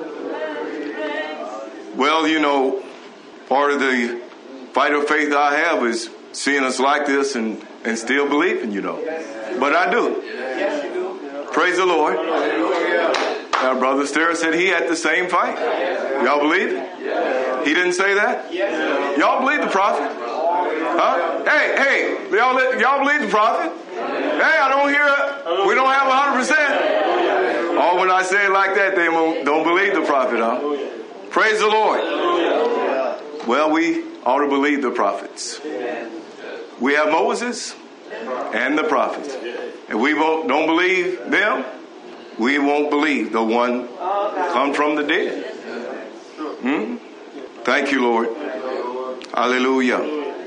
Well, you know, part of the fight of faith I have is seeing us like this and still believing, you know. But I do. Praise the Lord. Now, Brother Starr said he had the same fight. Y'all believe it? He didn't say that? Y'all believe the prophet? Huh? Hey, y'all believe the prophet? Hey, I don't hear it. We don't have 100%. Oh, when I say it like that, they don't believe the prophet, huh? Praise the Lord. Well, we ought to believe the prophets. We have Moses and the prophets. If we don't believe them, we won't believe the one come from the dead. Thank you, Lord. Hallelujah.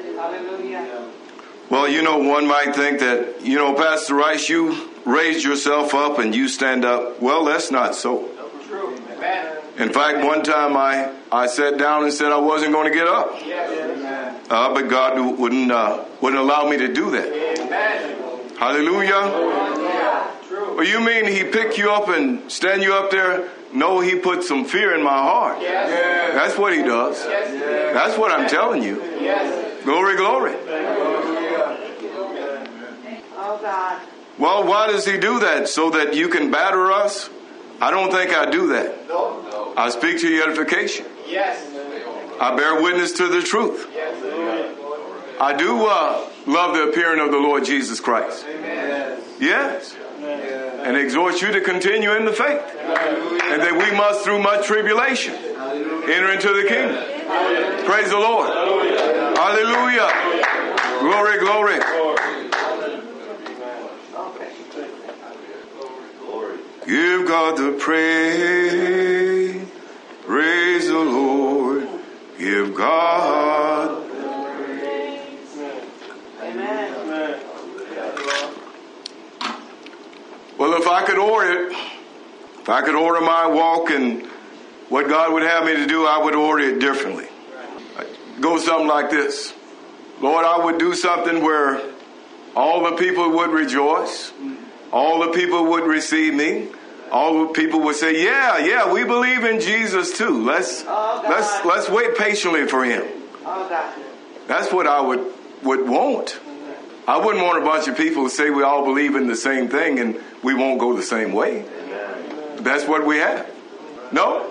Well, you know, one might think that, you know, Pastor Rice, you raised yourself up and you stand up. Well, that's not so. In fact, one time I sat down and said I wasn't going to get up. But God wouldn't allow me to do that. Hallelujah. Well, you mean he picked you up and stand you up there? No, he put some fear in my heart. That's what he does. That's what I'm telling you. Glory, glory. Well, why does he do that? So that you can batter us? I don't think I do that. I speak to your edification. I bear witness to the truth. I do love the appearing of the Lord Jesus Christ. Yes. And exhort you to continue in the faith. And that we must, through much tribulation, enter into the kingdom. Praise the Lord. Hallelujah. Glory, glory. Give God the praise. Praise the Lord. Give God. Amen. Well, if I could order my walk and what God would have me to do, I would order it differently. I'd go something like this. Lord, I would do something where all the people would rejoice. All the people would receive me. All the people would say, yeah, we believe in Jesus too. Let's wait patiently for him. That's what I would want. I wouldn't want a bunch of people to say we all believe in the same thing and we won't go the same way. That's what we have. No?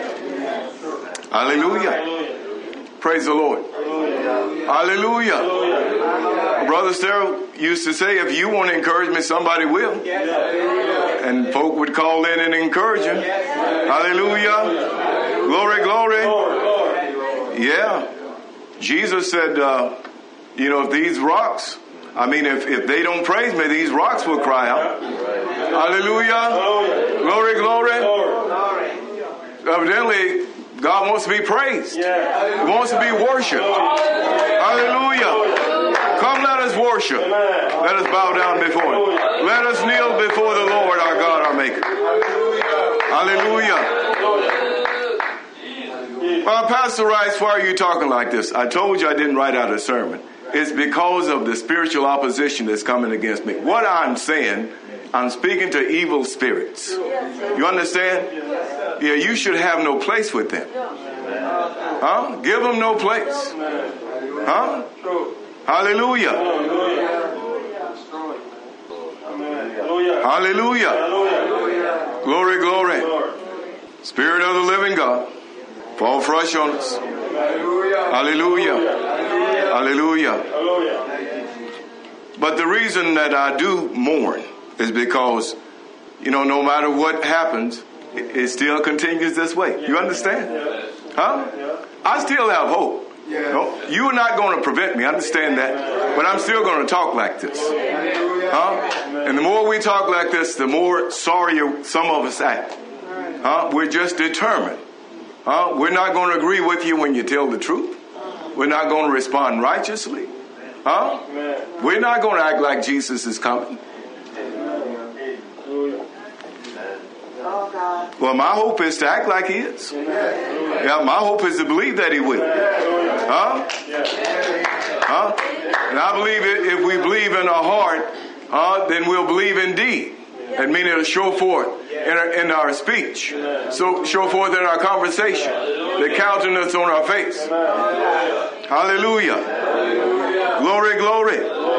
Hallelujah. Praise the Lord. Hallelujah. Brother Sterling used to say, if you want to encourage me, somebody will. And folk would call in and encourage him. Hallelujah. Glory, glory. Yeah. Jesus said, if these rocks, if they don't praise me, these rocks will cry out. Hallelujah. Glory, glory. Evidently, God wants to be praised. He wants to be worshipped. Hallelujah. Come, let us worship. Let us bow down before him. Let us kneel before the Lord, our God, our Maker. Hallelujah. Well, Pastor Rice, why are you talking like this? I told you I didn't write out a sermon. It's because of the spiritual opposition that's coming against me. What I'm saying, I'm speaking to evil spirits. You understand? Yeah, you should have no place with them. Huh? Give them no place. Huh? Hallelujah. Hallelujah. Glory, glory. Spirit of the living God, fall fresh on us. Hallelujah. Hallelujah. But the reason that I do mourn is because, no matter what happens, it still continues this way. You understand? Huh? I still have hope. No, you are not going to prevent me. I understand that. But I'm still going to talk like this. Huh? And the more we talk like this, the more sorrier some of us act. Huh? We're just determined. Huh? We're not going to agree with you when you tell the truth. We're not going to respond righteously. Huh? We're not going to act like Jesus is coming. Well, my hope is to act like he is. Yeah, my hope is to believe that he will. Huh? Huh? And I believe if we believe in our heart, then we'll believe in deed. That means it'll show forth in our speech. So show forth in our conversation. The countenance on our face. Hallelujah. Glory, glory.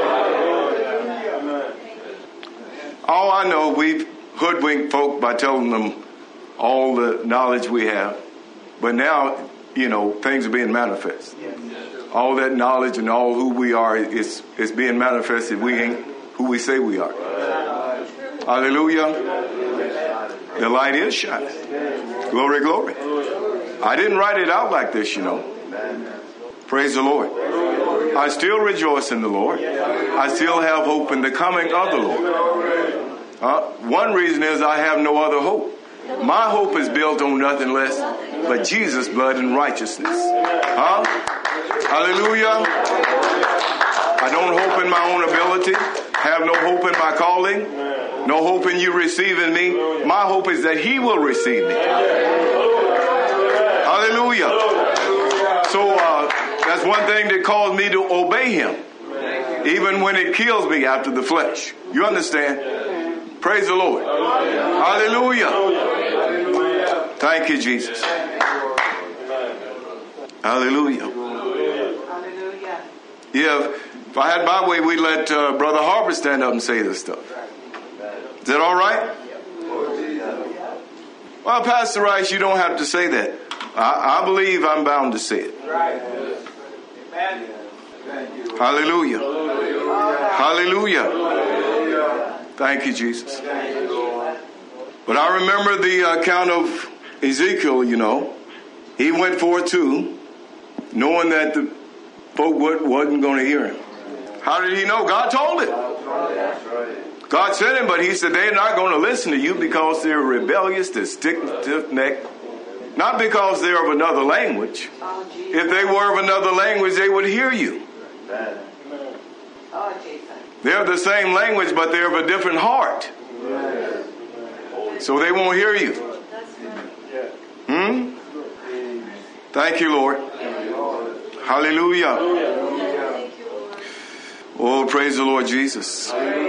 All I know, we've hoodwinked folk by telling them all the knowledge we have. But now, things are being manifest. All that knowledge and all who we are is being manifested. We ain't who we say we are. Hallelujah. The light is shining. Glory, glory. I didn't write it out like this, Praise the Lord. I still rejoice in the Lord. I still have hope in the coming of the Lord. One reason is I have no other hope. My hope is built on nothing less but Jesus' blood and righteousness. Hallelujah. I don't hope in my own ability. Have no hope in my calling. No hope in you receiving me. My hope is that he will receive me. Hallelujah. So that's one thing that caused me to obey him. Even when it kills me after the flesh. You understand? Praise the Lord. Hallelujah. Thank you, Jesus. Hallelujah. Yeah, if I had my way, we'd let Brother Harper stand up and say this stuff. Is that all right? Well, Pastor Rice, you don't have to say that. I believe I'm bound to say it. Hallelujah. Hallelujah. Thank you, Jesus. But I remember the account of Ezekiel, He went forth too, knowing that the folk wasn't going to hear him. How did he know? God told him. God sent him, but he said they're not going to listen to you because they're rebellious, they're stiff-necked. Not because they're of another language. If they were of another language, they would hear you. They're the same language, but they're of a different heart. So they won't hear you. Thank you, Lord. Hallelujah. Oh, praise the Lord Jesus.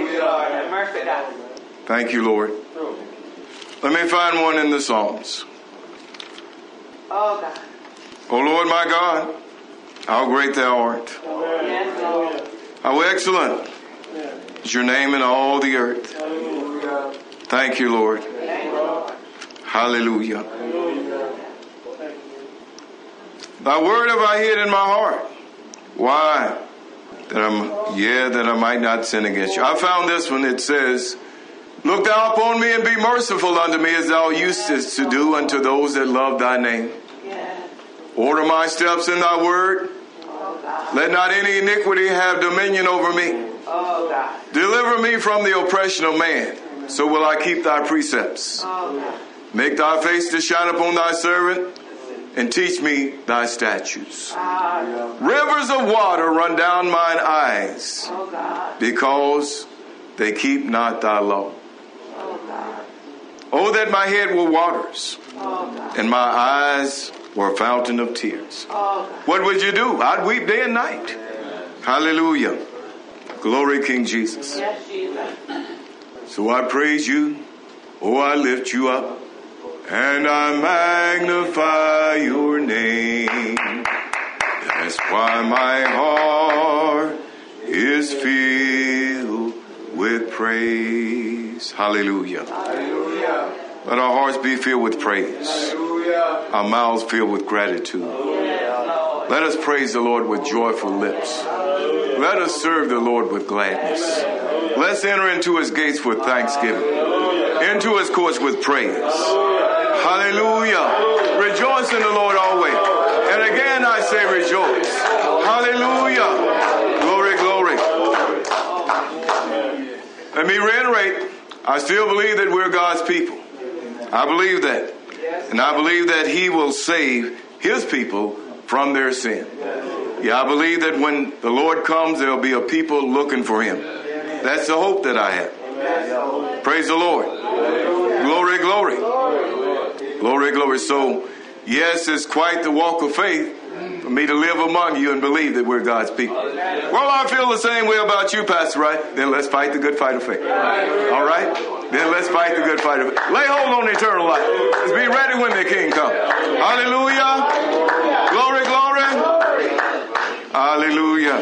Thank you, Lord. Let me find one in the Psalms. Oh, God. Oh, Lord, my God, how great thou art. How excellent is your name in all the earth. Thank you, Lord. Hallelujah. Thy word have I hid in my heart. Why? That I might not sin against you. I found this one. It says, look thou upon me and be merciful unto me as thou usest to do unto those that love thy name. Order my steps in thy word. Let not any iniquity have dominion over me. Deliver me from the oppression of man. So will I keep thy precepts. Make thy face to shine upon thy servant, and teach me thy statutes. Rivers of water run down mine eyes, because they keep not thy law. Oh, that my head were waters, and my eyes were a fountain of tears. What would you do? I'd weep day and night. Hallelujah. Glory, King Jesus. So I praise you. Oh, I lift you up. And I magnify your name. That's why my heart is filled with praise. Hallelujah. Hallelujah. Let our hearts be filled with praise. Hallelujah. Our mouths filled with gratitude. Yes, let us praise the Lord with joyful lips. Hallelujah. Let us serve the Lord with gladness. Hallelujah. Let's enter into his gates with thanksgiving. Hallelujah. Into his courts with praise. Hallelujah. Rejoice in the Lord always. And again I say rejoice. Hallelujah. Glory, glory. Let me reiterate. I still believe that we're God's people. I believe that. And I believe that he will save his people from their sin. Yeah, I believe that when the Lord comes, there'll be a people looking for him. That's the hope that I have. Praise the Lord. Glory, glory. Glory, glory. So, yes, it's quite the walk of faith for me to live among you and believe that we're God's people. Well, I feel the same way about you, Pastor Wright. Then let's fight the good fight of faith. All right? Then let's fight the good fight of faith. Lay hold on eternal life. Let's be ready when the King comes. Hallelujah. Glory, glory. Hallelujah.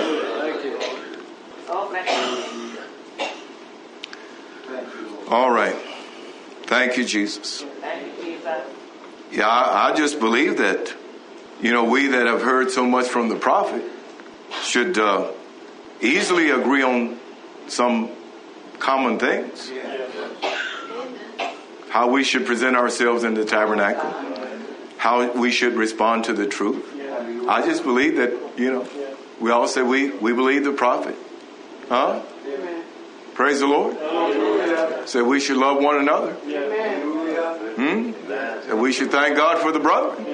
All right. Thank you, Jesus. Yeah, I just believe that, we that have heard so much from the prophet should easily agree on some common things. How we should present ourselves in the tabernacle. How we should respond to the truth. I just believe that, we all say we believe the prophet. Huh? Praise the Lord. Say we should love one another. And we should thank God for the brethren.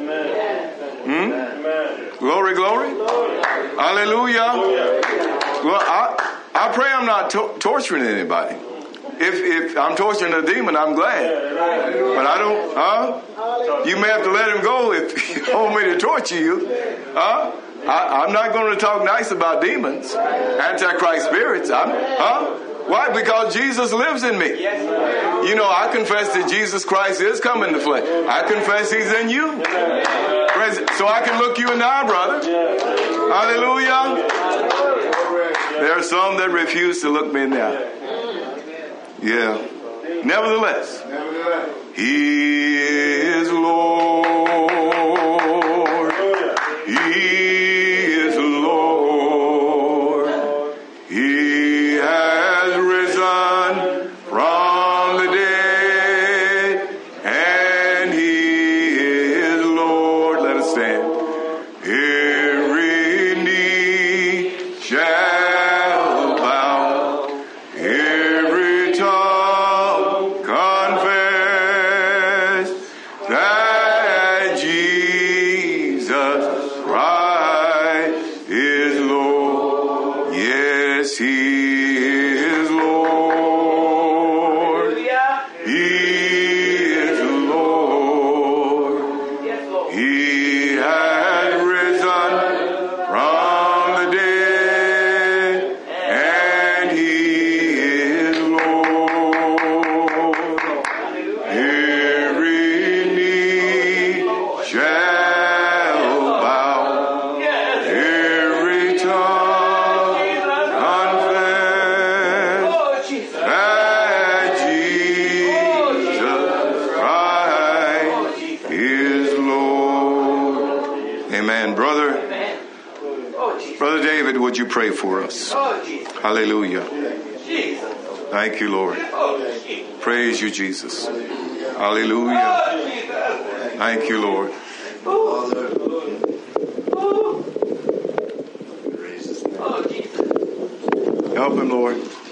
Glory, glory. Hallelujah. Well, I pray I'm not torturing anybody. If I'm torturing a demon, I'm glad. But I don't, you may have to let him go if you want me to torture you. I'm not going to talk nice about demons, antichrist spirits. Why? Because Jesus lives in me. I confess that Jesus Christ is come in the flesh. I confess he's in you. So I can look you in the eye, brother. Hallelujah. There are some that refuse to look me in the eye. Yeah. Nevertheless, he is Lord. He is Lord. He has risen from the dead, and he is Lord. Let us stand. Every knee shall bow, every tongue confess that David, would you pray for us? Hallelujah. Thank you, Lord. Praise you, Jesus. Hallelujah. Thank you, Lord. Help him, Lord.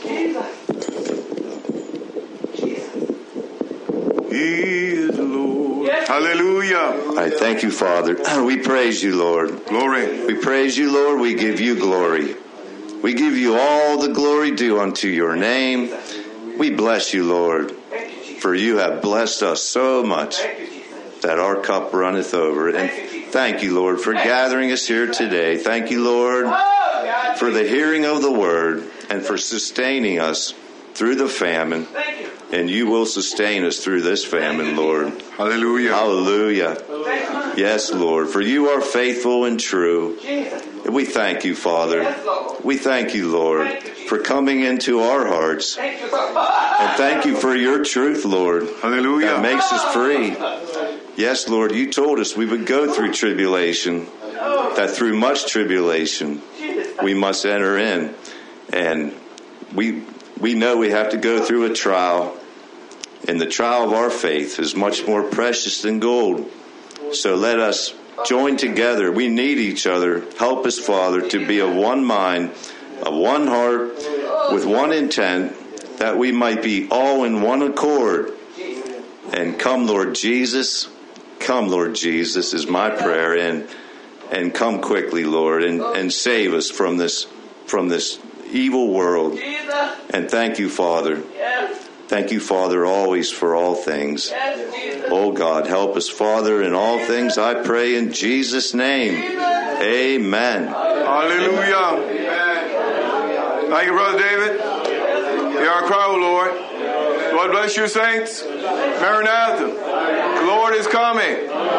He is Lord. Hallelujah. I thank you, Father. We praise you, Lord. Glory. We praise you, Lord. We give you glory. We give you all the glory due unto your name. We bless you, Lord, for you have blessed us so much that our cup runneth over. And thank you, Lord, for gathering us here today. Thank you, Lord, for the hearing of the word and for sustaining us through the famine. And you will sustain us through this famine, Lord. Hallelujah. Hallelujah. Yes, Lord, for you are faithful and true. And we thank you, Father. We thank you, Lord, for coming into our hearts. And thank you for your truth, Lord. Hallelujah. That makes us free. Yes, Lord, you told us we would go through tribulation, that through much tribulation we must enter in. And we know we have to go through a trial. And the trial of our faith is much more precious than gold. So let us join together. We need each other. Help us, Father, to be of one mind, of one heart, with one intent, that we might be all in one accord. And come, Lord Jesus. Come, Lord Jesus, is my prayer. And come quickly, Lord, and save us from this evil world. And thank you, Father. Thank you, Father, always for all things. Oh, God, help us, Father, in all things, I pray in Jesus' name. Amen. Hallelujah. Thank you, Brother David. Hear our cry, O Lord. Lord bless you, saints. Maranatha. The Lord is coming.